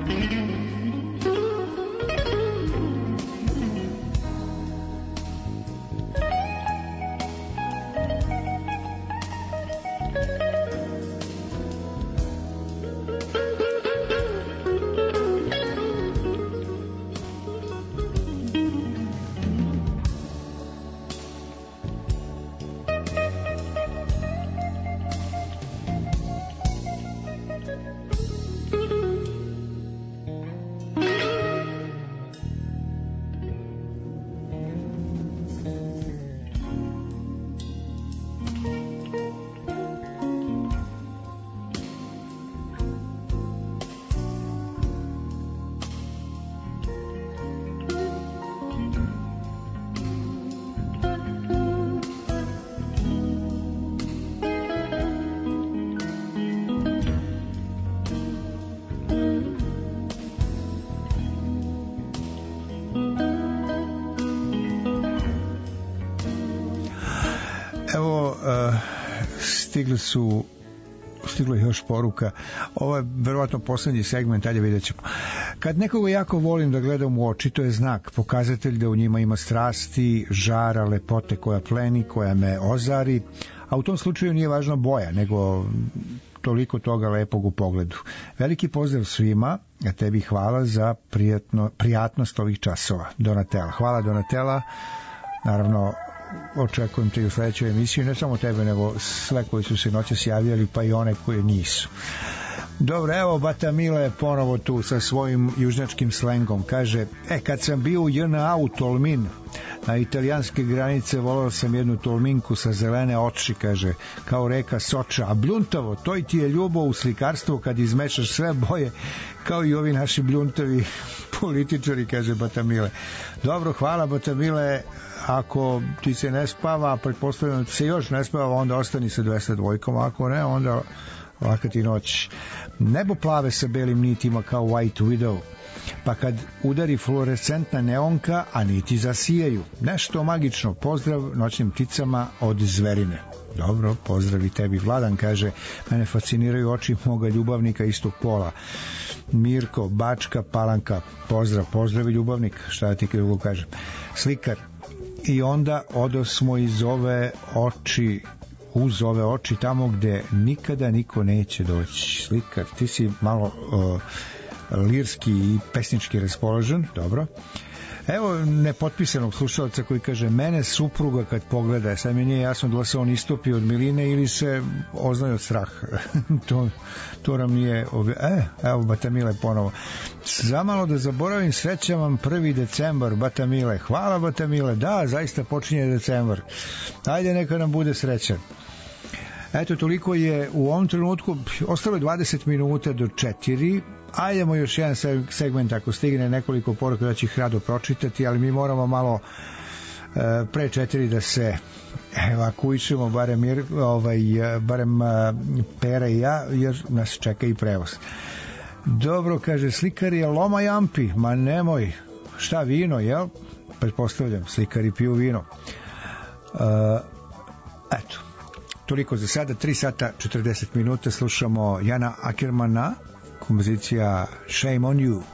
A: Evo, stiglo je još poruka. Ovo je verovatno poslednji segment, ajde vidjet ćemo. Kad nekoga jako volim da gledam u oči, to je znak, pokazatelj da u njima ima strasti, žara, lepote koja pleni, koja me ozari, a u tom slučaju nije važna boja, nego toliko toga lepog u pogledu. Veliki pozdrav svima, a tebi hvala za prijatnost ovih časova. Donatella. Hvala, Donatella. Naravno, očekujem te i u sledećoj emisiji, ne samo tebe, nego sve koji su se noćas javljali, pa i one koje nisu. Dobro, evo Bata Mile je ponovo tu sa svojim južnjačkim slengom. Kaže, kad sam bio u JNA u Tolmin, na italijanske granice, volao sam jednu tolminku sa zelene oči, kaže, kao reka Soča, a bljuntavo, to i ti je ljubav u slikarstvu kad izmešaš sve boje, kao i ovi naši bljuntavi političari, kaže Bata Mile. Dobro, hvala Bata Mile. Ako ti se ne spava, pretpostavljam da ti se još ne spava, onda ostani sa 202, ako ne, onda laka ti noć. Nebo plave sa belim nitima kao White Widow, pa kad udari fluorescentna neonka, a niti zasijaju. Nešto magično. Pozdrav noćnim pticama od Zverine. Dobro, pozdrav i tebi. Vladan kaže, mene fasciniraju oči moga ljubavnika istog pola. Mirko, Bačka, Palanka. Pozdrav i ljubavnik. Šta da ti drugo kažem. Slikar. I onda odosmo iz ove oči, uz ove oči, tamo gde nikada niko neće doći. Slikar, ti si malo lirski i pesnički raspoložen, dobro. Evo nepotpisanog slušalca koji kaže, mene supruga kad pogleda, sad mi nije jasno da li se on istopi od miline ili se oznaje od straha. to nam nije... Evo Bata Mile ponovo. Zamalo da zaboravim, srećam vam 1. decembar, Bata Mile. Hvala Bata Mile, da, zaista počinje decembar. Ajde, neka nam bude srećan. Eto, toliko je u ovom trenutku, ostalo je 20 minuta do 4. Ajdemo još jedan segment, ako stigne nekoliko poruka, da ću ih rado pročitati, ali mi moramo malo pre 4 da se evakuišemo, barem Pera i ja, jer nas čeka i prevoz. Dobro, kaže, slikari je loma jampi, ma nemoj, šta, vino, jel? Pretpostavljam, slikari piju vino. Eto, toliko za sada, 3 sata 40 minuta, slušamo Jana Ackermana, kompozicija Shame on You.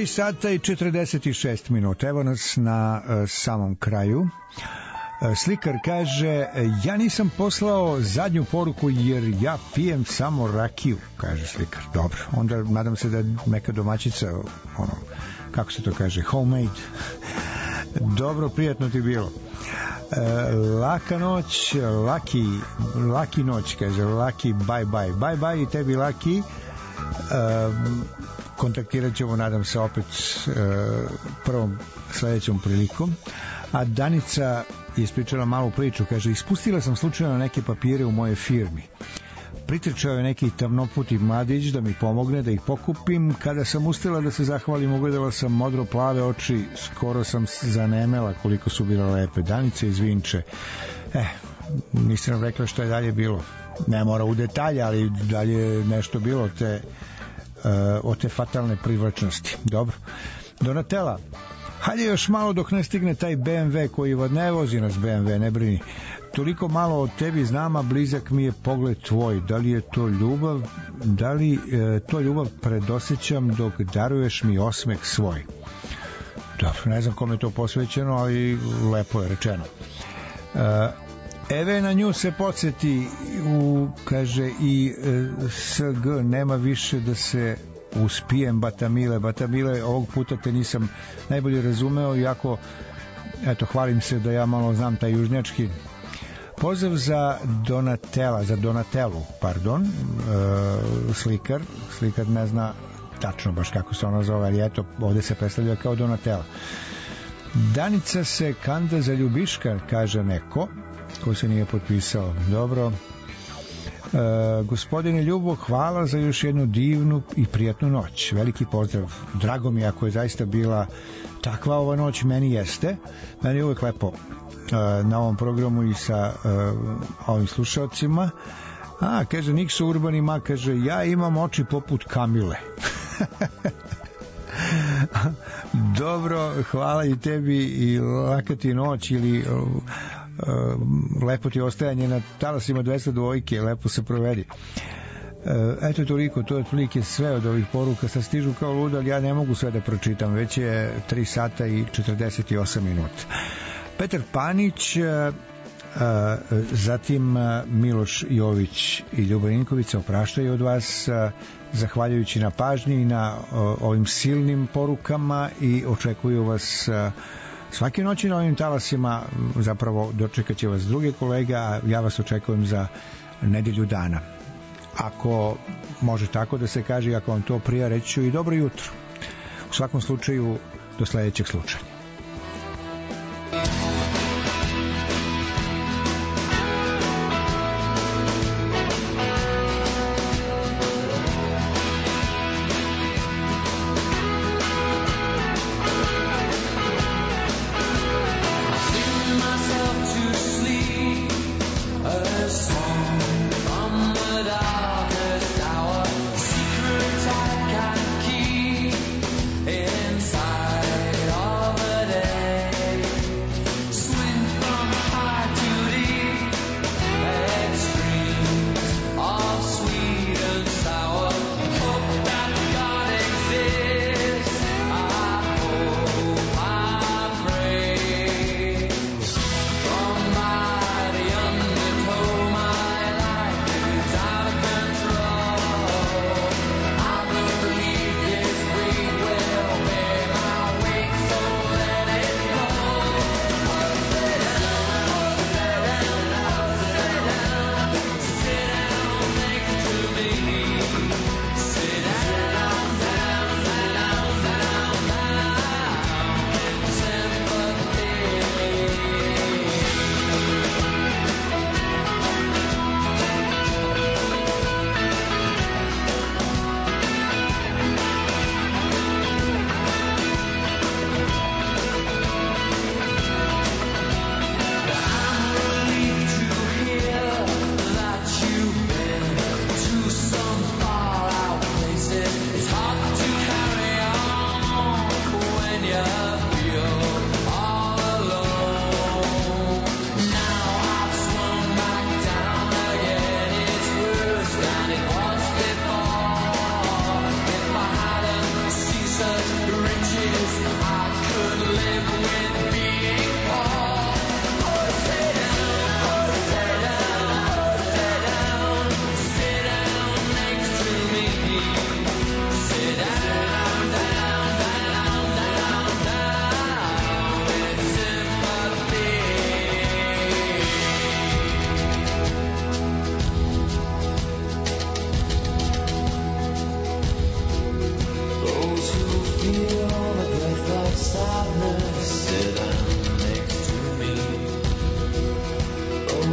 A: 3 sata i 46 minuta. Evo nas na samom kraju. Slikar kaže, ja nisam poslao zadnju poruku jer ja pijem samo rakiju, kaže slikar. Dobro, onda nadam se da je neka domaćica, ono, kako se to kaže, homemade. Dobro, prijatno ti bilo. Laka noć, laki noć, kaže, laki bye i tebi laki. Kontaktirat ćemo, nadam se, opet prvom sledećom prilikom. A Danica je ispričala malu priču, kaže, ispustila sam slučajno neke papire u moje firmi. Pritrčao je neki tamnoputi mladić da mi pomogne da ih pokupim. Kada sam ustala da se zahvalim, ugledala sam modro plave oči, skoro sam zanemela koliko su bile lepe. Danica iz Vinče. Nisam rekla što je dalje bilo. Ne mora u detalje, ali dalje je nešto bilo od te fatalne privlačnosti. Dobro. Donatella, hajde još malo dok ne stigne taj BMW koji ne vozi nas BMW, ne brini. Toliko malo o tebi znam, a blizak mi je pogled tvoj. Da li je to ljubav? Da li to ljubav predosećam dok daruješ mi osmeh svoj? Dobro, ne znam kome je to posvećeno, ali lepo je rečeno. Eve na nju se podsjeti kaže i SG nema više da se uspijem Batamile, ovog puta te nisam najbolje razumeo, iako eto, hvalim se da ja malo znam taj južnjački. Pozdrav za Donatellu, slikar ne zna tačno baš kako se ona zove, ali eto, ovde se predstavlja kao Donatella. Danica se kanda za ljubiška, kaže neko ko se nije potpisao. Dobro. Gospodine Ljubo, hvala za još jednu divnu i prijatnu noć. Veliki pozdrav. Drago mi ako je zaista bila takva ova noć, meni jeste. Meni je uvek lepo na ovom programu i sa ovim slušalcima. Kaže Nikso Urbani Ma, kaže, ja imam oči poput Kamile. Dobro, hvala i tebi i laka ti noć ili lepo ti ostajanje na talasima 202, lepo se provedi. Eto toliko, to je otprilike sve od ovih poruka, sad stižu kao luda, ali ja ne mogu sve da pročitam, već je 3 sata i 48 minuta. Petar Panić, zatim Miloš Jović i Ljubav Ninković opraštaju od vas, zahvaljujući na pažnji i na ovim silnim porukama, i očekuju vas svake noći na ovim talasima. Zapravo dočekat će vas druge kolege, a ja vas očekujem za nedelju dana. Ako može tako da se kaže, ako vam to prija, reći ću i dobro jutro. U svakom slučaju, do sledećeg slučaja.
B: Inside of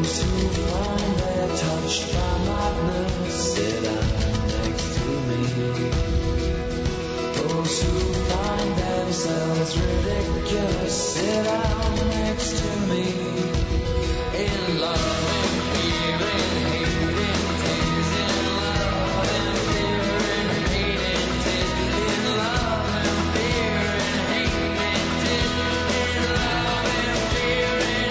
B: Those who find they're touched by madness sit down next to me. Those who find themselves ridiculous sit down next to me. In love and fear and hate and tears. In love and fear and hate and tears. In love and fear and hate and tears. In love and fear and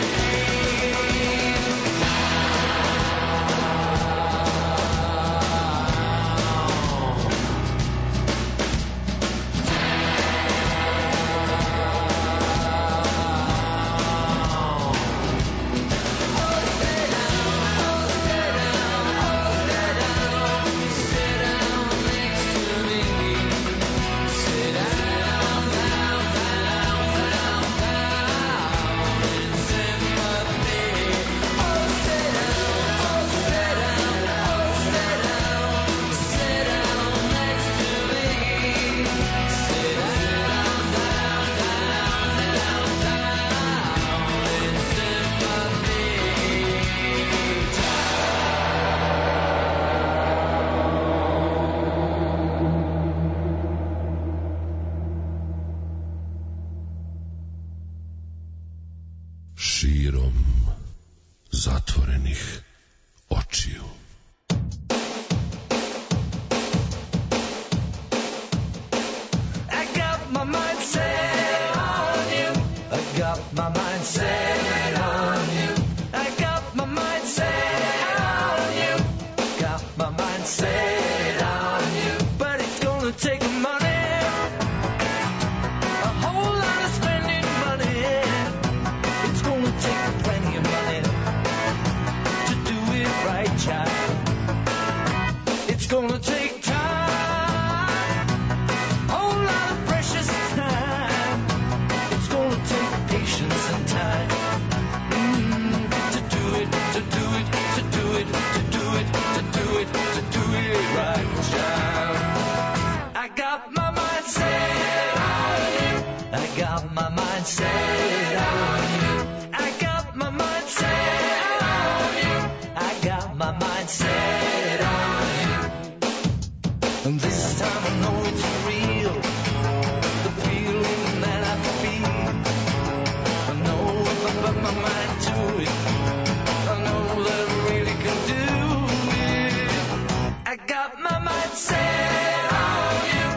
O: Širom zatvorenih očiju.
B: I got my mind set on you. I got my mind set on you. I got my mind set on you. Got my mind set on you. But it's gonna take money. A whole lot of spending money. It's gonna take plenty of money to do it right, child. It's gonna take time. Whole lot of precious time. It's gonna take patience and time to do it, to do it, to do it, to do it, to do it, to do it right, child. I got my mind set on you. I got my mind set on you. I got my mind set on you. I got my mind set on you. And this time I know it's real. The feeling that I feel. I know if I put my mind to it, I know that I really can do it. I got my mind set on you.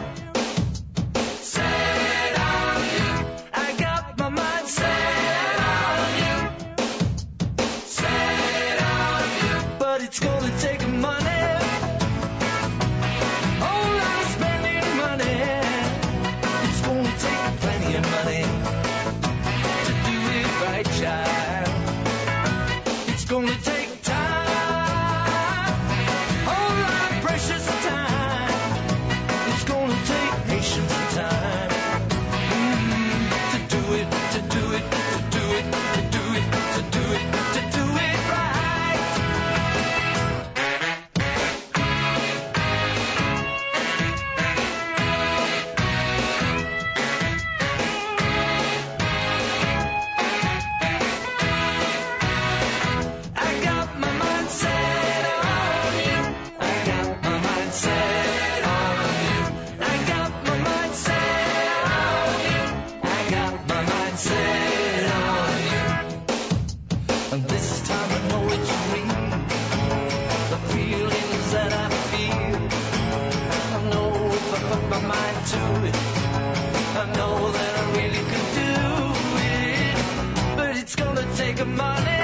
B: Set on you. I got my mind set on you. Set on you. But it's gonna take money. Whole lot of spending money. It's gonna take plenty of money to do it right, child. It's gonna take time. Whole lot of precious time. It's gonna take patience and time to do it, to do it, to do it, to do it, to do it, to do it right. I got my mind set on you. I got my mind set on you. I got my mind set on you. I got my mind set on you. And this time I know it's real. The feelings that I feel. I know if I put my mind to it, I know that I really can do it. But it's gonna take money.